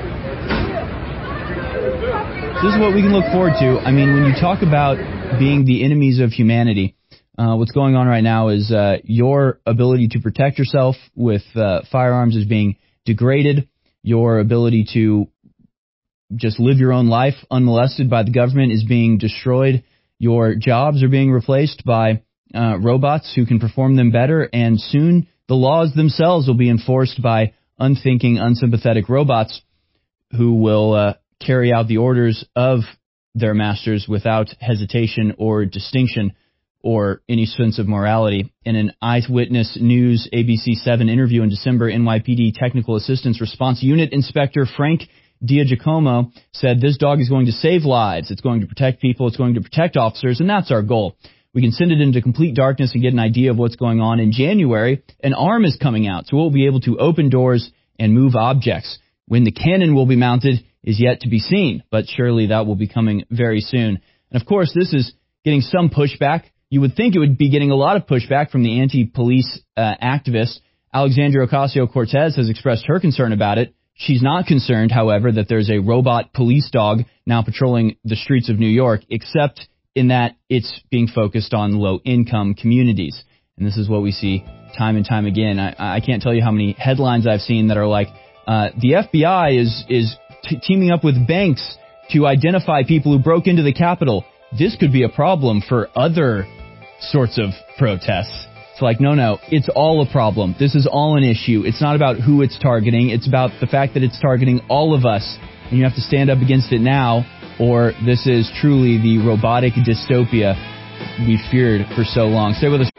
This is what we can look forward to. I mean, when you talk about being the enemies of humanity, what's going on right now is your ability to protect yourself with firearms is being degraded. Your ability to just live your own life unmolested by the government is being destroyed. Your jobs are being replaced by robots who can perform them better, and soon the laws themselves will be enforced by unthinking, unsympathetic robots who will carry out the orders of their masters without hesitation or distinction or any sense of morality. In an Eyewitness News ABC 7 interview in December, NYPD Technical Assistance Response Unit Inspector Frank Diagiacomo said, "This dog is going to save lives. It's going to protect people. It's going to protect officers, and that's our goal. We can send it into complete darkness and get an idea of what's going on. In January, an arm is coming out, so we'll be able to open doors and move objects. When the cannon will be mounted is yet to be seen, but surely that will be coming very soon." And of course, this is getting some pushback. You would think it would be getting a lot of pushback from the anti-police activist. Alexandria Ocasio-Cortez has expressed her concern about it. She's not concerned, however, that there's a robot police dog now patrolling the streets of New York, except in that it's being focused on low-income communities. And this is what we see time and time again. I can't tell you how many headlines I've seen that are like, the FBI is teaming up with banks to identify people who broke into the Capitol. This could be a problem for other sorts of protests. It's like, no, it's all a problem. This is all an issue. It's not about who it's targeting. It's about the fact that it's targeting all of us. And you have to stand up against it now, or this is truly the robotic dystopia we feared for so long. Stay with us.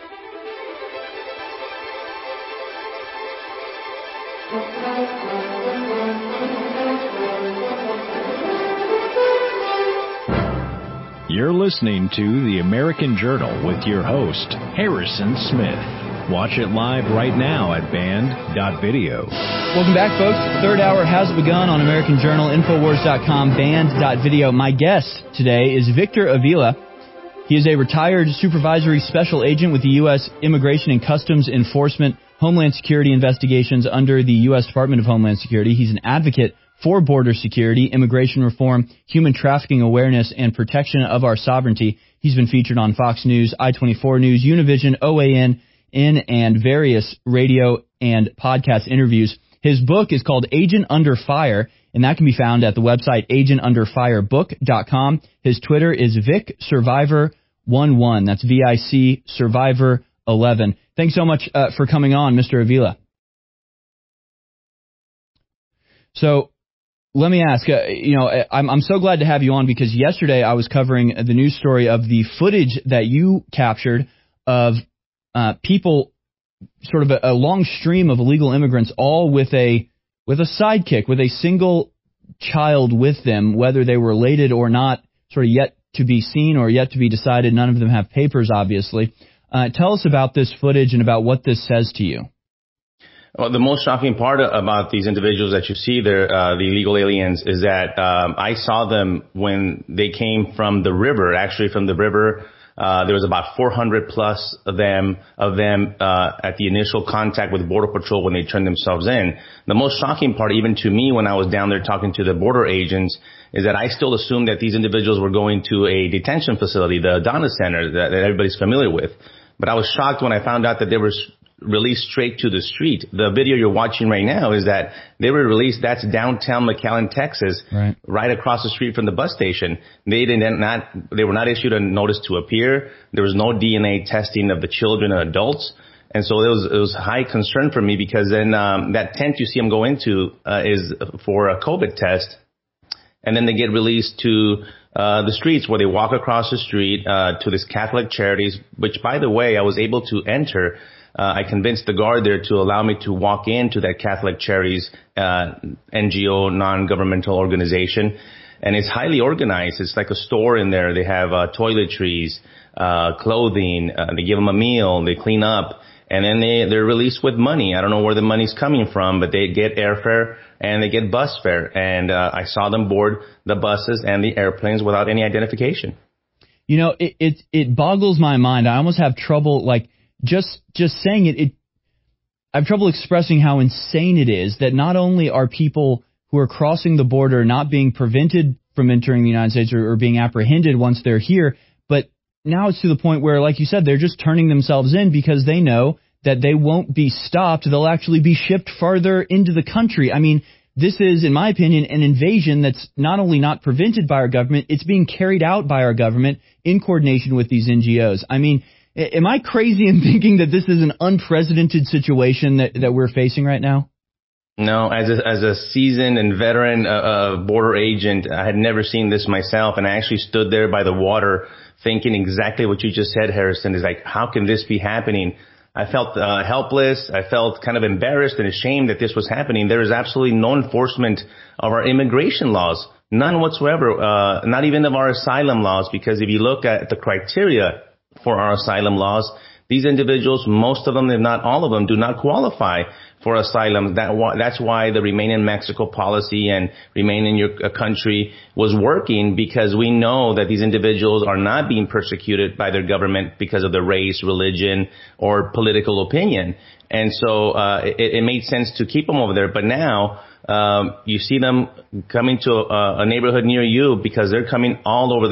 You're listening to The American Journal with your host, Harrison Smith. Watch it live right now at band.video. Welcome back, folks. The third hour has begun on American Journal, Infowars.com, band.video. My guest today is Victor Avila. He is a retired supervisory special agent with the U.S. Immigration and Customs Enforcement Homeland Security investigations under the U.S. Department of Homeland Security. He's an advocate for border security, immigration reform, human trafficking awareness, and protection of our sovereignty. He's been featured on Fox News, I-24 News, Univision, OAN, and various radio and podcast interviews. His book is called Agent Under Fire, and that can be found at the website agentunderfirebook.com. His Twitter is VicSurvivor11. That's VIC Survivor 11. Thanks so much for coming on, Mr. Avila. So, let me ask, I'm so glad to have you on because yesterday I was covering the news story of the footage that you captured of people, sort of a long stream of illegal immigrants, all with a sidekick, with a single child with them, whether they were related or not, sort of yet to be seen or yet to be decided. None of them have papers, obviously. Tell us about this footage and about what this says to you. Well, the most shocking part about these individuals that you see there, the illegal aliens, is that I saw them when they came from the river. Actually, from the river, there was about 400 plus of them at the initial contact with Border Patrol when they turned themselves in. The most shocking part, even to me, when I was down there talking to the border agents, is that I still assumed that these individuals were going to a detention facility, the Adonis Center that everybody's familiar with. But I was shocked when I found out that they were released straight to the street. The video you're watching right now is that they were released. That's downtown McAllen, Texas, right across the street from the bus station. They were not issued a notice to appear. There was no DNA testing of the children and adults. And so it was high concern for me because then that tent you see them go into is for a COVID test. And then they get released to the streets where they walk across the street to this Catholic Charities, which, by the way, I was able to enter. I convinced the guard there to allow me to walk into that Catholic Charities NGO, non-governmental organization. And it's highly organized. It's like a store in there. They have toiletries, clothing. They give them a meal. They clean up. And then they're released with money. I don't know where the money's coming from, but they get airfare and they get bus fare. And I saw them board the buses and the airplanes without any identification. You know, it boggles my mind. I almost have trouble, like, just saying it. I have trouble expressing how insane it is that not only are people who are crossing the border not being prevented from entering the United States or being apprehended once they're here, but now it's to the point where, like you said, they're just turning themselves in because they know that they won't be stopped. They'll actually be shipped farther into the country. I mean, this is, in my opinion, an invasion that's not only not prevented by our government, it's being carried out by our government in coordination with these NGOs. I mean, am I crazy in thinking that this is an unprecedented situation that we're facing right now? No, as a seasoned and veteran border agent, I had never seen this myself, and I actually stood there by the water thinking exactly what you just said, Harrison, is like, how can this be happening? I felt helpless. I felt kind of embarrassed and ashamed that this was happening. There is absolutely no enforcement of our immigration laws, none whatsoever, not even of our asylum laws, because if you look at the criteria for our asylum laws, these individuals, most of them, if not all of them, do not qualify for asylum. That's why the Remain in Mexico policy and Remain in your country was working, because we know that these individuals are not being persecuted by their government because of their race, religion, or political opinion. And so it made sense to keep them over there. But now you see them coming to a neighborhood near you because they're coming all over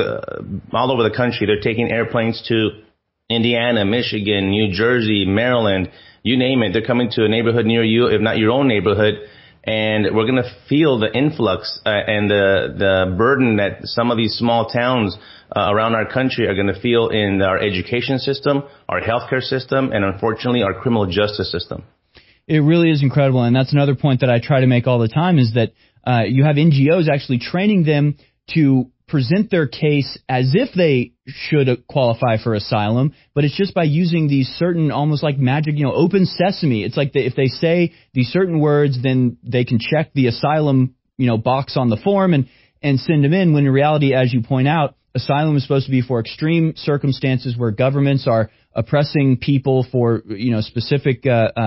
the country. They're taking airplanes to Indiana, Michigan, New Jersey, Maryland, you name it. They're coming to a neighborhood near you, if not your own neighborhood. And we're going to feel the influx and the burden that some of these small towns around our country are going to feel in our education system, our healthcare system, and unfortunately our criminal justice system. It really is incredible. And that's another point that I try to make all the time, is that you have NGOs actually training them to present their case as if they should qualify for asylum, but it's just by using these certain, almost like magic, open sesame. It's like if they say these certain words, then they can check the asylum, box on the form and send them in, when in reality, as you point out, asylum is supposed to be for extreme circumstances where governments are oppressing people for, specific,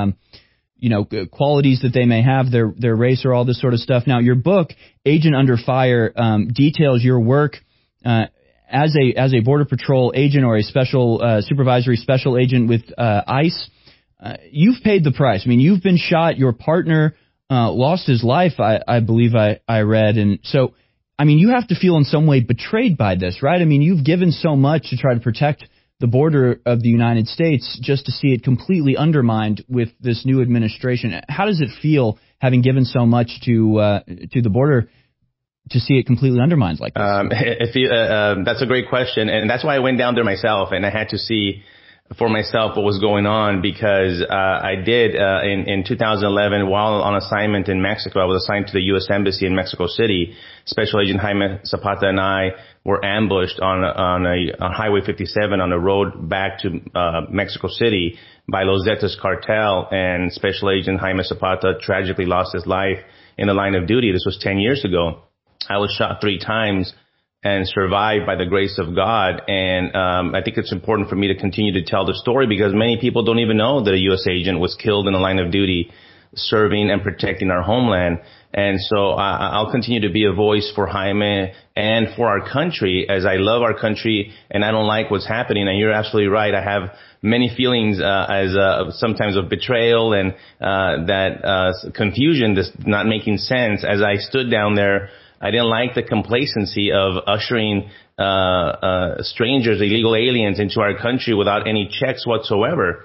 qualities that they may have, their race or all this sort of stuff. Now, your book, Agent Under Fire, details your work as a Border Patrol agent or a special supervisory special agent with ICE. You've paid the price. I mean, you've been shot. Your partner lost his life, I believe I read. And so, I mean, you have to feel in some way betrayed by this, right? I mean, you've given so much to try to protect the border of the United States, just to see it completely undermined with this new administration. How does it feel, having given so much to the border, to see it completely undermined like this? That's a great question, and that's why I went down there myself, and I had to see for myself what was going on, because I did in 2011, while on assignment in Mexico. I was assigned to the U.S. Embassy in Mexico City. Special Agent Jaime Zapata and I were ambushed on Highway 57 on the road back to Mexico City by Los Zetas cartel, and Special Agent Jaime Zapata tragically lost his life in the line of duty. This was 10 years ago. I was shot 3 times and survived by the grace of God. And I think it's important for me to continue to tell the story, because many people don't even know that a U.S. agent was killed in the line of duty serving and protecting our homeland. And so I'll continue to be a voice for Jaime and for our country, as I love our country and I don't like what's happening. And you're absolutely right. I have many feelings sometimes of betrayal and that confusion, this not making sense. As I stood down there, I didn't like the complacency of ushering strangers, illegal aliens, into our country without any checks whatsoever.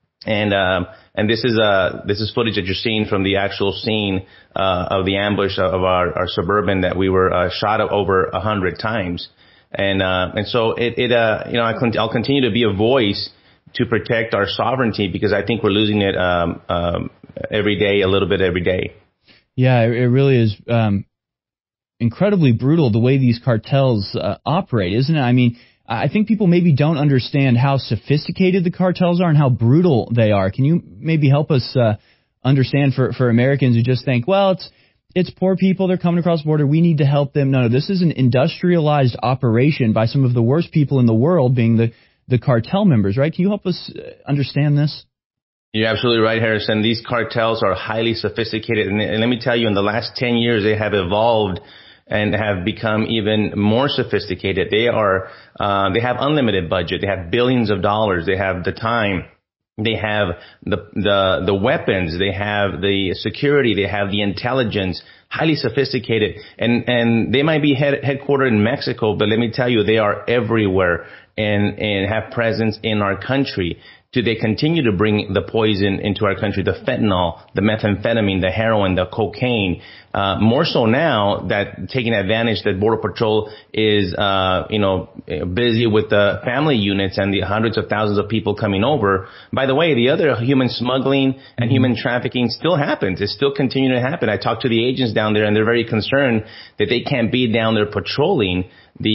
And this is footage that you're seeing from the actual scene of the ambush of our Suburban that we were shot over 100 times. And so I'll continue to be a voice to protect our sovereignty, because I think we're losing it every day, a little bit every day. Yeah, it really is incredibly brutal the way these cartels operate, isn't it? I mean, I think people maybe don't understand how sophisticated the cartels are and how brutal they are. Can you maybe help us understand for Americans who just think, well, it's poor people, they're coming across the border, we need to help them. No, this is an industrialized operation by some of the worst people in the world, being the cartel members, right? Can you help us understand this? You're absolutely right, Harrison. These cartels are highly sophisticated. And let me tell you, in the last 10 years, they have evolved and have become even more sophisticated. They have unlimited budget. They have billions of dollars. They have the time. They have the weapons. They have the security. They have the intelligence. Highly sophisticated. And they might be headquartered in Mexico, but let me tell you, they are everywhere and have presence in our country. Do they continue to bring the poison into our country, the fentanyl, the methamphetamine, the heroin, the cocaine? More so now that taking advantage that Border Patrol is, busy with the family units and the hundreds of thousands of people coming over. By the way, the other human smuggling and human trafficking still happens. It's still continuing to happen. I talked to the agents down there, and they're very concerned that they can't be down there patrolling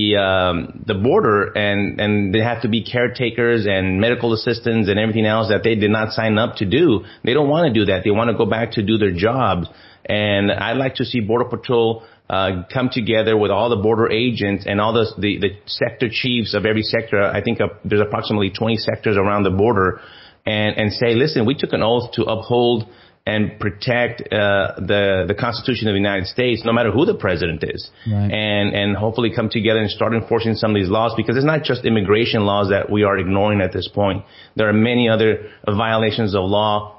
the border, and they have to be caretakers and medical assistants and everything else that they did not sign up to do. They don't want to do that. They want to go back to do their jobs. And I'd like to see Border Patrol come together with all the border agents and all the sector chiefs of every sector. I think there's approximately 20 sectors around the border, and say, listen, we took an oath to uphold and protect the Constitution of the United States, no matter who the president is. Right. And hopefully come together and start enforcing some of these laws, because it's not just immigration laws that we are ignoring at this point. There are many other violations of law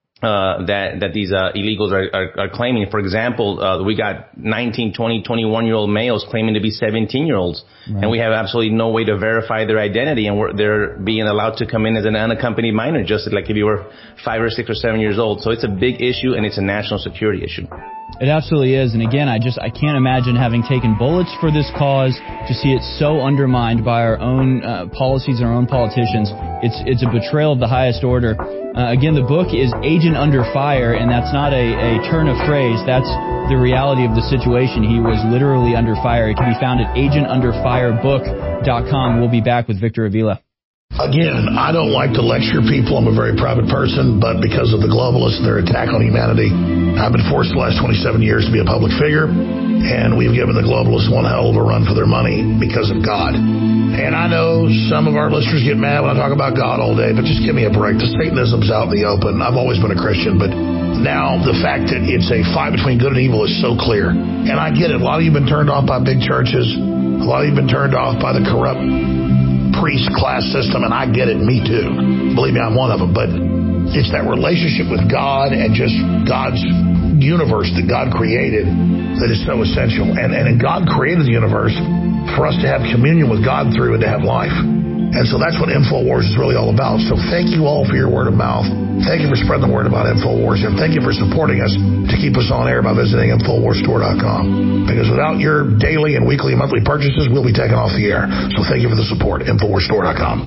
that these illegals are claiming. For example, we got 19, 20, 21-year-old males claiming to be 17-year-olds. Right. And we have absolutely no way to verify their identity, and they're being allowed to come in as an unaccompanied minor, just like if you were 5 or 6 or 7 years old. So it's a big issue, and it's a national security issue. It absolutely is. And again, I can't imagine having taken bullets for this cause to see it so undermined by our own policies and our own politicians. It's a betrayal of the highest order. Again, the book is Agent Under Fire, and that's not a turn of phrase. That's the reality of the situation. He was literally under fire. It can be found at agentunderfirebook.com. We'll be back with Victor Avila. Again, I don't like to lecture people. I'm a very private person, but because of the globalists and their attack on humanity, I've been forced the last 27 years to be a public figure, and we've given the globalists one hell of a run for their money because of God. And I know some of our listeners get mad when I talk about God all day, but just give me a break. The Satanism's out in the open. I've always been a Christian, but now the fact that it's a fight between good and evil is so clear. And I get it. A lot of you have been turned off by big churches. A lot of you have been turned off by the corrupt priest class system, and I get it, me too. Believe me, I'm one of them. But it's that relationship with God and just God's universe that God created that is so essential. And God created the universe for us to have communion with God through and to have life. And so that's what InfoWars is really all about. So thank you all for your word of mouth. Thank you for spreading the word about InfoWars. And thank you for supporting us to keep us on air by visiting InfoWarsStore.com. Because without your daily and weekly and monthly purchases, we'll be taken off the air. So thank you for the support. InfoWarsStore.com.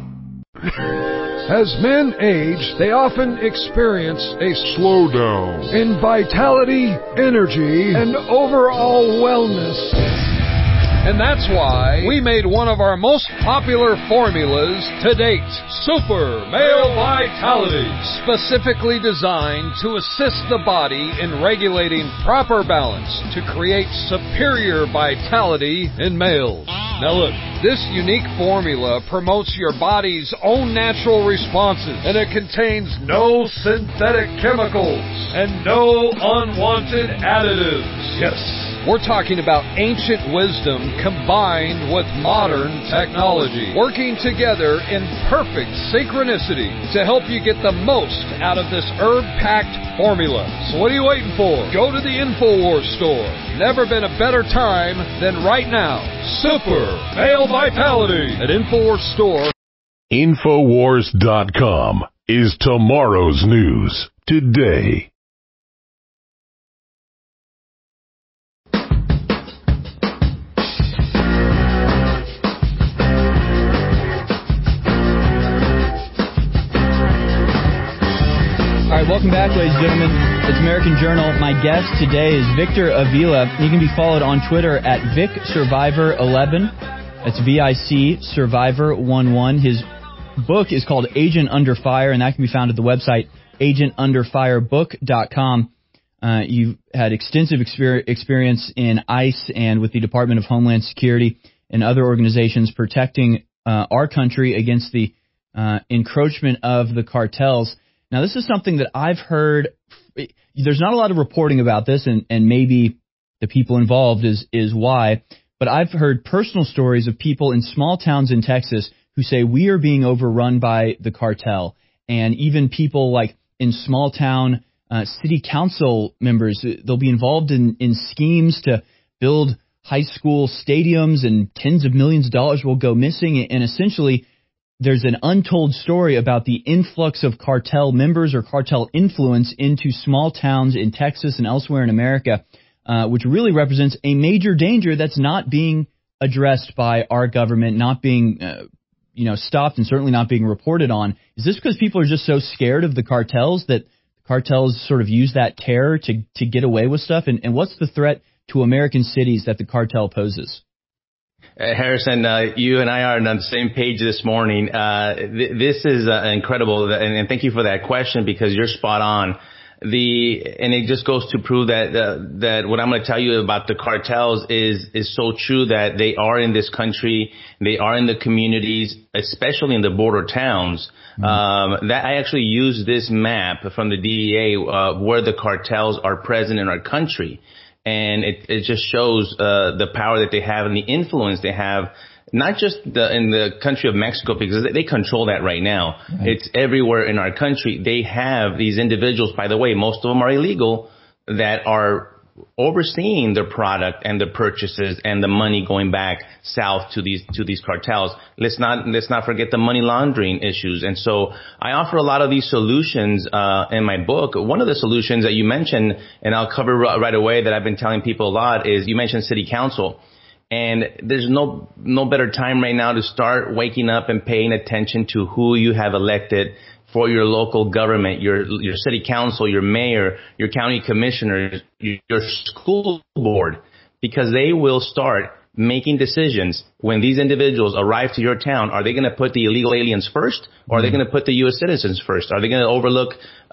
As men age, they often experience a slowdown in vitality, energy, and overall wellness. And that's why we made one of our most popular formulas to date, Super Male Vitality, specifically designed to assist the body in regulating proper balance to create superior vitality in males. Now look, this unique formula promotes your body's own natural responses, and it contains no synthetic chemicals and no unwanted additives. Yes. We're talking about ancient wisdom combined with modern technology, working together in perfect synchronicity to help you get the most out of this herb-packed formula. So what are you waiting for? Go to the InfoWars store. Never been a better time than right now. Super Male Vitality at InfoWars store. Infowars.com is tomorrow's news today. All right, welcome back, ladies and gentlemen. It's American Journal. My guest today is Victor Avila. He can be followed on Twitter at VicSurvivor11. That's VIC Survivor11. His book is called Agent Under Fire, and that can be found at the website agentunderfirebook.com. You've had extensive experience in ICE and with the Department of Homeland Security and other organizations protecting our country against the encroachment of the cartels. Now, this is something that I've heard. There's not a lot of reporting about this, and maybe the people involved is why. But I've heard personal stories of people in small towns in Texas who say we are being overrun by the cartel, and even people like in small town city council members, they'll be involved in schemes to build high school stadiums, and tens of millions of dollars will go missing. And essentially, there's an untold story about the influx of cartel members or cartel influence into small towns in Texas and elsewhere in America, which really represents a major danger that's not being addressed by our government, not being stopped, and certainly not being reported on. Is this because people are just so scared of the cartels that cartels sort of use that terror to get away with stuff? And what's the threat to American cities that the cartel poses? Harrison, you and I are on the same page this morning. This is incredible, and thank you for that question, because you're spot on. And it just goes to prove that what I'm going to tell you about the cartels is so true, that they are in this country, they are in the communities, especially in the border towns. That I actually use this map from the DEA where the cartels are present in our country. And it just shows the power that they have and the influence they have, not just in the country of Mexico, because they control that right now. Right. It's everywhere in our country. They have these individuals, by the way, most of them are illegal, that are overseeing their product and the purchases and the money going back south to these cartels. Let's not forget the money laundering issues. And so I offer a lot of these solutions in my book. One of the solutions that you mentioned, and I'll cover right away, that I've been telling people a lot, is you mentioned city council. And there's no better time right now to start waking up and paying attention to who you have elected for your local government, your city council, your mayor, your county commissioners, your school board, because they will start making decisions when these individuals arrive to your town. Are they going to put the illegal aliens first, or are they going to put the U.S. citizens first? Are they going to overlook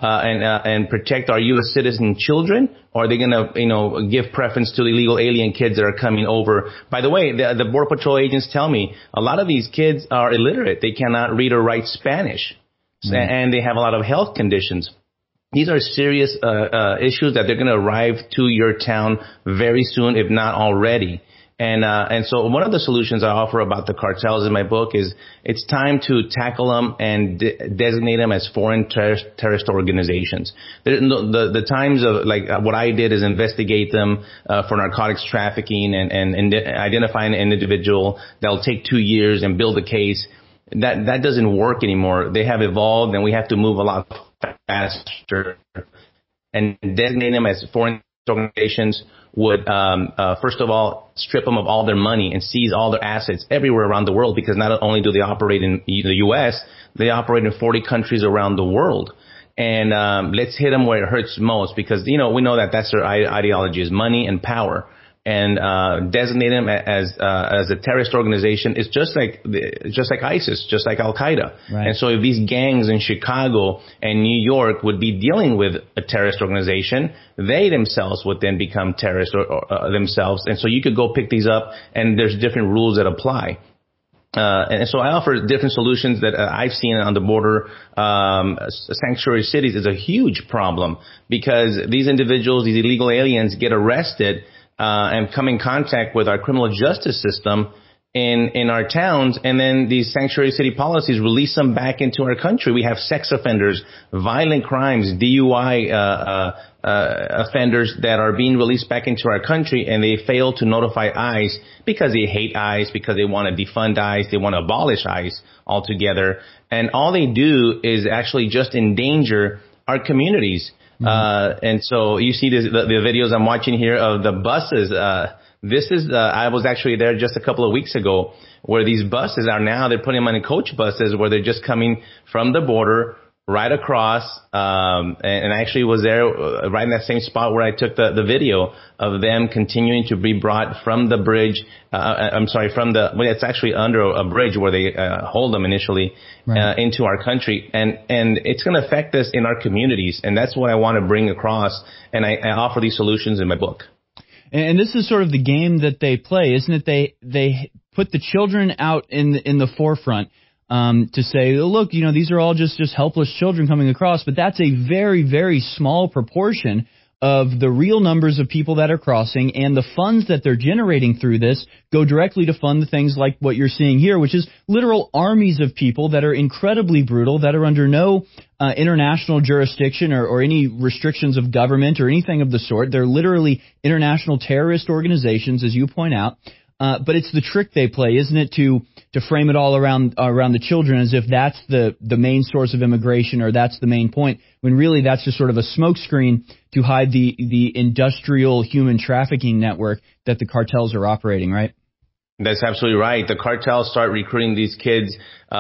and protect our U.S. citizen children, or are they going to give preference to the illegal alien kids that are coming over? By the way, the Border Patrol agents tell me a lot of these kids are illiterate. They cannot read or write Spanish. And they have a lot of health conditions. These are serious issues that they're going to arrive to your town very soon, if not already. And so one of the solutions I offer about the cartels in my book is it's time to tackle them and designate them as foreign terrorist organizations. The times of, like, what I did is investigate them for narcotics trafficking and identifying an individual that'll take 2 years and build a case. That doesn't work anymore. They have evolved, and we have to move a lot faster. And designating them as foreign organizations would, first of all, strip them of all their money and seize all their assets everywhere around the world, because not only do they operate in the U.S., they operate in 40 countries around the world. And let's hit them where it hurts most, because, we know that that's their ideology, is money and power. And designate them as a terrorist organization is just like ISIS, just like Al Qaeda. Right. And so if these gangs in Chicago and New York would be dealing with a terrorist organization, they themselves would then become terrorists themselves. And so you could go pick these up, and there's different rules that apply. And so I offer different solutions that I've seen on the border. Sanctuary cities is a huge problem, because these individuals, these illegal aliens, get arrested and come in contact with our criminal justice system in our towns, and then these sanctuary city policies release them back into our country. We have sex offenders, violent crimes, DUI offenders that are being released back into our country, and they fail to notify ICE because they hate ICE, because they want to defund ICE, they want to abolish ICE altogether. And all they do is actually just endanger our communities. And so you see the videos I'm watching here of the buses. I was actually there just a couple of weeks ago, where these buses are now, they're putting them on coach buses, where they're just coming from the border right across. And I actually was there right in that same spot where I took the video of them continuing to be brought from the bridge. It's actually under a bridge where they hold them initially, right, into our country. And it's going to affect us in our communities. And that's what I want to bring across. And I offer these solutions in my book. And this is sort of the game that they play, isn't it? They put the children out in the forefront. to say, look, these are all just helpless children coming across, but that's a very, very small proportion of the real numbers of people that are crossing, and the funds that they're generating through this go directly to fund the things like what you're seeing here, which is literal armies of people that are incredibly brutal, that are under no international jurisdiction or any restrictions of government or anything of the sort. They're literally international terrorist organizations, as you point out. But it's the trick they play, isn't it, to frame it all around the children as if that's the main source of immigration or that's the main point, when really that's just sort of a smokescreen to hide the industrial human trafficking network that the cartels are operating, right? That's absolutely right. The cartels start recruiting these kids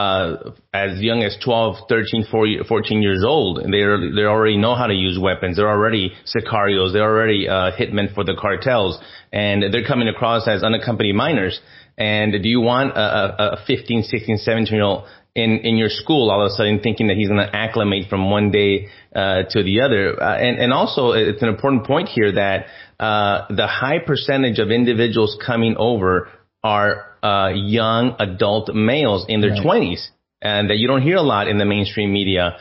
as young as 12, 13, 14 years old. And they already know how to use weapons. They're already sicarios. They're already hitmen for the cartels. And they're coming across as unaccompanied minors. And do you want a 15, 16, 17-year-old in your school all of a sudden thinking that he's going to acclimate from one day to the other? And also, it's an important point here that the high percentage of individuals coming over are young adult males in their 20s, and that you don't hear a lot in the mainstream media.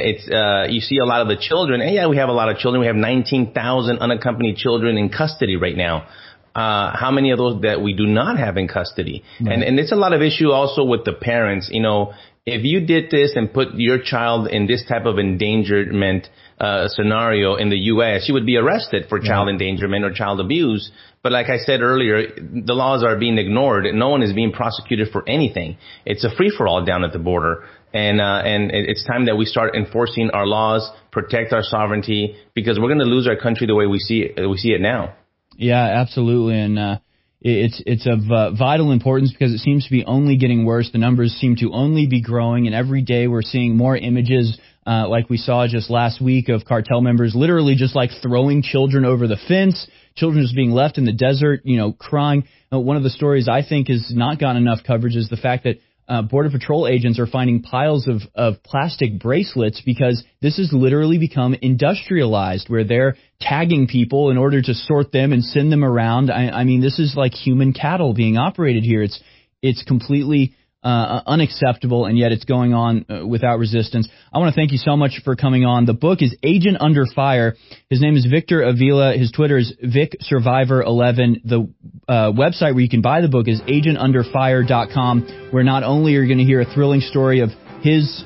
You see a lot of the children, and yeah, we have a lot of children. We have 19,000 unaccompanied children in custody right now. How many of those that we do not have in custody? Right. And it's a lot of issue also with the parents. If you did this and put your child in this type of endangerment scenario in the U.S., you would be arrested for child endangerment or child abuse. But like I said earlier, the laws are being ignored. No one is being prosecuted for anything. It's a free-for-all down at the border. And it's time that we start enforcing our laws, protect our sovereignty, because we're going to lose our country the way we see it now. Yeah, absolutely. And it's of vital importance because it seems to be only getting worse. The numbers seem to only be growing, and every day we're seeing more images like we saw just last week of cartel members literally just like throwing children over the fence, children just being left in the desert, crying. One of the stories I think has not gotten enough coverage is the fact that Border Patrol agents are finding piles of plastic bracelets because this has literally become industrialized, where they're tagging people in order to sort them and send them around. I mean, this is like human cattle being operated here. It's completely unacceptable, and yet it's going on without resistance. I want to thank you so much for coming on. The book is Agent Under Fire. His name is Victor Avila. His Twitter is VicSurvivor11. The website where you can buy the book is agentunderfire.com, where not only are you going to hear a thrilling story of his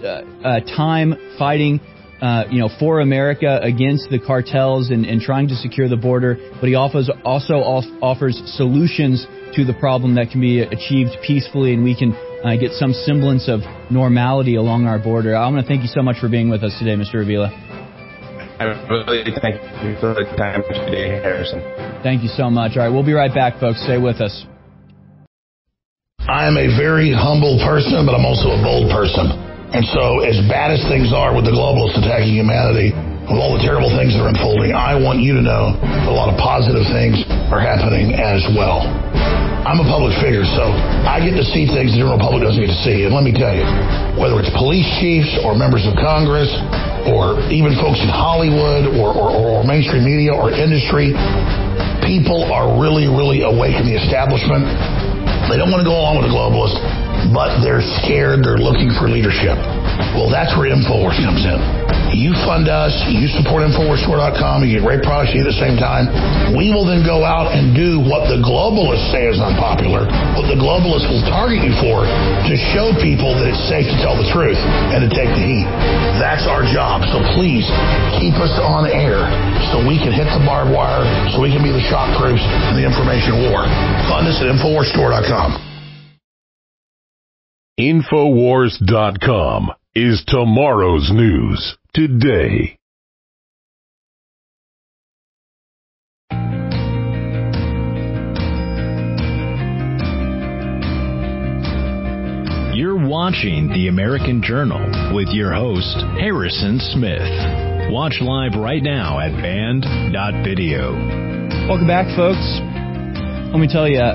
time fighting for America against the cartels and trying to secure the border, but he also offers solutions to the problem that can be achieved peacefully, and we can get some semblance of normality along our border. I want to thank you so much for being with us today, Mr. Avila. I really thank you for the time today, Harrison. Thank you so much. All right, we'll be right back, folks. Stay with us. I am a very humble person, but I'm also a bold person. And so as bad as things are with the globalists attacking humanity, with all the terrible things that are unfolding, I want you to know that a lot of positive things are happening as well. I'm a public figure, so I get to see things the general public doesn't get to see. And let me tell you, whether it's police chiefs or members of Congress or even folks in Hollywood or mainstream media or industry, people are really, really awake in the establishment. They don't want to go along with the globalists, but they're scared. They're looking for leadership. Well, that's where InfoWars comes in. You fund us, you support InfoWarsStore.com, you get great products at the same time. We will then go out and do what the globalists say is unpopular, what the globalists will target you for, to show people that it's safe to tell the truth and to take the heat. That's our job. So please keep us on air so we can hit the barbed wire, so we can be the shock troops in the information war. Fund us at InfoWarsStore.com. InfoWars.com is tomorrow's news today. You're watching The American Journal with your host, Harrison Smith. Watch live right now at band.video. Welcome back, folks. Let me tell you,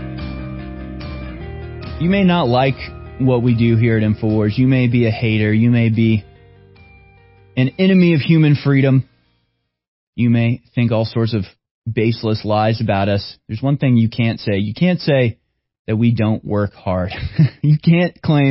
you may not like what we do here at InfoWars. You may be a hater. You may be an enemy of human freedom. You may think all sorts of baseless lies about us. There's one thing you can't say. You can't say that we don't work hard. You can't claim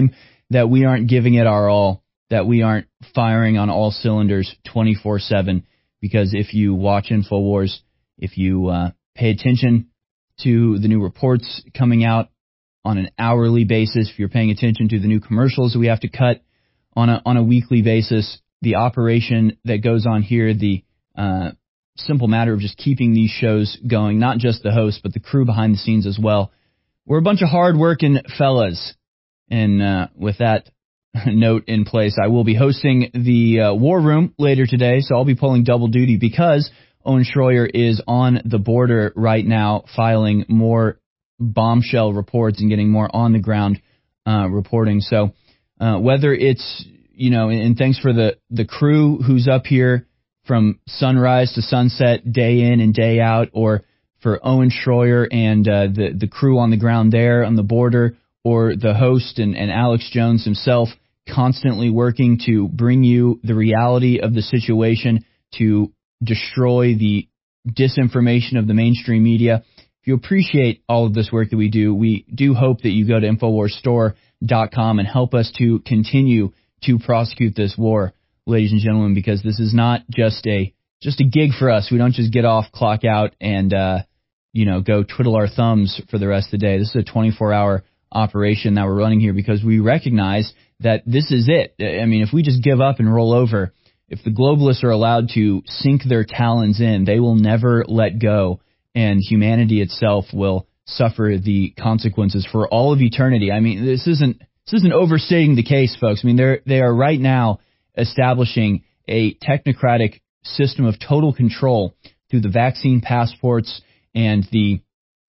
that we aren't giving it our all, that we aren't firing on all cylinders 24/7. Because if you watch InfoWars, if you pay attention to the new reports coming out on an hourly basis, if you're paying attention to the new commercials that we have to cut on a weekly basis, the operation that goes on here, the simple matter of just keeping these shows going, not just the host, but the crew behind the scenes as well. We're a bunch of hard-working fellas. And with that note in place, I will be hosting the War Room later today, so I'll be pulling double duty because Owen Schroyer is on the border right now filing more bombshell reports and getting more on-the-ground reporting. So whether it's, and thanks for the crew who's up here from sunrise to sunset, day in and day out, or for Owen Schroyer and the crew on the ground there on the border, or the host and Alex Jones himself constantly working to bring you the reality of the situation, to destroy the disinformation of the mainstream media. If you appreciate all of this work that we do hope that you go to InfoWarsStore.com and help us to continue to prosecute this war, ladies and gentlemen, because this is not just a gig for us. We don't just get off, clock out, and go twiddle our thumbs for the rest of the day. This is a 24-hour operation that we're running here because we recognize that this is it. I mean, if we just give up and roll over, if the globalists are allowed to sink their talons in, they will never let go, and humanity itself will suffer the consequences for all of eternity. I mean, this isn't overstating the case, folks. I mean, they are right now establishing a technocratic system of total control through the vaccine passports and the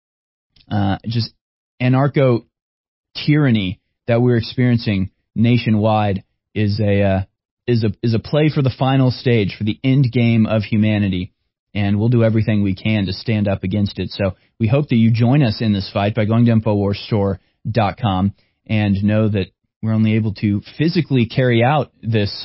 just anarcho tyranny that we're experiencing nationwide is a play for the final stage, for the end game of humanity, and we'll do everything we can to stand up against it. So we hope that you join us in this fight by going to InfoWarsStore.com and know that we're only able to physically carry out this,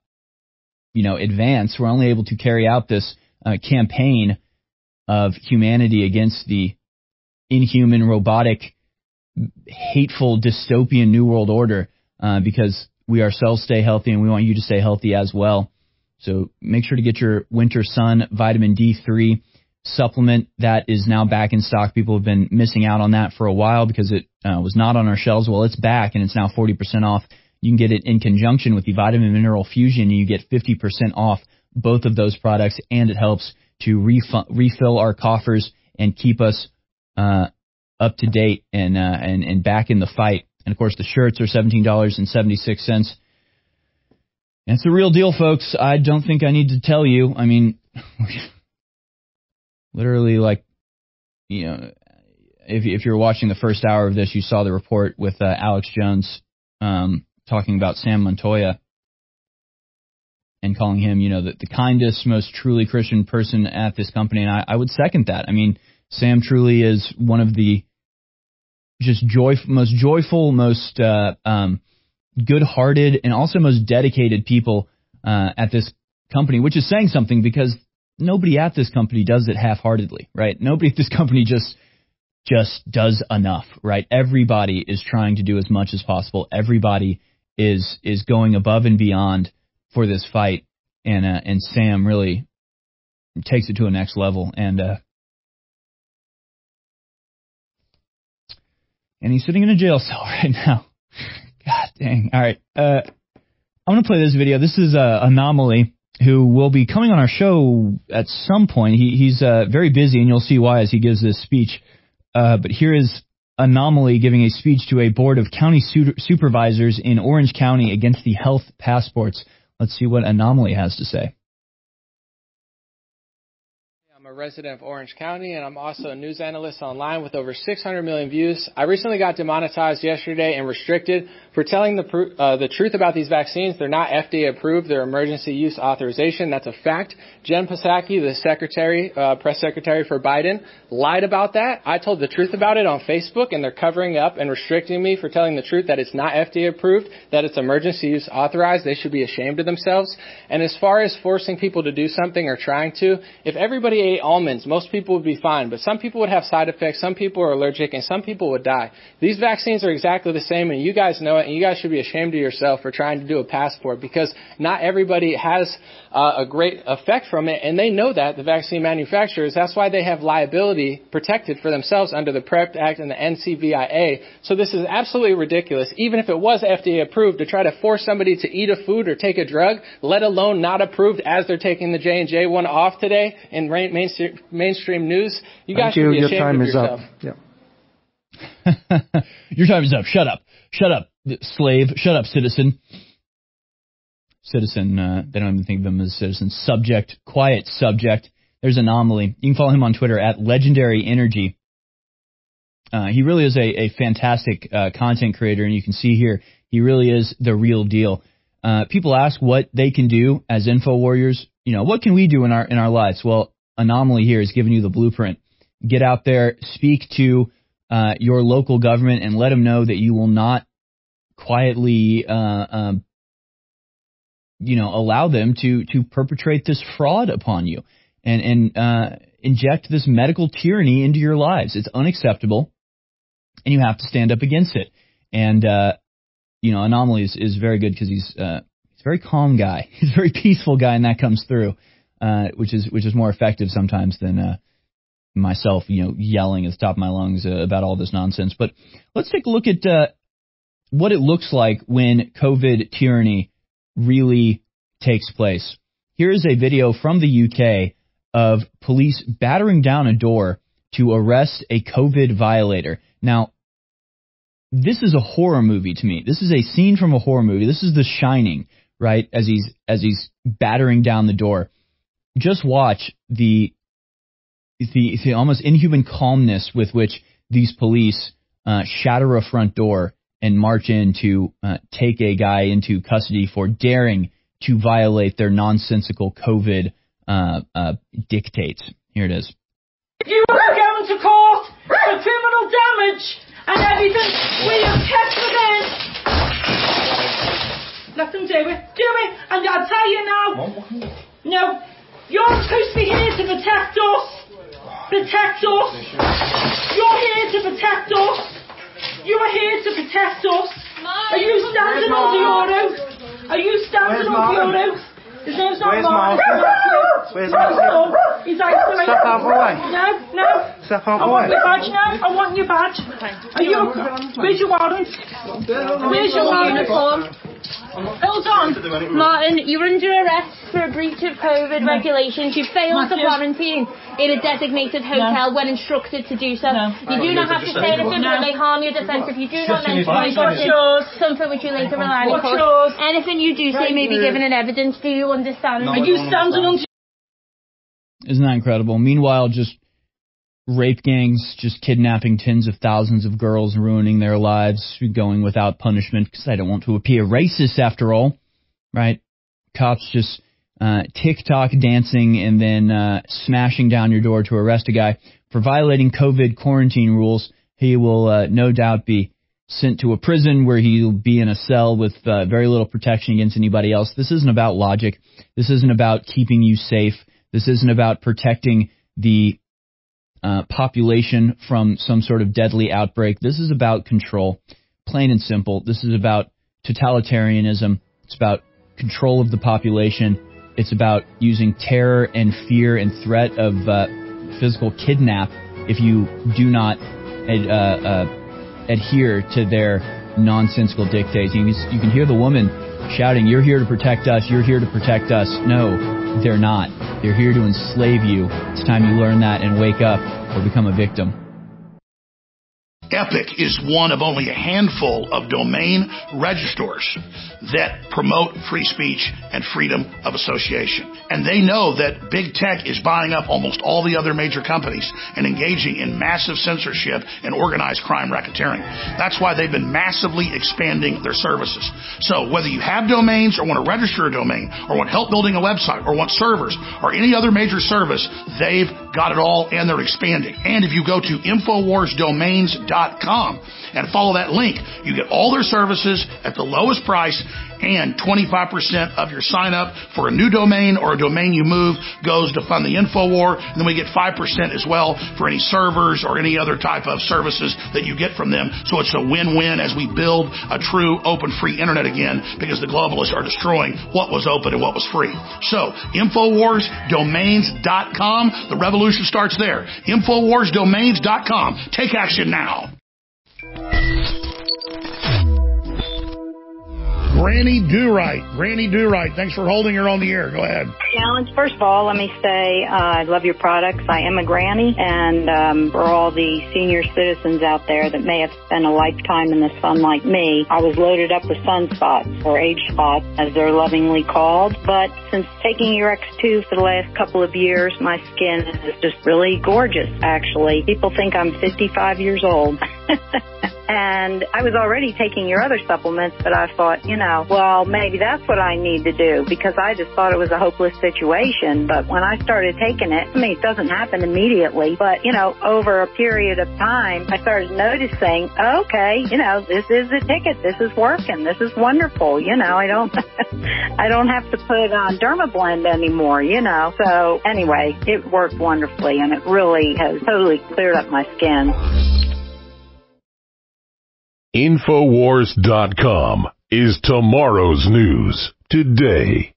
advance. We're only able to carry out this campaign of humanity against the inhuman, robotic, hateful, dystopian New World Order because we ourselves stay healthy and we want you to stay healthy as well. So make sure to get your Winter Sun Vitamin D3 supplement. That is now back in stock. People have been missing out on that for a while because it was not on our shelves. Well, it's back and it's now 40% off. You can get it in conjunction with the Vitamin Mineral Fusion and you get 50% off both of those products, and it helps to refill our coffers and keep us up to date and back in the fight. And of course, the shirts are $17.76. And it's the real deal, folks. I don't think I need to tell you. I mean, literally, if you're watching the first hour of this, you saw the report with Alex Jones talking about Sam Montoya and calling him, the kindest, most truly Christian person at this company. And I would second that. I mean, Sam truly is one of the just most joyful, most good-hearted, and also most dedicated people at this company, which is saying something because nobody at this company does it half-heartedly, right? Nobody at this company just does enough, right? Everybody is trying to do as much as possible. Everybody is going above and beyond for this fight, and Sam really takes it to a next level, and he's sitting in a jail cell right now. God dang. All right. I'm going to play this video. This is Anomaly, who will be coming on our show at some point. He's very busy, and you'll see why as he gives this speech. But here is Anomaly giving a speech to a board of county supervisors in Orange County against the health passports. Let's see what Anomaly has to say. I'm a resident of Orange County, and I'm also a news analyst online with over 600 million views. I recently got demonetized yesterday and restricted for telling the truth about these vaccines. They're not FDA approved. They're emergency use authorization. That's a fact. Jen Psaki, the press secretary for Biden, lied about that. I told the truth about it on Facebook, and they're covering up and restricting me for telling the truth that it's not FDA approved, that it's emergency use authorized. They should be ashamed of themselves. And as far as forcing people to do something or trying to, if everybody ate almonds, most people would be fine, but some people would have side effects, some people are allergic, and some people would die. These vaccines are exactly the same, and you guys know it, and you guys should be ashamed of yourself for trying to do a passport, because not everybody has a great effect from it, and they know that, the vaccine manufacturers. That's why they have liability protected for themselves under the PrEP Act and the NCVIA. So this is absolutely ridiculous. Even if it was FDA approved, to try to force somebody to eat a food or take a drug, let alone not approved as they're taking the J&J one off today in mainstream news, you guys should be ashamed of yourself. Yep. Your time is up. Shut up. Shut up, slave. Shut up, citizen. Citizen, they don't even think of him as citizen. Subject, quiet subject. There's Anomaly. You can follow him on Twitter at Legendary Energy. He really is a fantastic content creator, and you can see here, he really is the real deal. People ask what they can do as info warriors. You know, what can we do in our lives? Well, Anomaly here is giving you the blueprint. Get out there, speak to your local government, and let them know that you will not quietly allow them to perpetrate this fraud upon you and inject this medical tyranny into your lives. It's unacceptable, and you have to stand up against it. And, Anomaly is very good because he's a very calm guy. He's a very peaceful guy, and that comes through, which is more effective sometimes than myself, yelling at the top of my lungs about all this nonsense. But let's take a look at what it looks like when COVID tyranny really takes place. Here's a video from the UK of police battering down a door to arrest a COVID violator. Now, this is a horror movie to me. This is a scene from a horror movie. This is The Shining, right? As he's battering down the door. Just watch the almost inhuman calmness with which these police shatter a front door and march in to take a guy into custody for daring to violate their nonsensical COVID dictates. Here it is. You are going to court for criminal damage and evidence we have kept within. Let them do it. Do it. And I'll tell you now. No. You're supposed to be here to protect us. Protect us. You're here to protect us. You are here to protect us. Are you standing under your oath? Are you standing under your oath? His name's not Mark. Where's Mark? He's isolated. Step out of the way. No. Step out of I the want way. your badge now. I want your badge. Are you? Where's your warrant? Where's your warrant? Hold on. Martin, you're under arrest for a breach of COVID regulations. You failed to quarantine in a designated hotel when instructed to do so. You do not have to say anything that may harm your defence if you do not mention something which you later rely on court. Anything you do say may be given in evidence. Do you understand? Are you standing on? Isn't that incredible? Meanwhile, just rape gangs just kidnapping tens of thousands of girls and ruining their lives, going without punishment because I don't want to appear racist after all, right? Cops just TikTok dancing and then smashing down your door to arrest a guy for violating COVID quarantine rules. He will no doubt be sent to a prison where he'll be in a cell with very little protection against anybody else. This isn't about logic. This isn't about keeping you safe. This isn't about protecting the population from some sort of deadly outbreak. This is about control, plain and simple. This is about totalitarianism. It's about control of the population. It's about using terror and fear and threat of physical kidnap if you do not adhere to their nonsensical dictates. You can hear the woman shouting, "You're here to protect us. You're here to protect us." No, they're not. They're here to enslave you. It's time you learn that and wake up or become a victim. Epic is one of only a handful of domain registrars that promote free speech and freedom of association. And they know that big tech is buying up almost all the other major companies and engaging in massive censorship and organized crime racketeering. That's why they've been massively expanding their services. So whether you have domains or want to register a domain or want help building a website or want servers or any other major service, they've got it all and they're expanding. And if you go to InfoWarsDomains.com and follow that link, you get all their services at the lowest price And 25% of your sign up for a new domain or a domain you move goes to fund the InfoWar. And then we get 5% as well for any servers or any other type of services that you get from them. So it's a win-win as we build a true open free internet again, because the globalists are destroying what was open and what was free. So InfoWarsDomains.com. The revolution starts there. InfoWarsDomains.com. Take action now. Granny Do-Right. Granny Do-Right. Thanks for holding her on the air. Go ahead. Alan, first of all, let me say I love your products. I am a granny, and for all the senior citizens out there that may have spent a lifetime in the sun like me, I was loaded up with sunspots, or age spots, as they're lovingly called. But since taking your X2 for the last couple of years, my skin is just really gorgeous, actually. People think I'm 55 years old. And I was already taking your other supplements, but I thought, well, maybe that's what I need to do, because I just thought it was a hopeless situation. But when I started taking it, it doesn't happen immediately, but, over a period of time, I started noticing, okay, this is the ticket. This is working. This is wonderful. I don't, I don't have to put on Dermablend anymore, So anyway, it worked wonderfully, and it really has totally cleared up my skin. Infowars.com is tomorrow's news today.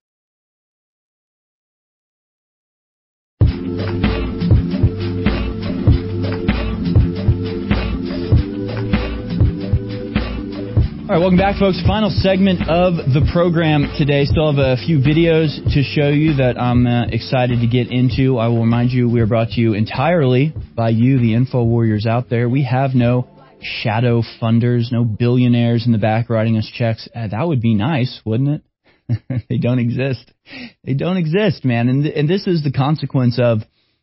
All right, welcome back, folks. Final segment of the program today. Still have a few videos to show you that I'm excited to get into. I will remind you, we are brought to you entirely by you, the info warriors out there. We have no shadow funders, no billionaires in the back writing us checks. That would be nice, wouldn't it? They don't exist. They don't exist, man. And this is the consequence of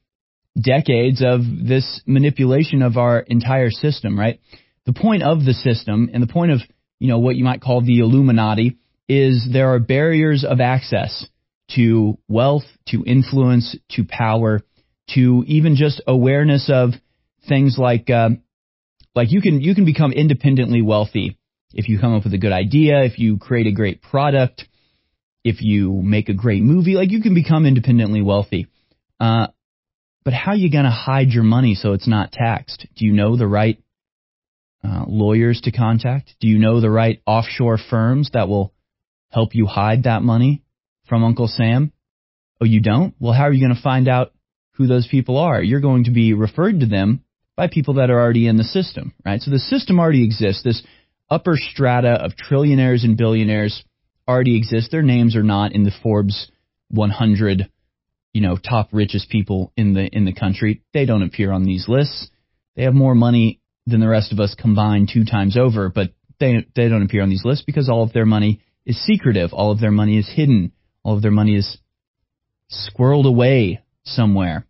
decades of this manipulation of our entire system, right? The point of the system and the point of what you might call the Illuminati is there are barriers of access to wealth, to influence, to power, to even just awareness of things like you can become independently wealthy if you come up with a good idea, if you create a great product, if you make a great movie. You can become independently wealthy. But how are you going to hide your money so it's not taxed? Do you know the right lawyers to contact? Do you know the right offshore firms that will help you hide that money from Uncle Sam? Oh, you don't? Well, how are you going to find out who those people are? You're going to be referred to them by people that are already in the system, right? So the system already exists. This upper strata of trillionaires and billionaires already exists. Their names are not in the Forbes 100, top richest people in the country. They don't appear on these lists. They have more money than the rest of us combined 2 times over, but they don't appear on these lists because all of their money is secretive. All of their money is hidden. All of their money is squirreled away somewhere.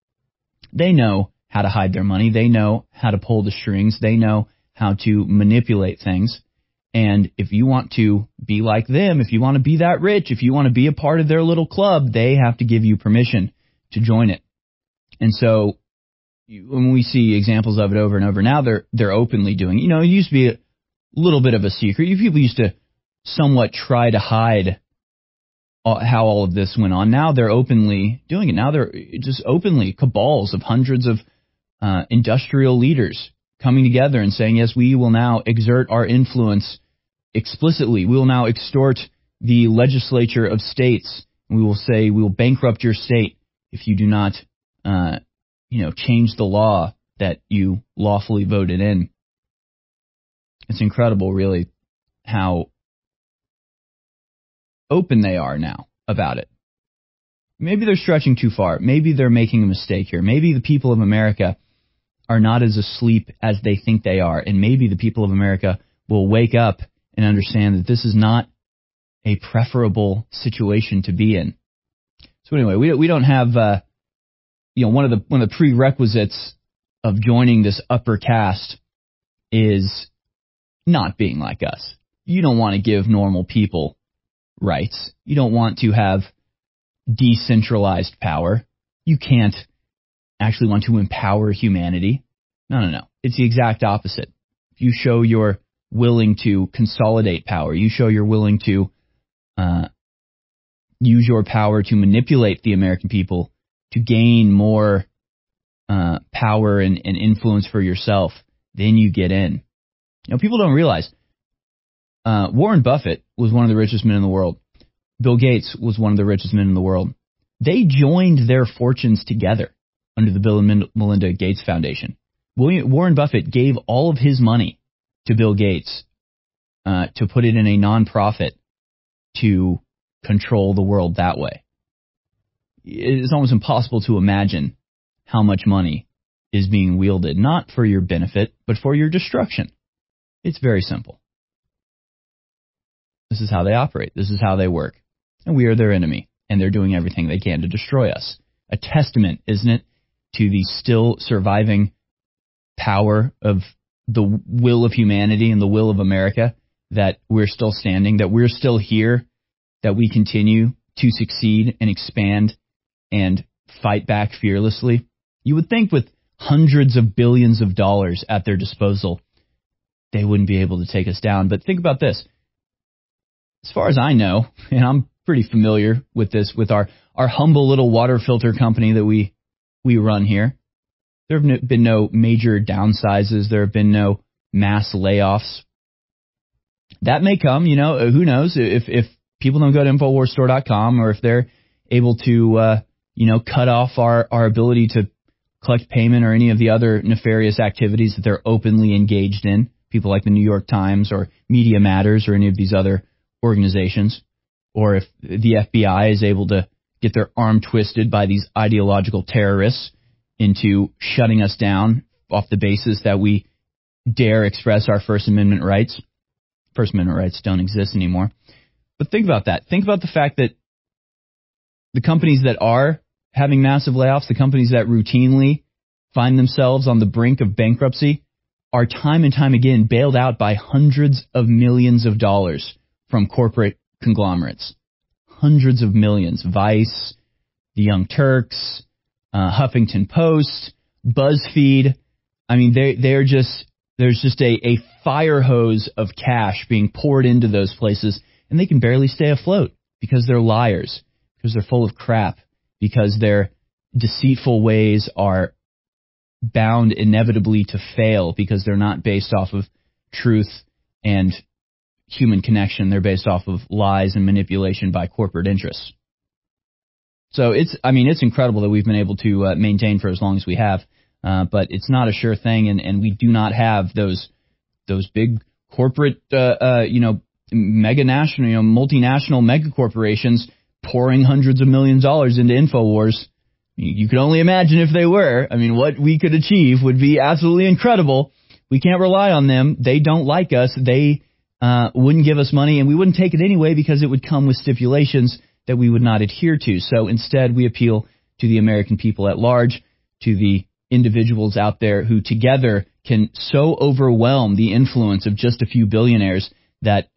They know how to hide their money. They know how to pull the strings. They know how to manipulate things. And if you want to be like them, if you want to be that rich, if you want to be a part of their little club, they have to give you permission to join it. And so when we see examples of it over and over, now they're openly doing it. It used to be a little bit of a secret. People used to somewhat try to hide how all of this went on. Now they're openly doing it. Now they're just openly cabals of hundreds of industrial leaders coming together and saying, yes, we will now exert our influence explicitly. We will now extort the legislature of states. We will say we will bankrupt your state if you do not change the law that you lawfully voted in. It's incredible, really, how open they are now about it. Maybe they're stretching too far. Maybe they're making a mistake here. Maybe the people of America are not as asleep as they think they are. And maybe the people of America will wake up and understand that this is not a preferable situation to be in. So anyway, we don't have, one of the prerequisites of joining this upper caste is not being like us. You don't want to give normal people rights. You don't want to have decentralized power. You can't actually want to empower humanity. No. It's the exact opposite. If you show you're willing to consolidate power, you show you're willing to use your power to manipulate the American people to gain more power and influence for yourself, then you get in. You know, people don't realize Warren Buffett was one of the richest men in the world. Bill Gates was one of the richest men in the world. They joined their fortunes together under the Bill and Melinda Gates Foundation. Warren Buffett gave all of his money to Bill Gates to put it in a nonprofit to control the world that way. It's almost impossible to imagine how much money is being wielded, not for your benefit, but for your destruction. It's very simple. This is how they operate. This is how they work. And we are their enemy, and they're doing everything they can to destroy us. A testament, isn't it, to the still surviving power of the will of humanity and the will of America, that we're still standing, that we're still here, that we continue to succeed and expand and fight back fearlessly. You would think with hundreds of billions of dollars at their disposal, they wouldn't be able to take us down. But think about this. As far as I know, and I'm pretty familiar with this, with our humble little water filter company that we run here, there have been no major downsizes. There have been no mass layoffs. That may come, who knows, if people don't go to InfoWarsStore.com, or if they're able to, cut off our ability to collect payment or any of the other nefarious activities that they're openly engaged in, people like the New York Times or Media Matters or any of these other organizations, or if the FBI is able to get their arm twisted by these ideological terrorists into shutting us down off the basis that we dare express our First Amendment rights. First Amendment rights don't exist anymore. But think about that. Think about the fact that the companies that are having massive layoffs, the companies that routinely find themselves on the brink of bankruptcy, are time and time again bailed out by hundreds of millions of dollars from corporate conglomerates. Hundreds of millions. Vice, the Young Turks, Huffington Post, BuzzFeed. I mean, there's just a fire hose of cash being poured into those places, and they can barely stay afloat because they're liars, because they're full of crap, because their deceitful ways are bound inevitably to fail because they're not based off of truth and human connection. They're based off of lies and manipulation by corporate interests. So it's incredible that we've been able to maintain for as long as we have, but it's not a sure thing, and we do not have those big corporate, mega national, multinational mega corporations pouring hundreds of millions of dollars into InfoWars. You can only imagine if they were. I mean, what we could achieve would be absolutely incredible. We can't rely on them. They don't like us. They wouldn't give us money, and we wouldn't take it anyway because it would come with stipulations that we would not adhere to. So instead, we appeal to the American people at large, to the individuals out there who together can so overwhelm the influence of just a few billionaires that,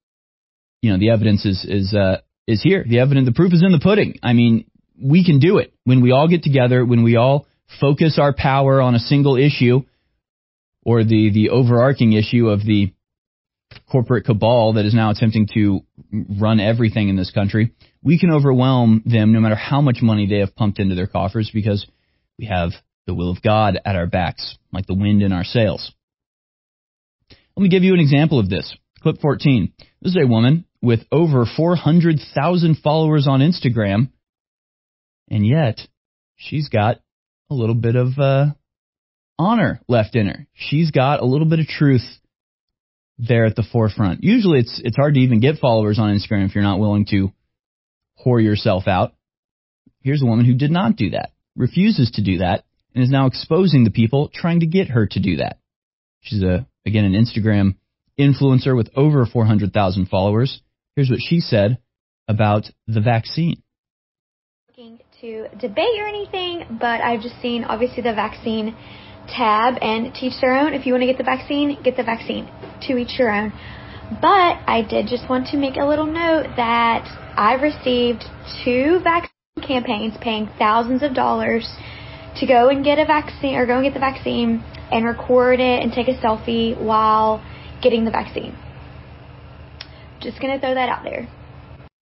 the evidence is here. The proof is in the pudding. I mean, we can do it. When we all get together, when we all focus our power on a single issue, or the overarching issue of the corporate cabal that is now attempting to run everything in this country, we can overwhelm them no matter how much money they have pumped into their coffers, because we have the will of God at our backs, like the wind in our sails. Let me give you an example of this. Clip 14. This is a woman with over 400,000 followers on Instagram, and yet she's got a little bit of honor left in her. She's got a little bit of truth there at the forefront. Usually it's hard to even get followers on Instagram if you're not willing to whore yourself out. Here's a woman who did not do that, refuses to do that, and is now exposing the people trying to get her to do that. She's an Instagram influencer with over 400,000 followers. Here's what she said about the vaccine. To debate or anything, but I've just seen obviously the vaccine tab, and teach their own. If you want to get the vaccine, to each your own. But I did just want to make a little note that I've received 2 vaccine campaigns paying thousands of dollars to go and get a vaccine, or go and get the vaccine and record it and take a selfie while getting the vaccine. Just going to throw that out there.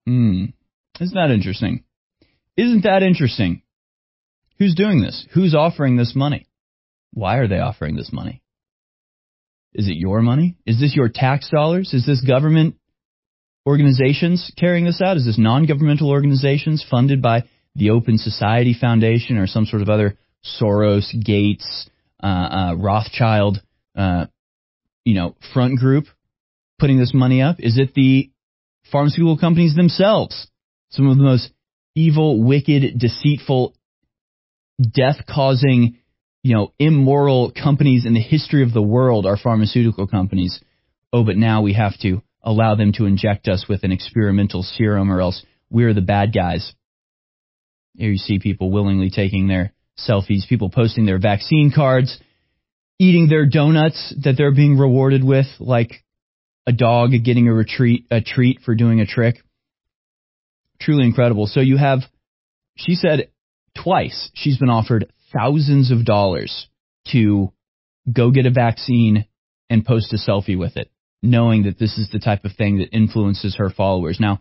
Isn't that interesting? Isn't that interesting? Who's doing this? Who's offering this money? Why are they offering this money? Is it your money? Is this your tax dollars? Is this government organizations carrying this out? Is this non-governmental organizations funded by the Open Society Foundation or some sort of other Soros, Gates, Rothschild, front group putting this money up? Is it the pharmaceutical companies themselves? Some of the most evil, wicked, deceitful, death-causing, immoral companies in the history of the world are pharmaceutical companies. Oh, but now we have to allow them to inject us with an experimental serum or else we're the bad guys. Here you see people willingly taking their selfies, people posting their vaccine cards, eating their donuts that they're being rewarded with, like a dog getting a treat for doing a trick. Truly incredible. So you have, she said twice, she's been offered thousands of dollars to go get a vaccine and post a selfie with it, knowing that this is the type of thing that influences her followers. Now,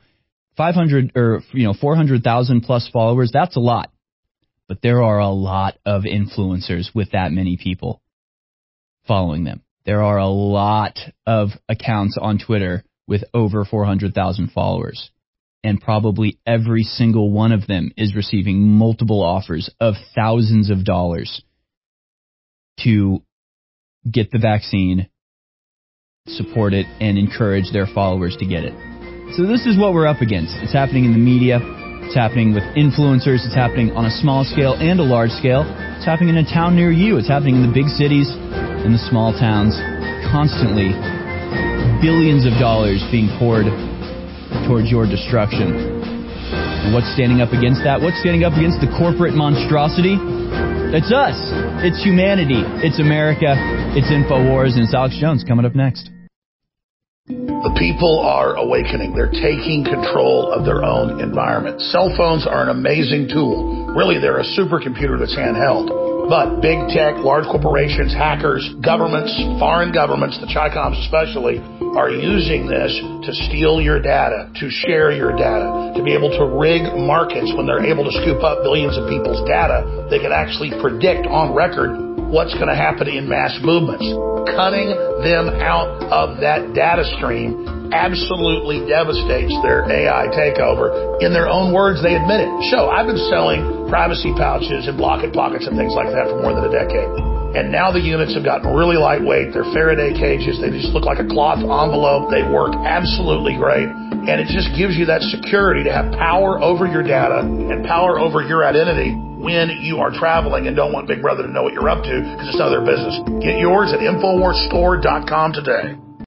400,000 plus followers, that's a lot. But there are a lot of influencers with that many people following them. There are a lot of accounts on Twitter with over 400,000 followers. And probably every single one of them is receiving multiple offers of thousands of dollars to get the vaccine, support it, and encourage their followers to get it. So this is what we're up against. It's happening in the media. It's happening with influencers. It's happening on a small scale and a large scale. It's happening in a town near you. It's happening in the big cities and the small towns. Constantly, billions of dollars being poured towards your destruction. And what's standing up against that? What's standing up against the corporate monstrosity? It's us. It's humanity. It's America. It's InfoWars, and it's Alex Jones coming up next. The people are awakening. They're taking control of their own environment. Cell phones are an amazing tool. Really, they're a supercomputer that's handheld. But big tech, large corporations, hackers, governments, foreign governments, the Chi-Coms especially, are using this to steal your data, to share your data, to be able to rig markets when they're able to scoop up billions of people's data. They can actually predict on record what's going to happen in mass movements. Cutting them out of that data stream absolutely devastates their AI takeover. In their own words, they admit it. I've been selling privacy pouches and Blocket Pockets and things like that for more than a decade. And now the units have gotten really lightweight. They're Faraday cages. They just look like a cloth envelope. They work absolutely great. And it just gives you that security to have power over your data and power over your identity when you are traveling and don't want Big Brother to know what you're up to because it's none of their business. Get yours at InfoWarsStore.com today.